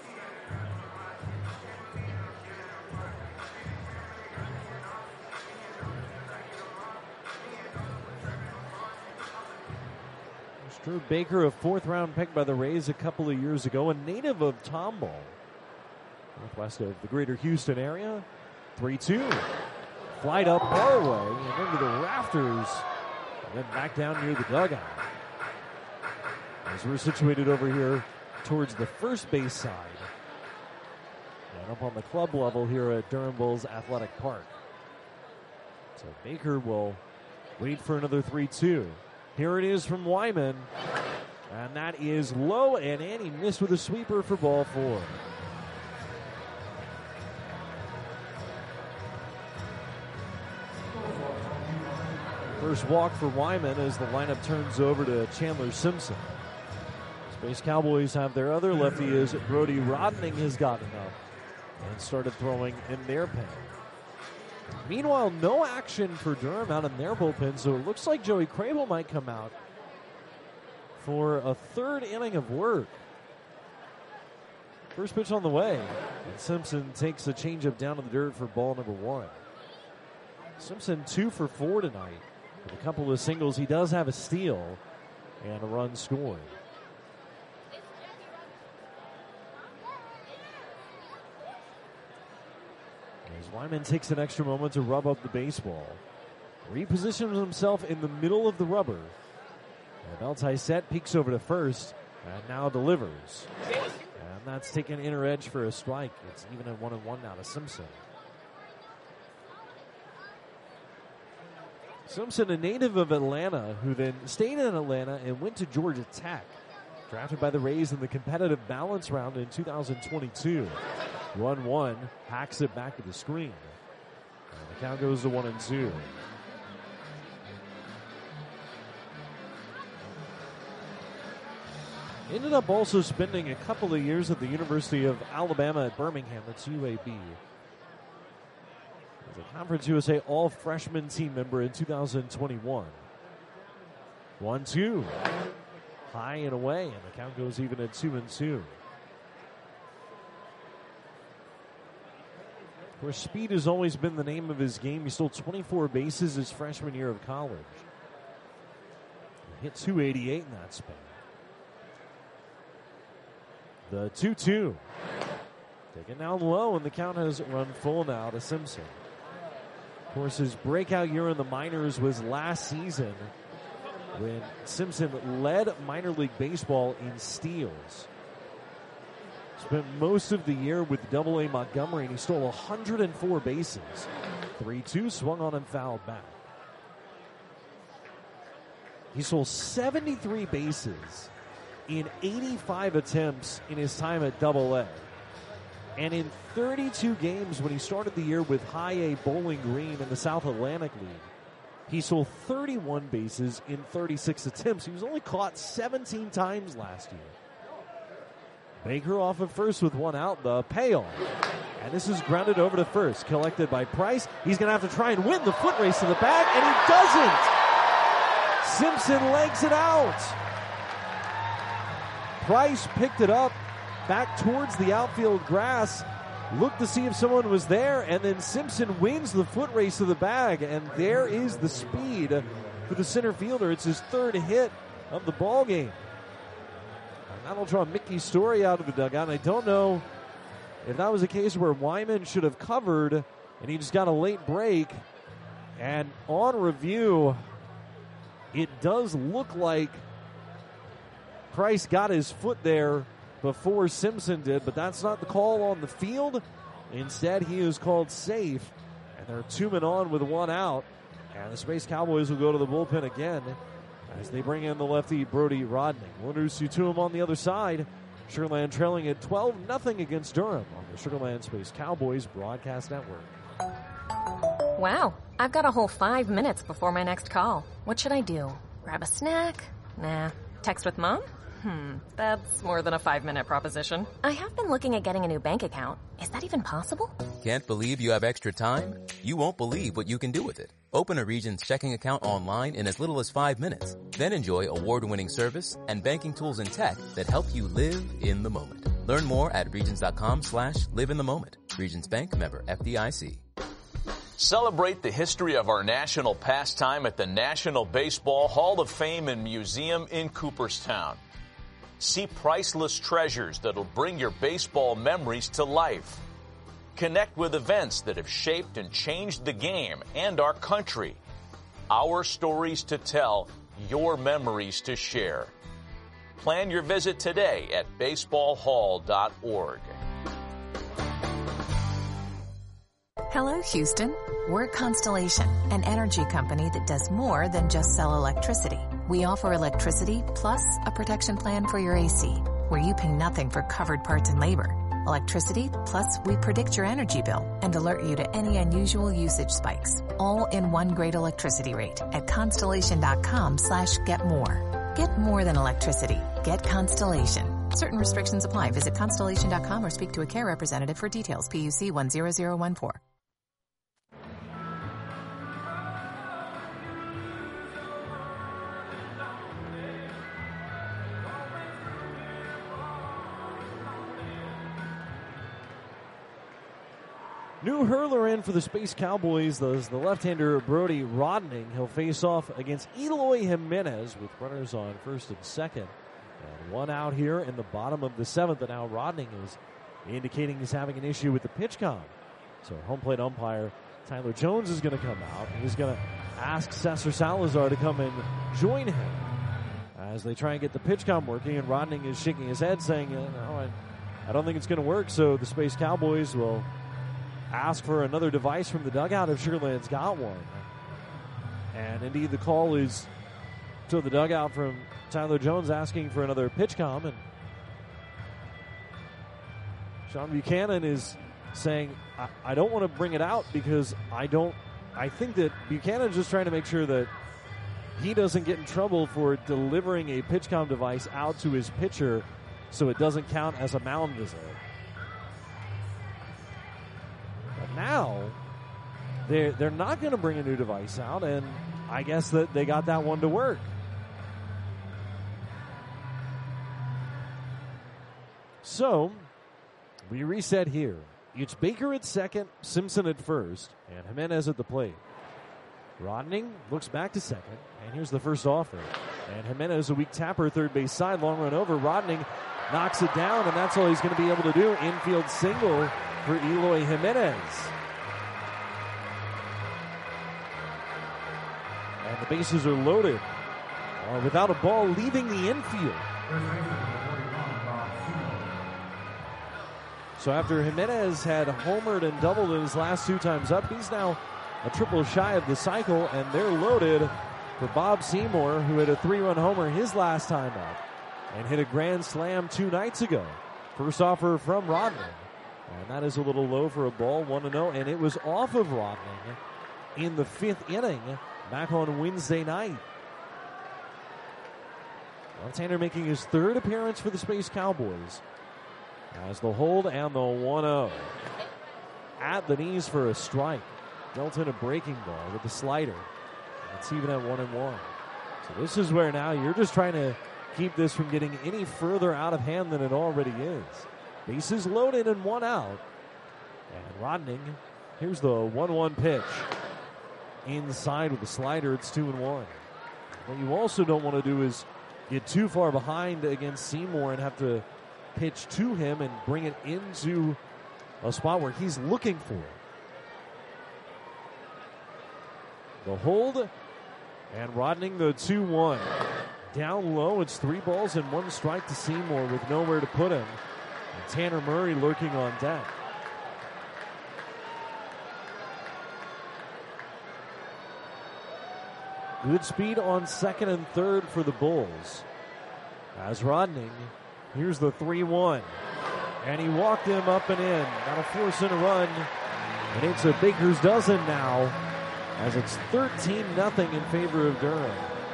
Drew Baker, a fourth-round pick by the Rays a couple of years ago, a native of Tomball, northwest of the greater Houston area. three two. Flied up our way and into the rafters, and then back down near the dugout. As we're situated over here towards the first base side, and up on the club level here at Durham Bulls Athletic Park. So Baker will wait for another three two. Here it is from Wyman, and that is low and in. He missed with a sweeper for ball four. First walk for Wyman as the lineup turns over to Chandler Simpson. Space Cowboys have their other lefty as Brody Rodning has gotten up and started throwing in their pen. Meanwhile, no action for Durham out in their bullpen, so it looks like Joey Crable might come out for a third inning of work. First pitch on the way, and Simpson takes a changeup down to the dirt for ball number one. Simpson two for four tonight with a couple of singles. He does have a steal and a run scored. As Wyman takes an extra moment to rub up the baseball, repositions himself in the middle of the rubber. And Beltai set, peeks over to first, and now delivers. And that's taken inner edge for a strike. It's even at one and one now to Simpson. Simpson, a native of Atlanta, who then stayed in Atlanta and went to Georgia Tech. Drafted by the Rays in the competitive balance round in two thousand twenty-two. one one, hacks it back to the screen. And the count goes to one and two. Ended up also spending a couple of years at the University of Alabama at Birmingham. That's U A B. As a Conference U S A All-Freshman team member in two thousand twenty-one. one two. High and away, and the count goes even at two and two. Of course, speed has always been the name of his game. He stole twenty-four bases his freshman year of college. He hit two eighty-eight in that span. The two two. Taken down low, and the count has run full now to Simpson. Of course, his breakout year in the minors was last season when Simpson led minor league baseball in steals. Spent most of the year with Double A Montgomery, and he stole one hundred four bases. three two, swung on and fouled back. He stole seventy-three bases in eighty-five attempts in his time at Double A. And in thirty-two games when he started the year with High A Bowling Green in the South Atlantic League, he stole thirty-one bases in thirty-six attempts. He was only caught seventeen times last year. Baker off at first with one out, the payoff. And this is grounded over to first, collected by Price. He's going to have to try and win the foot race to the bag, and he doesn't. Simpson legs it out. Price picked it up back towards the outfield grass, looked to see if someone was there, and then Simpson wins the foot race to the bag, and there is the speed for the center fielder. It's his third hit of the ball game. And that'll draw Mickey Story out of the dugout. I don't know if that was a case where Wyman should have covered and he just got a late break. And on review, it does look like Price got his foot there before Simpson did, but that's not the call on the field. Instead, he is called safe, and there are two men on with one out, and the Space Cowboys will go to the bullpen again as they bring in the lefty Brody Rodning. We'll introduce you to him on the other side. Sugarland trailing at twelve nothing against Durham on the Sugarland Space Cowboys broadcast network. Wow, I've got a whole five minutes before my next call. What should I do? Grab a snack? Nah. Text with mom? Hmm, that's more than a five-minute proposition. I have been looking at getting a new bank account. Is that even possible? Can't believe you have extra time? You won't believe what you can do with it. Open a Regions checking account online in as little as five minutes. Then enjoy award-winning service and banking tools and tech that help you live in the moment. Learn more at regions.com slash live in the moment. Regions Bank, member F D I C. Celebrate the history of our national pastime at the National Baseball Hall of Fame and Museum in Cooperstown. See priceless treasures that'll bring your baseball memories to life. Connect with events that have shaped and changed the game and our country. Our stories to tell, your memories to share. Plan your visit today at baseball hall dot org. Hello, Houston. We're Constellation, an energy company that does more than just sell electricity. We offer electricity plus a protection plan for your A C, where you pay nothing for covered parts and labor. Electricity plus we predict your energy bill and alert you to any unusual usage spikes, all in one great electricity rate at constellation.com slash get more. Get more than electricity. Get Constellation. Certain restrictions apply. Visit constellation dot com or speak to a care representative for details. P U C one zero zero one four. New hurler in for the Space Cowboys. The, the left-hander Brody Rodning. He'll face off against Eloy Jimenez with runners on first and second. And one out here in the bottom of the seventh. And now Rodning is indicating he's having an issue with the pitch count. So home plate umpire Tyler Jones is going to come out. He's going to ask Cesar Salazar to come and join him as they try and get the pitch count working. And Rodning is shaking his head saying, no, I, I don't think it's going to work. So the Space Cowboys will ask for another device from the dugout if Sugar Land's got one. And indeed, the call is to the dugout from Tyler Jones asking for another pitch comm. And Sean Buchanan is saying, I, I don't want to bring it out because I don't, I think that Buchanan's just trying to make sure that he doesn't get in trouble for delivering a pitch comm device out to his pitcher so it doesn't count as a mound visit. Now, they're, they're not going to bring a new device out, and I guess that they got that one to work. So, we reset here. It's Baker at second, Simpson at first, and Jimenez at the plate. Rodning looks back to second, and here's the first offer. And Jimenez, a weak tapper, third base side, long run over. Rodning knocks it down, and that's all he's going to be able to do. Infield single for Eloy Jimenez. And the bases are loaded. Uh, without a ball leaving the infield. So after Jimenez had homered and doubled in his last two times up, he's now a triple shy of the cycle, and they're loaded for Bob Seymour, who had a three-run homer his last time up and hit a grand slam two nights ago. First offer from Rodning. And that is a little low for a ball, one to oh, and it was off of Rodning in the fifth inning back on Wednesday night. Left-hander making his third appearance for the Space Cowboys as the hold and the one oh. At the knees for a strike. Dealt in a breaking ball with the slider. It's even at one and one. So this is where now you're just trying to keep this from getting any further out of hand than it already is. Bases loaded and one out. And Rodning, here's the one one pitch. Inside with the slider, it's two and one. What you also don't want to do is get too far behind against Seymour and have to pitch to him and bring it into a spot where he's looking for it. The hold, and Rodning the two one. Down low, it's three balls and one strike to Seymour with nowhere to put him. And Tanner Murray lurking on deck. Good speed on second and third for the Bulls. As Rodning, here's the three one. And he walked him up and in. That'll force in a run. And it's a Baker's dozen now, as it's thirteen nothing in favor of Durham.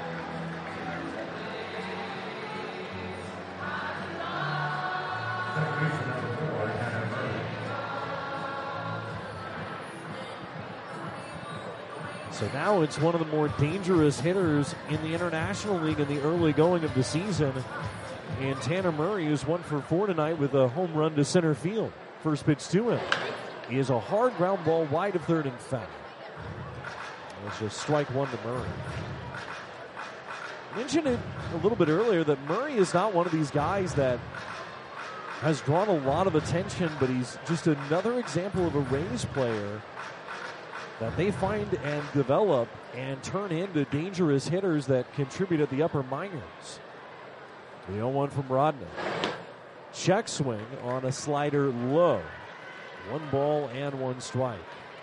So now it's one of the more dangerous hitters in the International League in the early going of the season. And Tanner Murray is one for four tonight with a home run to center field. First pitch to him is a hard ground ball wide of third and foul. It's just strike one to Murray. I mentioned it a little bit earlier that Murray is not one of these guys that has drawn a lot of attention, but he's just another example of a Rays player that they find and develop and turn into dangerous hitters that contribute at the upper minors. The oh one from Rodney. Check swing on a slider low. One ball and one strike.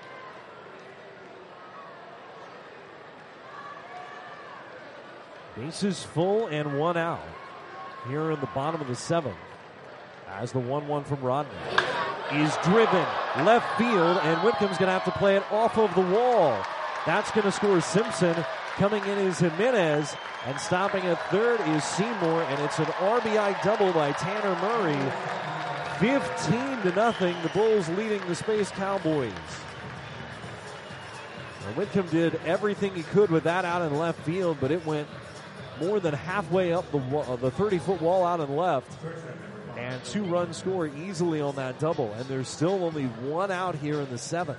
Bases full and one out here in the bottom of the seventh as the one one from Rodney is driven left field, and Whitcomb's going to have to play it off of the wall. That's going to score Simpson, Coming in is Jimenez, and stopping at third is Seymour, and it's an R B I double by Tanner Murray. fifteen to nothing, the Bulls leading the Space Cowboys. Now, Whitcomb did everything he could with that out in left field, but it went more than halfway up the uh, the thirty-foot wall out in left. And two runs score easily on that double, and there's still only one out here in the seventh.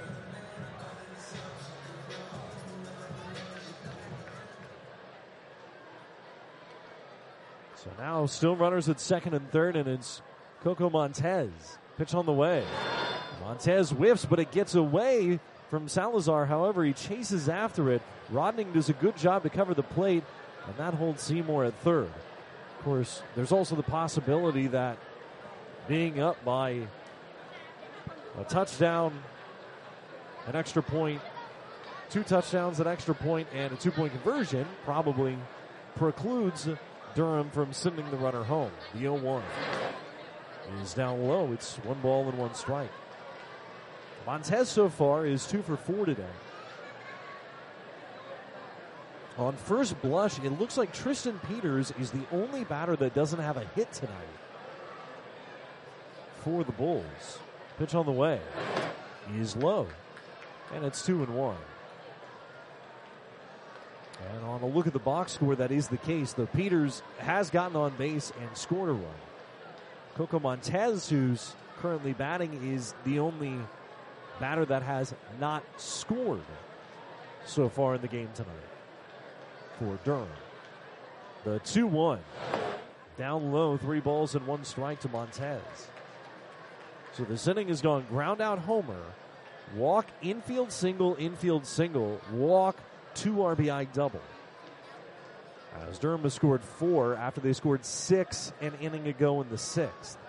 So now still runners at second and third, and it's Coco Montez. Pitch on the way. Montez whiffs, but it gets away from Salazar. However, he chases after it. Rodning does a good job to cover the plate, and that holds Seymour at third. Of course, there's also the possibility that being up by a touchdown, an extra point, two touchdowns, an extra point, and a two-point conversion probably precludes Durham from sending the runner home. The oh one is down low. It's one ball and one strike. Montez so far is two for four today. On first blush, it looks like Tristan Peters is the only batter that doesn't have a hit tonight for the Bulls. Pitch on the way is low, and it's two and one. And on a look at the box score, that is the case. Though Peters has gotten on base and scored a run. Coco Montez, who's currently batting, is the only batter that has not scored so far in the game tonight for Durham. The two one. Down low, three balls and one strike to Montez. So this inning has gone ground out homer, walk, infield single, infield single, walk, two R B I double. As Durham has scored four after they scored six an inning ago in the sixth.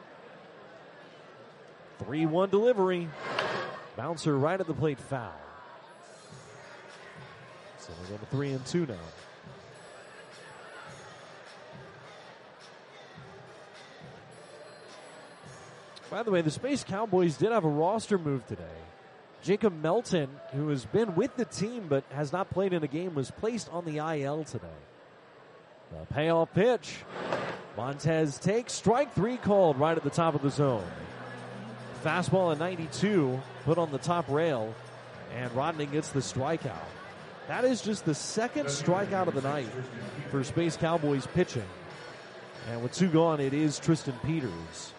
three one delivery. Bouncer right at the plate, foul. So we're going to three and two now. By the way, the Space Cowboys did have a roster move today. Jacob Melton, who has been with the team but has not played in a game, was placed on the I L today. The payoff pitch. Montez takes strike three called right at the top of the zone. Fastball at ninety-two, put on the top rail, and Rodney gets the strikeout. That is just the second strikeout of the night for Space Cowboys pitching. And with two gone, it is Tristan Peters.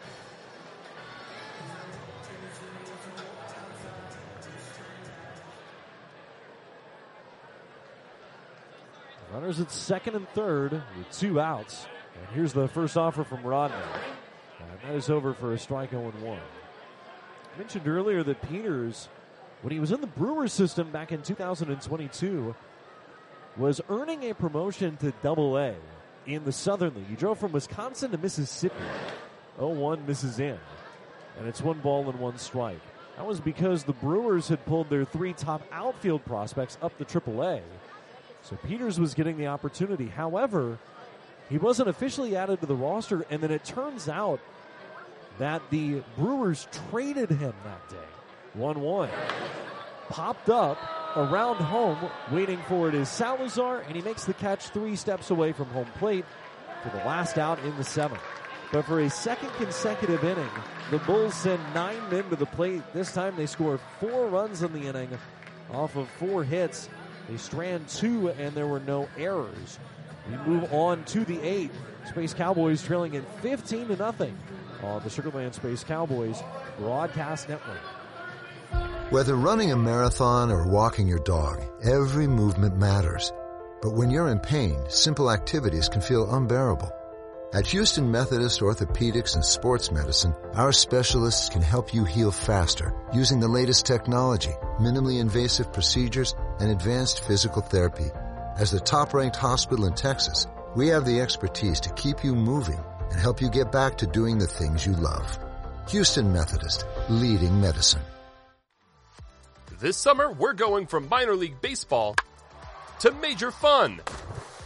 Runners at second and third with two outs. And here's the first offer from Rodney. And that is over for a strike oh and one. I mentioned earlier that Peters, when he was in the Brewers system back in two thousand twenty-two, was earning a promotion to Double A in the Southern League. He drove from Wisconsin to Mississippi. oh one misses in. And it's one ball and one strike. That was because the Brewers had pulled their three top outfield prospects up to Triple A. So Peters was getting the opportunity. However, he wasn't officially added to the roster, and then it turns out that the Brewers traded him that day. one one. Popped up around home, waiting for it is Salazar, and he makes the catch three steps away from home plate for the last out in the seventh. But for a second consecutive inning, the Bulls send nine men to the plate. This time they score four runs in the inning off of four hits. They strand two, and there were no errors. We move on to the eighth. Space Cowboys trailing in fifteen to nothing on the Sugar Land Space Cowboys Broadcast Network. Whether running a marathon or walking your dog, every movement matters. But when you're in pain, simple activities can feel unbearable. At Houston Methodist Orthopedics and Sports Medicine, our specialists can help you heal faster using the latest technology, minimally invasive procedures, and advanced physical therapy. As the top-ranked hospital in Texas, we have the expertise to keep you moving and help you get back to doing the things you love. Houston Methodist, leading medicine. This summer, we're going from minor league baseball to major fun.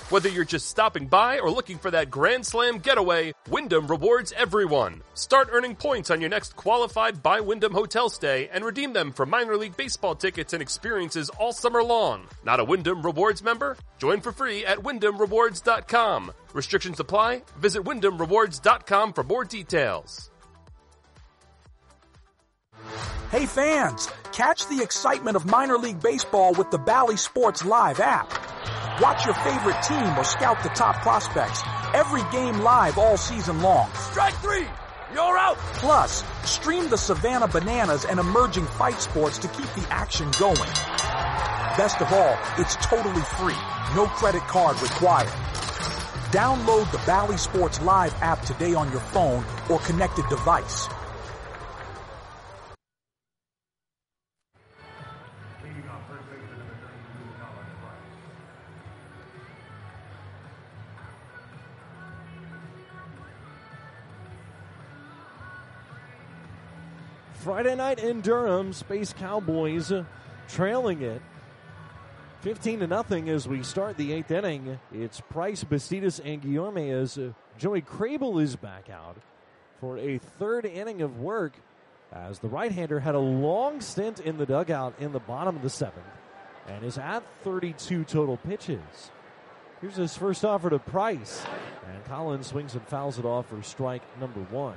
Whether you're just stopping by or looking for that Grand Slam getaway, Wyndham rewards everyone. Start earning points on your next qualified by Wyndham hotel stay and redeem them for minor league baseball tickets and experiences all summer long. Not a Wyndham Rewards member? Join for free at wyndham rewards dot com. Restrictions apply. Visit wyndham rewards dot com for more details. Hey fans, catch the excitement of minor league baseball with the Bally Sports Live app. Watch your favorite team or scout the top prospects. Every game live all season long. Strike three! You're out! Plus, stream the Savannah Bananas and emerging fight sports to keep the action going. Best of all, it's totally free. No credit card required. Download the Bally Sports Live app today on your phone or connected device. Friday night in Durham, Space Cowboys uh, trailing it fifteen to nothing as we start the eighth inning. It's Price, Bastidas, and Guillorme as uh, Joey Crable is back out for a third inning of work as the right-hander had a long stint in the dugout in the bottom of the seventh and is at thirty-two total pitches. Here's his first offer to Price, and Collins swings and fouls it off for strike number one.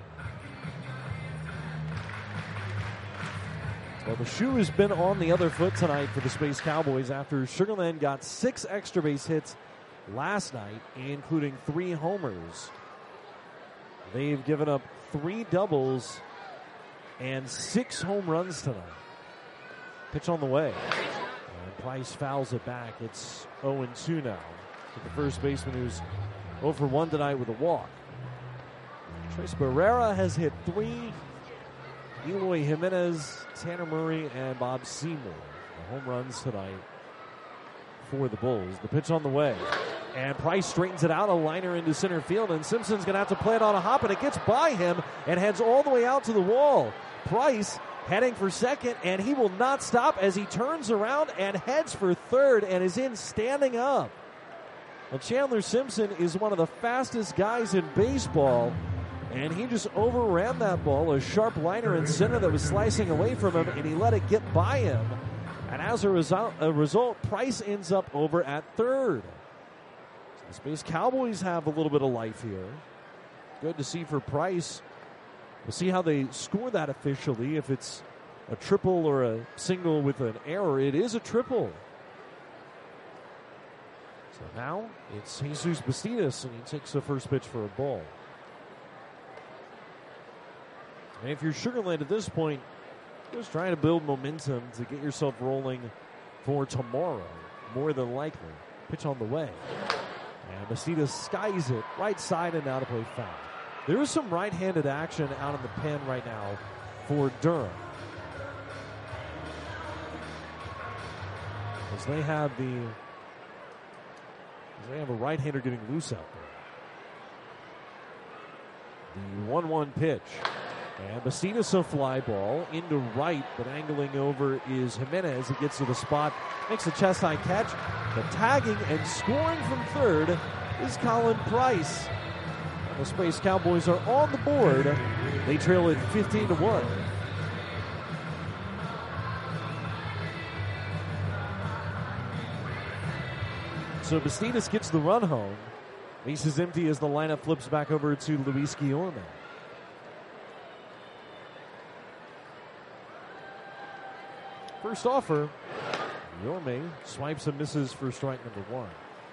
Well, the shoe has been on the other foot tonight for the Space Cowboys after Sugar Land got six extra base hits last night, including three homers. They've given up three doubles and six home runs tonight. Pitch on the way. And Price fouls it back. It's oh and two now to the first baseman, who's oh for one tonight with a walk. Trace Barrera has hit three. Eloy Jimenez, Tanner Murray, and Bob Seymour. The home runs tonight for the Bulls. The pitch on the way. And Price straightens it out, a liner into center field, and Simpson's going to have to play it on a hop, and it gets by him and heads all the way out to the wall. Price heading for second, and he will not stop as he turns around and heads for third and is in standing up. Well, Chandler Simpson is one of the fastest guys in baseball, and he just overran that ball, a sharp liner in center that was slicing away from him, and he let it get by him. And as a result, a result Price ends up over at third. So the Space Cowboys have a little bit of life here. Good to see for Price. We'll see how they score that officially. If it's a triple or a single with an error, it is a triple. So now it's Jesus Bastidas, and he takes the first pitch for a ball. And if you're Sugar Land at this point, just trying to build momentum to get yourself rolling for tomorrow, more than likely. Pitch on the way. And Bastidas skies it right side and now to play foul. There is some right-handed action out in the pen right now for Durham, as they have the as they have a right-hander getting loose out there. The one one pitch. And Bastidas a fly ball into right, but angling over is Jimenez. He gets to the spot, makes a chest-high catch, but tagging and scoring from third is Colin Price. And the Space Cowboys are on the board. They trail it fifteen to one. So Bastidas gets the run home. Base is empty as the lineup flips back over to Luis Guillorme. First offer, Guillorme swipes and misses for strike number one.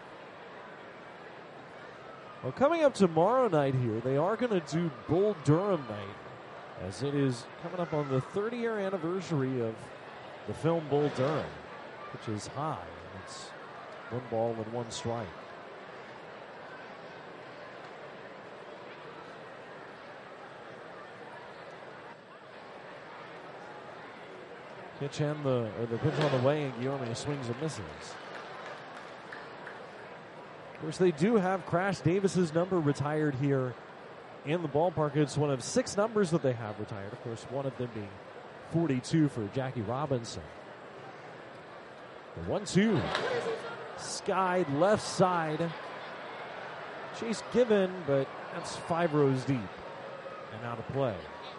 Well, coming up tomorrow night here, they are going to do Bull Durham night, as it is coming up on the thirty-year anniversary of the film Bull Durham, which is high. It's one ball and one strike. Pitch and the or the pitch on the way, and Guillorme swings and misses. Of course, they do have Crash Davis's number retired here in the ballpark. It's one of six numbers that they have retired. Of course, one of them being forty-two for Jackie Robinson. The one two. Skied left side Chase given, but that's five rows deep and out of play.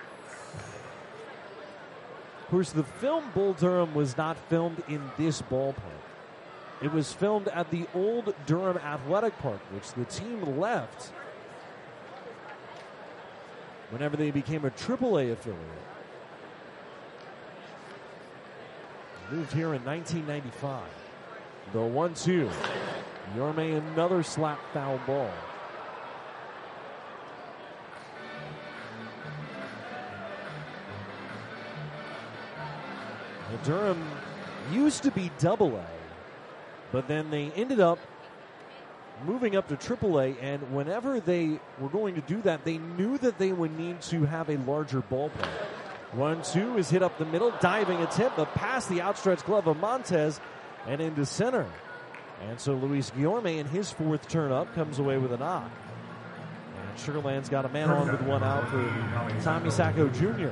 Of course, the film Bull Durham was not filmed in this ballpark. It was filmed at the old Durham Athletic Park, which the team left whenever they became a triple A affiliate. Moved here in nineteen ninety-five. The one two. Yorme, another slap foul ball. Now, Durham used to be double A, but then they ended up moving up to triple A, and whenever they were going to do that, they knew that they would need to have a larger ballpark. one two is hit up the middle, diving attempt, but past the outstretched glove of Montez and into center. And so Luis Guillorme in his fourth turn up comes away with a knock. And Sugar Land's got a man on with one out for Tommy Sacco Junior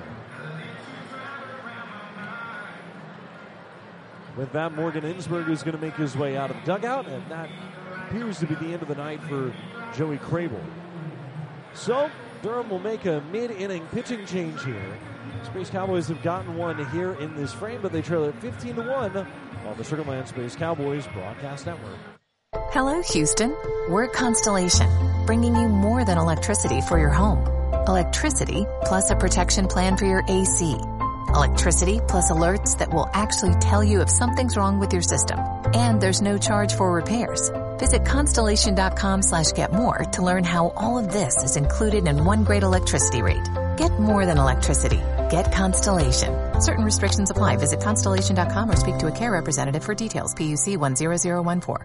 With that, Morgan Ensberg is going to make his way out of the dugout, and that appears to be the end of the night for Joey Crable. So Durham will make a mid-inning pitching change here. Space Cowboys have gotten one here in this frame, but they trail it fifteen to one on the Sugar Land Space Cowboys Broadcast Network. Hello, Houston. We're Constellation, bringing you more than electricity for your home. Electricity plus a protection plan for your A C. Electricity plus alerts that will actually tell you if something's wrong with your system. And there's no charge for repairs. Visit Constellation.com slash get more to learn how all of this is included in one great electricity rate. Get more than electricity. Get Constellation. Certain restrictions apply. Visit Constellation dot com or speak to a care representative for details. P U C one zero zero one four.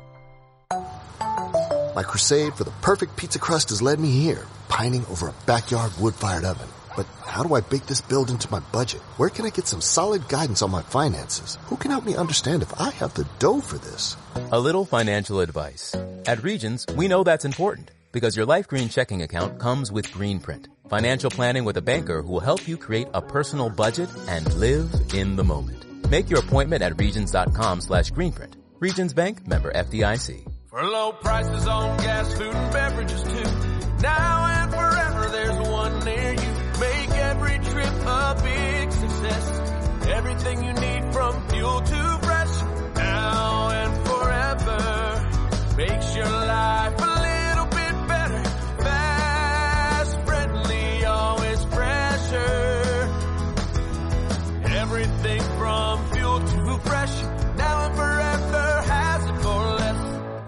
My crusade for the perfect pizza crust has led me here, pining over a backyard wood-fired oven. But how do I bake this build into my budget? Where can I get some solid guidance on my finances? Who can help me understand if I have the dough for this? A little financial advice. At Regions, we know that's important because your Life Green checking account comes with Greenprint. Financial planning with a banker who will help you create a personal budget and live in the moment. Make your appointment at Regions.com slash Greenprint. Regions Bank, member F D I C. For low prices on gas, food, and beverages too. Now and forever, there's one near you. Make every trip a big success. Everything you need from fuel to fresh. Now and forever makes your life a little bit better. Fast, friendly, always fresher. Everything from fuel to fresh. Now and forever has it for less.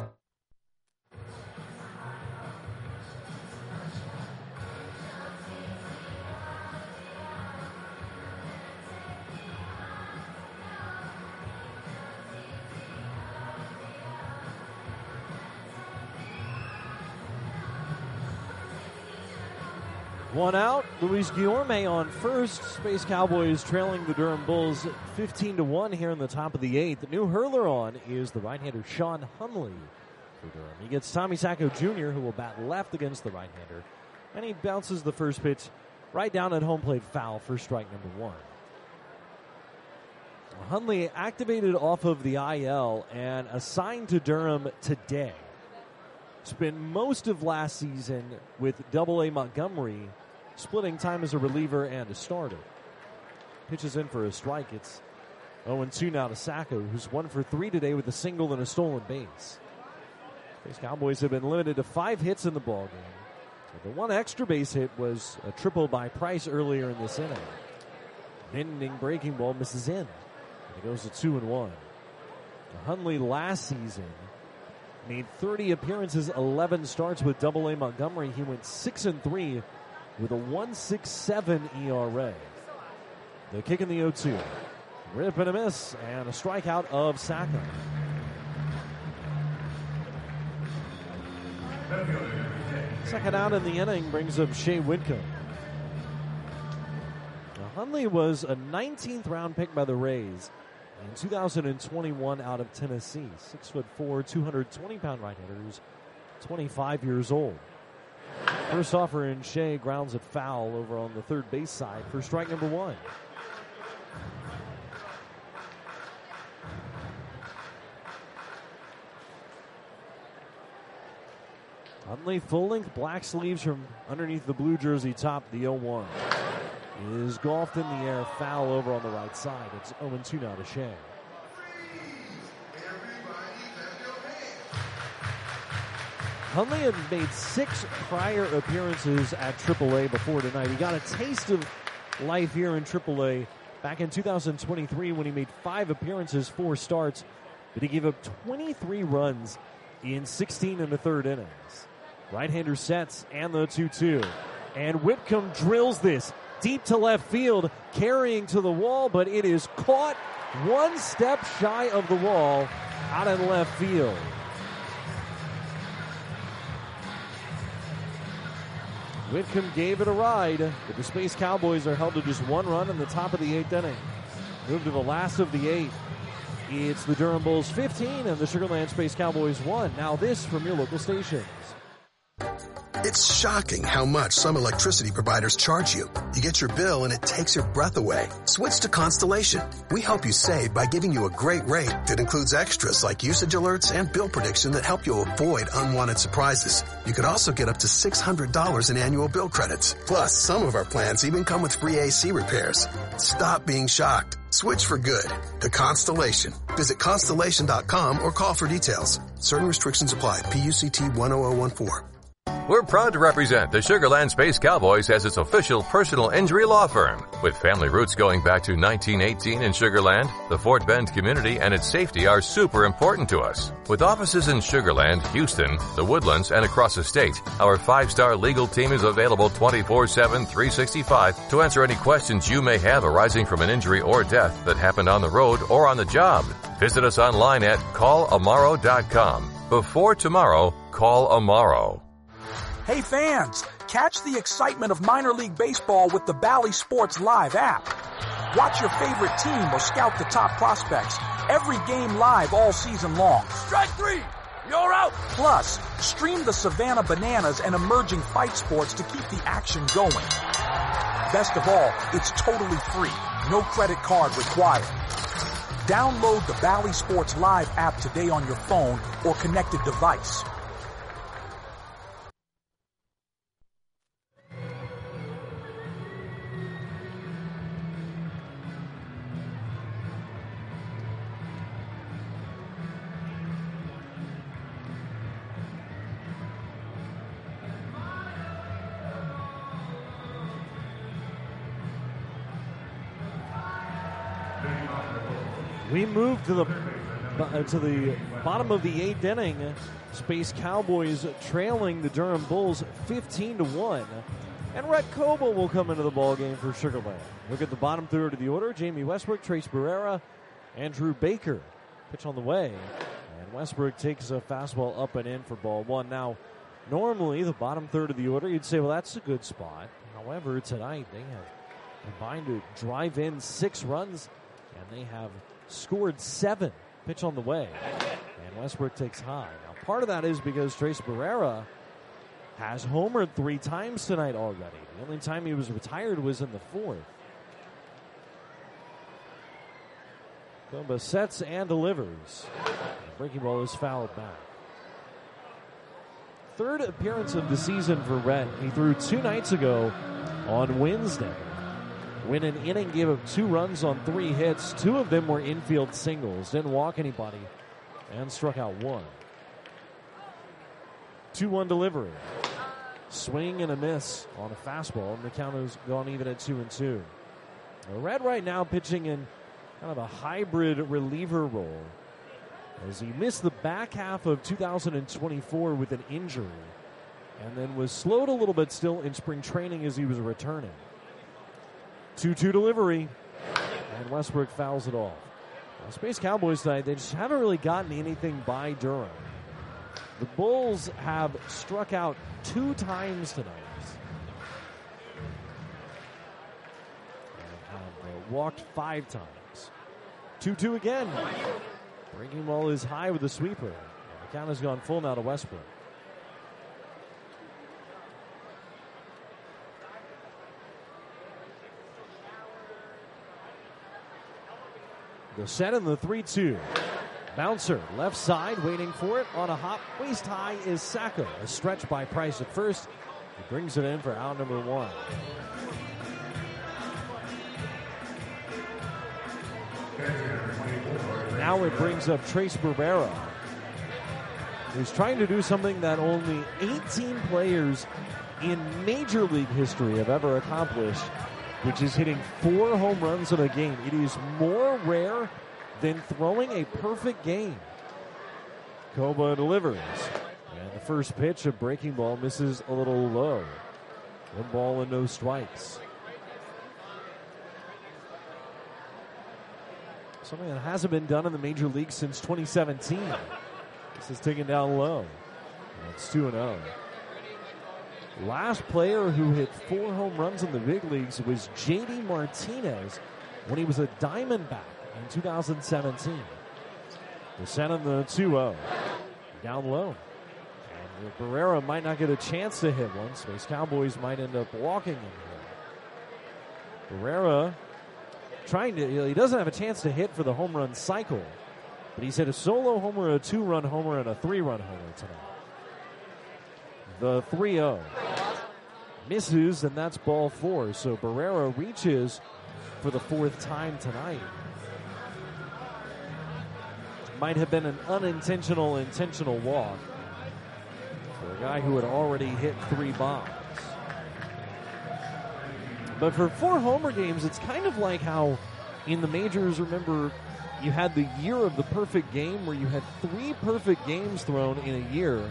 One out, Luis Guillorme on first. Space Cowboys trailing the Durham Bulls fifteen to one here in the top of the eighth. The new hurler on is the right-hander Sean Hunley for Durham. He gets Tommy Sacco Junior, who will bat left against the right-hander, and he bounces the first pitch right down at home plate foul for strike number one. Hunley activated off of the I L and assigned to Durham today. Spent most of last season with Double A Montgomery, splitting time as a reliever and a starter. Pitches in for a strike. It's oh two now to Sacco, who's one for three today with a single and a stolen base. These Cowboys have been limited to five hits in the ballgame. The one extra base hit was a triple by Price earlier in this inning. Ending breaking ball misses in. It goes to two and one. Hunley last season made thirty appearances, eleven starts with Double A Montgomery. He went six and three with a one point six seven E R A. The kick in the oh two. Rip and a miss, and a strikeout of Sacco. Second out in the inning brings up Shea Whitcomb. Now, Hunley was a nineteenth round pick by the Rays in two thousand twenty-one out of Tennessee. Six foot four, two hundred twenty pound right-hander who's twenty-five years old. First offer in Shea grounds it foul over on the third base side for strike number one. Hundley full-length black sleeves from underneath the blue jersey top, the oh one. Is golfed in the air, foul over on the right side. It's oh and two now to Shea. Hundley had made six prior appearances at triple A before tonight. He got a taste of life here in triple A back in two thousand twenty-three when he made five appearances, four starts, but he gave up twenty-three runs in sixteen and a third innings. Right-hander sets and the two two. And Whitcomb drills this deep to left field, carrying to the wall, but it is caught one step shy of the wall out in left field. Whitcomb gave it a ride, but the Space Cowboys are held to just one run in the top of the eighth inning. Move to the last of the eighth. It's the Durham Bulls fifteen and the Sugar Land Space Cowboys one. Now this from your local stations. It's shocking how much some electricity providers charge you. You get your bill and it takes your breath away. Switch to Constellation. We help you save by giving you a great rate that includes extras like usage alerts and bill prediction that help you avoid unwanted surprises. You could also get up to six hundred dollars in annual bill credits. Plus, some of our plans even come with free A C repairs. Stop being shocked. Switch for good to Constellation. Visit Constellation dot com or call for details. Certain restrictions apply. P U C T one oh oh one four. We're proud to represent the Sugar Land Space Cowboys as its official personal injury law firm. With family roots going back to nineteen eighteen in Sugar Land, the Fort Bend community and its safety are super important to us. With offices in Sugar Land, Houston, the Woodlands, and across the state, our five-star legal team is available twenty-four seven, three sixty-five to answer any questions you may have arising from an injury or death that happened on the road or on the job. Visit us online at call amaro dot com. Before tomorrow, call Amaro. Hey fans, catch the excitement of minor league baseball with the Bally Sports Live app. Watch your favorite team or scout the top prospects. Every game live all season long. Strike three! You're out! Plus, stream the Savannah Bananas and emerging fight sports to keep the action going. Best of all, it's totally free. No credit card required. Download the Bally Sports Live app today on your phone or connected device. We move to the uh, to the bottom of the eighth inning. Space Cowboys trailing the Durham Bulls fifteen to one. And Rhett Coble will come into the ballgame for Sugar Land. Look at the bottom third of the order. Jamie Westbrook, Trace Barrera, Andrew Baker. Pitch on the way. And Westbrook takes a fastball up and in for ball one. Now, normally the bottom third of the order, you'd say, well, that's a good spot. However, tonight they have combined to drive in six runs, and they have scored seven. Pitch on the way. And Westbrook takes high. Now, part of that is because Trace Barrera has homered three times tonight already. The only time he was retired was in the fourth. Gomba sets and delivers. The breaking ball is fouled back. Third appearance of the season for Rhett. He threw two nights ago on Wednesday. When an inning gave up two runs on three hits, two of them were infield singles. Didn't walk anybody and struck out one. two one delivery. Swing and a miss on a fastball, and the count has gone even at two and two. Rhett right now pitching in kind of a hybrid reliever role, as he missed the back half of two thousand twenty-four with an injury, and then was slowed a little bit still in spring training as he was returning. two two delivery, and Westbrook fouls it off. Now, Space Cowboys tonight, they just haven't really gotten anything by Durham. The Bulls have struck out two times tonight. And have uh, walked five times. two two again. Breaking ball is high with the sweeper. And the count has gone full now to Westbrook. The set and the three two. Bouncer, left side, waiting for it. On a hop, waist high is Sacco. A stretch by Price at first. He brings it in for out number one. Now it brings up Trace Barrera, who's trying to do something that only eighteen players in Major League history have ever accomplished, which is hitting four home runs in a game. It is more rare than throwing a perfect game. Coba delivers. And the first pitch, a breaking ball, misses a little low. One ball and no strikes. Something that hasn't been done in the Major League since twenty seventeen. This is taken down low. And it's two and oh. Last player who hit four home runs in the big leagues was J D Martinez when he was a Diamondback in two thousand seventeen. The set on the two oh. Down low. And Barrera might not get a chance to hit one. Space Cowboys might end up walking him here. Barrera trying to, you know, he doesn't have a chance to hit for the home run cycle, but he's hit a solo homer, a two-run homer, and a three-run homer tonight. The three oh. Misses, and that's ball four. So Barrera reaches for the fourth time tonight. Might have been an unintentional, intentional walk for a guy who had already hit three bombs. But for four homer games, it's kind of like how in the majors, remember, you had the year of the perfect game where you had three perfect games thrown in a year.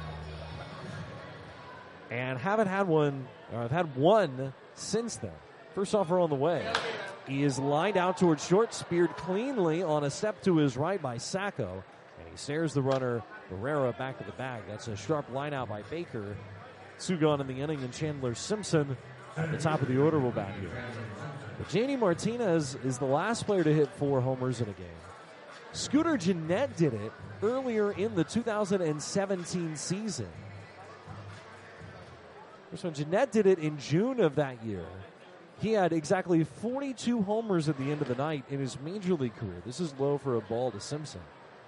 And haven't had one, or I've had one since then. First offer on the way. He is lined out towards short, speared cleanly on a step to his right by Sacco. And he stares the runner, Barrera, back to the bag. That's a sharp line out by Baker. Two gone in the inning, and Chandler Simpson at the top of the order will bat here. But J D Martinez is the last player to hit four homers in a game. Scooter Gennett did it earlier in the two thousand seventeen season. So Gennett did it in June of that year. He had exactly forty-two homers at the end of the night in his Major League career. This is low for a ball to Simpson.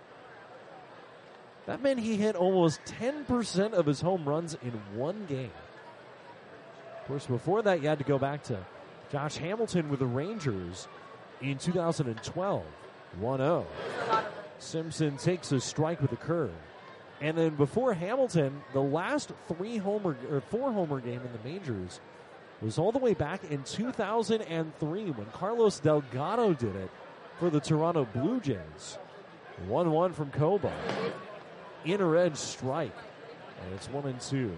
That meant he hit almost ten percent of his home runs in one game. Of course, before that, you had to go back to Josh Hamilton with the Rangers in two thousand twelve. one oh. Simpson takes a strike with a curve. And then before Hamilton, the last three homer or four homer game in the majors was all the way back in two thousand three when Carlos Delgado did it for the Toronto Blue Jays. one one from Coba. Inner edge strike. And it's one and two.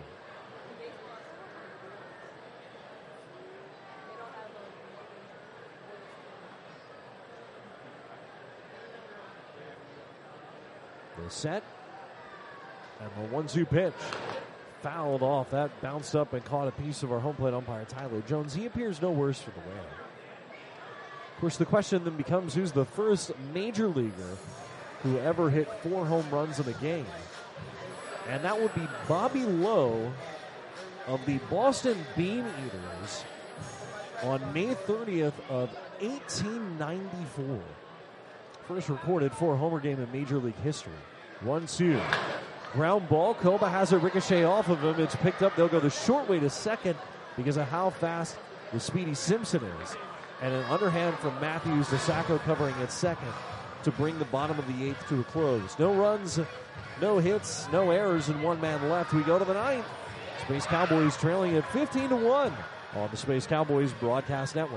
The set. And the one two pitch. Fouled off. That bounced up and caught a piece of our home plate umpire, Tyler Jones. He appears no worse for the wear. Of course, the question then becomes who's the first major leaguer who ever hit four home runs in a game. And that would be Bobby Lowe of the Boston Bean Eaters on May thirtieth of eighteen ninety-four. First recorded four homer game in Major League history. one two. Ground ball. Coba has a ricochet off of him. It's picked up. They'll go the short way to second because of how fast the speedy Simpson is. And an underhand from Matthews to Sacco covering at second to bring the bottom of the eighth to a close. No runs, no hits, no errors, and one man left. We go to the ninth. Space Cowboys trailing at fifteen to one on the Space Cowboys Broadcast Network.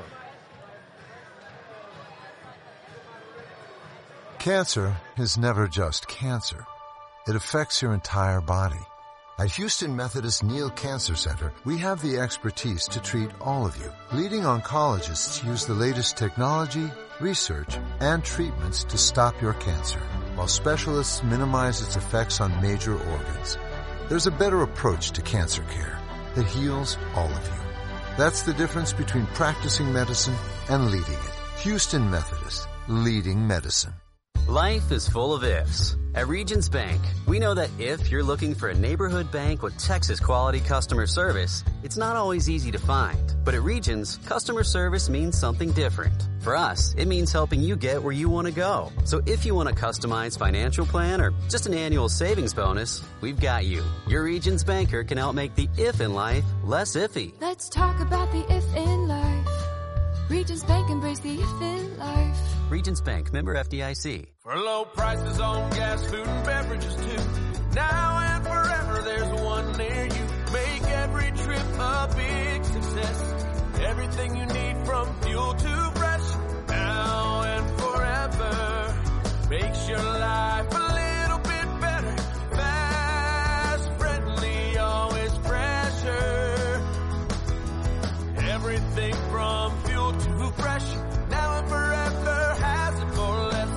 Cancer is never just cancer. It affects your entire body. At Houston Methodist Neal Cancer Center, we have the expertise to treat all of you. Leading oncologists use the latest technology, research, and treatments to stop your cancer, while specialists minimize its effects on major organs. There's a better approach to cancer care that heals all of you. That's the difference between practicing medicine and leading it. Houston Methodist, leading medicine. Life is full of ifs. At Regions Bank, we know that if you're looking for a neighborhood bank with Texas quality customer service, it's not always easy to find. But at Regions, customer service means something different. For us, it means helping you get where you want to go. So if you want a customized financial plan or just an annual savings bonus, we've got you. Your Regions banker can help make the if in life less iffy. Let's talk about the if in life. Regions Bank, embrace the if in life. Regions Bank, member F D I C. For low prices on gas, food, and beverages too. Now and forever, there's one near you. Make every trip a big success. Everything you need from fuel to fresh. Now and forever makes your life a little bit better. Fast, friendly, always fresher. Everything from fuel to fresh. Now and forever has it for less.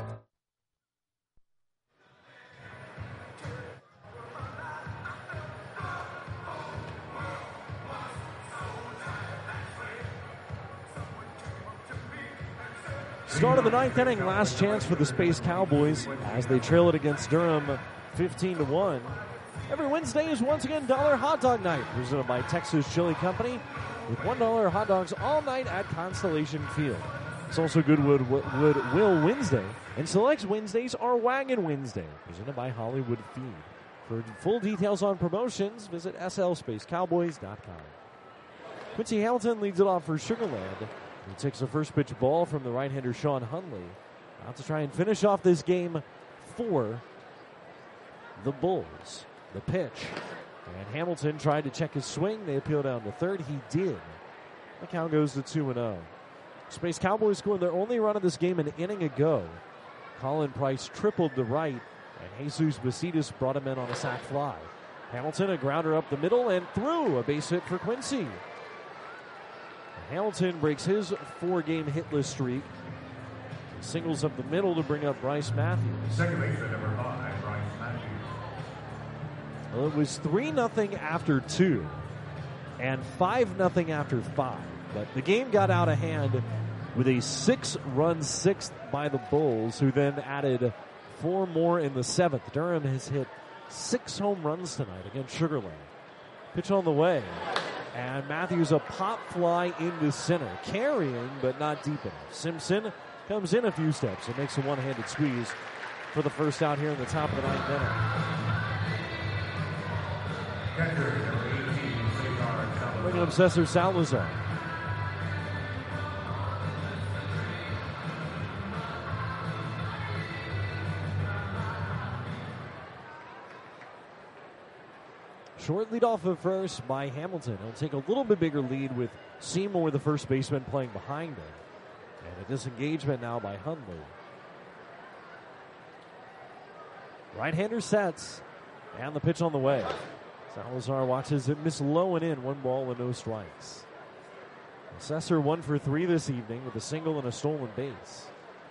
Start of the ninth inning, last chance for the Space Cowboys as they trail it against Durham fifteen to one. Every Wednesday is once again Dollar Hot Dog Night, presented by Texas Chili Company, with one dollar hot dogs all night at Constellation Field. It's also Goodwood Wood Will Wednesday, and Selects Wednesdays are Wagon Wednesday, presented by Hollywood Feed. For full details on promotions, visit S L space cowboys dot com. Quincy Hamilton leads it off for Sugar Land. He takes the first pitch ball from the right-hander Sean Hundley, out to try and finish off this game for the Bulls. The pitch. And Hamilton tried to check his swing. They appeal down to third. He did. The count goes to two and oh. Space Cowboys scored their only run of this game an inning ago. Colin Price tripled to right, and Jesus Bacidas brought him in on a sac fly. Hamilton, a grounder up the middle, and through a base hit for Quincy. Hamilton breaks his four-game hitless streak. Singles up the middle to bring up Bryce Matthews. Second baseman number five, Bryce Matthews. Well, it was three nothing after two and five nothing after five. But the game got out of hand with a six-run sixth by the Bulls, who then added four more in the seventh. Durham has hit six home runs tonight against Sugar Land. Pitch on the way. And Matthews, a pop fly into center. Carrying, but not deep enough. Simpson comes in a few steps and makes a one-handed squeeze for the first out here in the top of the ninth inning. Bringing up Cesar Salazar. Short lead off of first by Hamilton. He'll take a little bit bigger lead with Seymour, the first baseman, playing behind him. And a disengagement now by Hundley. Right-hander sets. And the pitch on the way. Salazar watches it miss low and in. One ball and no strikes. Cesar one for three this evening with a single and a stolen base.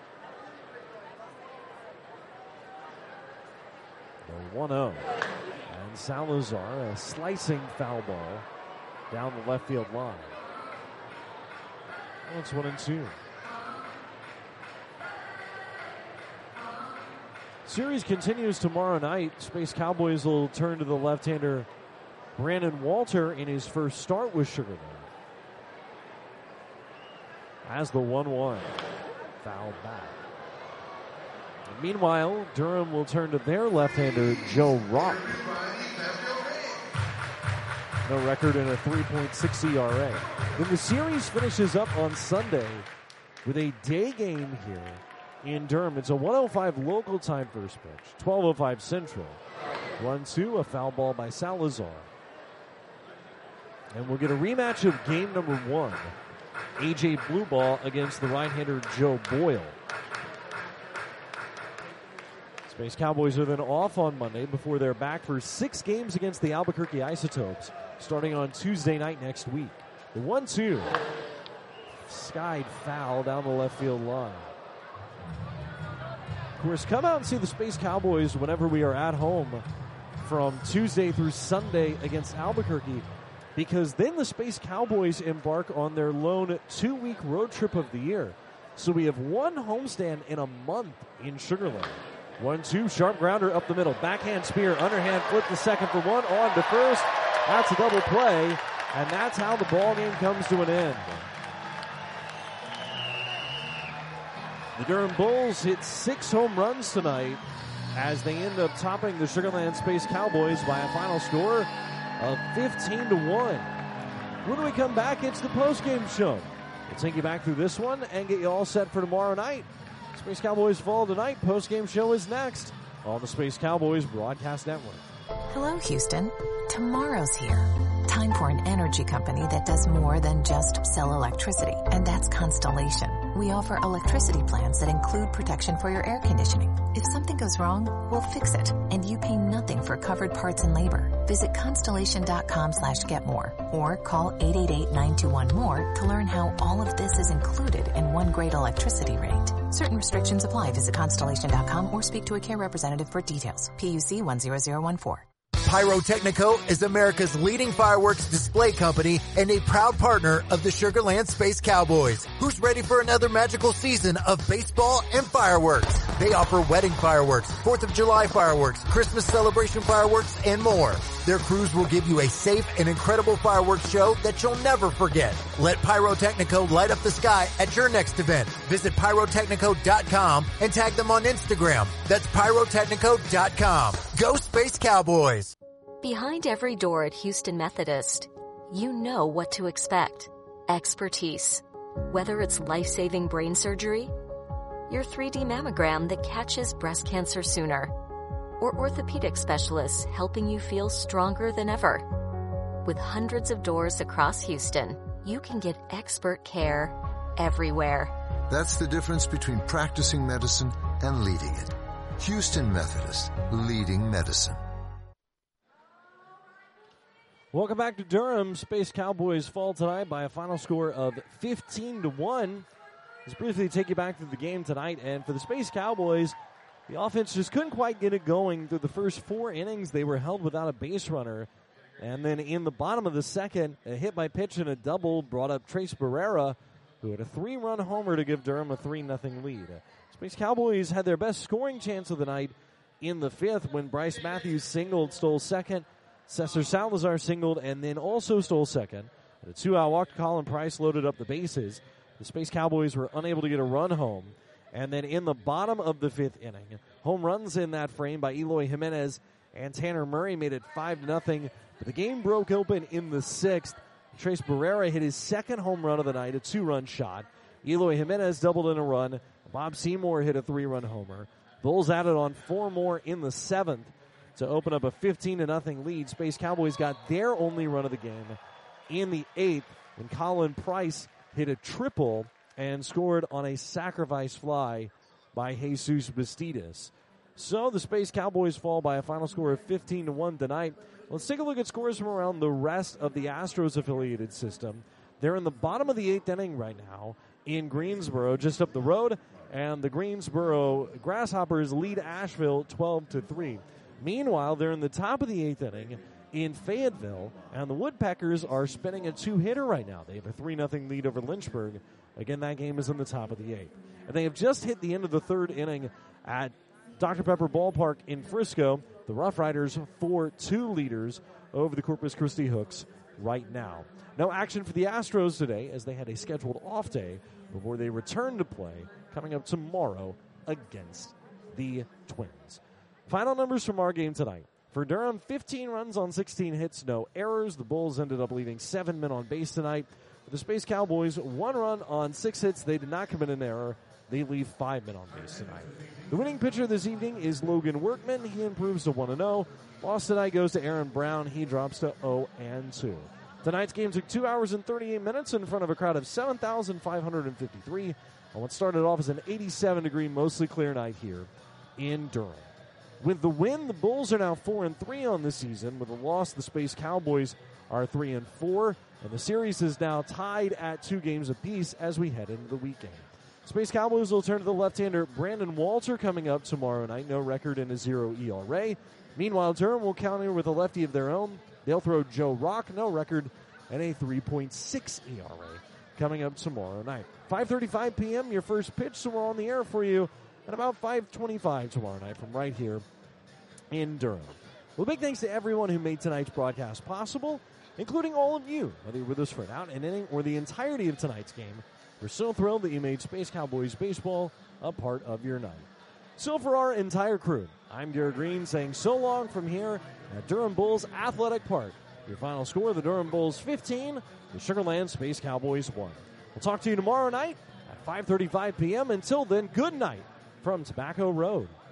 The one oh. And Salazar, a slicing foul ball down the left field line. Well, it's one and two. Series continues tomorrow night. Space Cowboys will turn to the left-hander Brandon Walter in his first start with Sugar Land. As the one one. Foul back. And meanwhile, Durham will turn to their left-hander Joe Rock. No record in a three point six E R A. Then the series finishes up on Sunday with a day game here in Durham. It's a one oh five local time first pitch, twelve oh five Central. one two, a foul ball by Salazar. And we'll get a rematch of game number one. A J Blue Ball against the right-hander Joe Boyle. Space Cowboys are then off on Monday before they're back for six games against the Albuquerque Isotopes, starting on Tuesday night next week. The one two. Skied foul down the left field line. Of course, come out and see the Space Cowboys whenever we are at home from Tuesday through Sunday against Albuquerque, because then the Space Cowboys embark on their lone two-week road trip of the year. So we have one homestand in a month in Sugar Land. one two, sharp grounder up the middle. Backhand spear, underhand flip to second for one, on to first. That's a double play, and that's how the ball game comes to an end. The Durham Bulls hit six home runs tonight as they end up topping the Sugar Land Space Cowboys by a final score of fifteen to one. When we come back, it's the postgame show. We'll take you back through this one and get you all set for tomorrow night. Space Cowboys fall tonight. Postgame show is next on the Space Cowboys Broadcast Network. Hello, Houston. Tomorrow's here. Time for an energy company that does more than just sell electricity, and that's Constellation. We offer electricity plans that include protection for your air conditioning. If something goes wrong, we'll fix it, and you pay nothing for covered parts and labor. Visit constellation.com slash get more or call eight eight eight, nine two one, more to learn how all of this is included in one great electricity rate. Certain restrictions apply. Visit constellation dot com or speak to a care representative for details. P U C one zero zero one four. Pyrotechnico is America's leading fireworks display company and a proud partner of the Sugar Land Space Cowboys. Who's ready for another magical season of baseball and fireworks? They offer wedding fireworks, fourth of July fireworks, Christmas celebration fireworks, and more. Their crews will give you a safe and incredible fireworks show that you'll never forget. Let Pyrotechnico light up the sky at your next event. Visit pyrotechnico dot com and tag them on Instagram. That's pyrotechnico dot com. Go Space Cowboys! Behind every door at Houston Methodist, you know what to expect. Expertise. Whether it's life-saving brain surgery, your three D mammogram that catches breast cancer sooner, or orthopedic specialists helping you feel stronger than ever. With hundreds of doors across Houston, you can get expert care everywhere. That's the difference between practicing medicine and leading it. Houston Methodist, leading medicine. Welcome back to Durham. Space Cowboys fall tonight by a final score of fifteen to one. Let's briefly take you back through the game tonight. And for the Space Cowboys, the offense just couldn't quite get it going. Through the first four innings, they were held without a base runner. And then in the bottom of the second, a hit by pitch and a double brought up Trace Barrera, who had a three-run homer to give Durham a three nothing lead. Space Cowboys had their best scoring chance of the night in the fifth when Bryce Matthews singled, stole second. Cesar Salazar singled and then also stole second. And a two-out walk to Colin Price loaded up the bases. The Space Cowboys were unable to get a run home. And then in the bottom of the fifth inning, home runs in that frame by Eloy Jimenez and Tanner Murray made it five to nothing. But the game broke open in the sixth. Trace Barrera hit his second home run of the night, a two-run shot. Eloy Jimenez doubled in a run. Bob Seymour hit a three-run homer. Bulls added on four more in the seventh to open up a fifteen to nothing lead. Space Cowboys got their only run of the game in the eighth when Colin Price hit a triple and scored on a sacrifice fly by Jesus Bastidas. So the Space Cowboys fall by a final score of fifteen to one tonight. Let's take a look at scores from around the rest of the Astros affiliated system. They're in the bottom of the eighth inning right now in Greensboro, just up the road, and the Greensboro Grasshoppers lead Asheville twelve to three. Meanwhile, they're in the top of the eighth inning in Fayetteville, and the Woodpeckers are spinning a two-hitter right now. They have a three nothing lead over Lynchburg. Again, that game is in the top of the eighth. And they have just hit the end of the third inning at Doctor Pepper Ballpark in Frisco. The Rough Riders four two leaders over the Corpus Christi Hooks right now. No action for the Astros today as they had a scheduled off day before they return to play coming up tomorrow against the Twins. Final numbers from our game tonight. For Durham, fifteen runs on sixteen hits, no errors. The Bulls ended up leaving seven men on base tonight. For the Space Cowboys, one run on six hits. They did not commit an error. They leave five men on base tonight. The winning pitcher this evening is Logan Workman. He improves to one and oh. Loss tonight goes to Aaron Brown. He drops to oh and two. Tonight's game took two hours and thirty-eight minutes in front of a crowd of seven thousand five hundred fifty-three on what started off as an eighty-seven degree, mostly clear night here in Durham. With the win, the Bulls are now four and three on the season. With a loss, the Space Cowboys are three and four, and the series is now tied at two games apiece as we head into the weekend. Space Cowboys will turn to the left-hander Brandon Walter coming up tomorrow night. No record and a zero E R A. Meanwhile, Durham will counter with a lefty of their own. They'll throw Joe Rock, no record, and a three point six E R A. coming up tomorrow night. five thirty-five p.m., your first pitch, so we're on the air for you at about five twenty-five tomorrow night from right here in Durham. Well, big thanks to everyone who made tonight's broadcast possible, including all of you, whether you're with us for an out and inning or the entirety of tonight's game. We're so thrilled that you made Space Cowboys baseball a part of your night. So for our entire crew, I'm Garrett Green saying so long from here at Durham Bulls Athletic Park. Your final score, the Durham Bulls fifteen, the Sugar Land Space Cowboys one. We'll talk to you tomorrow night at five thirty-five p.m. Until then, good night from Tobacco Road.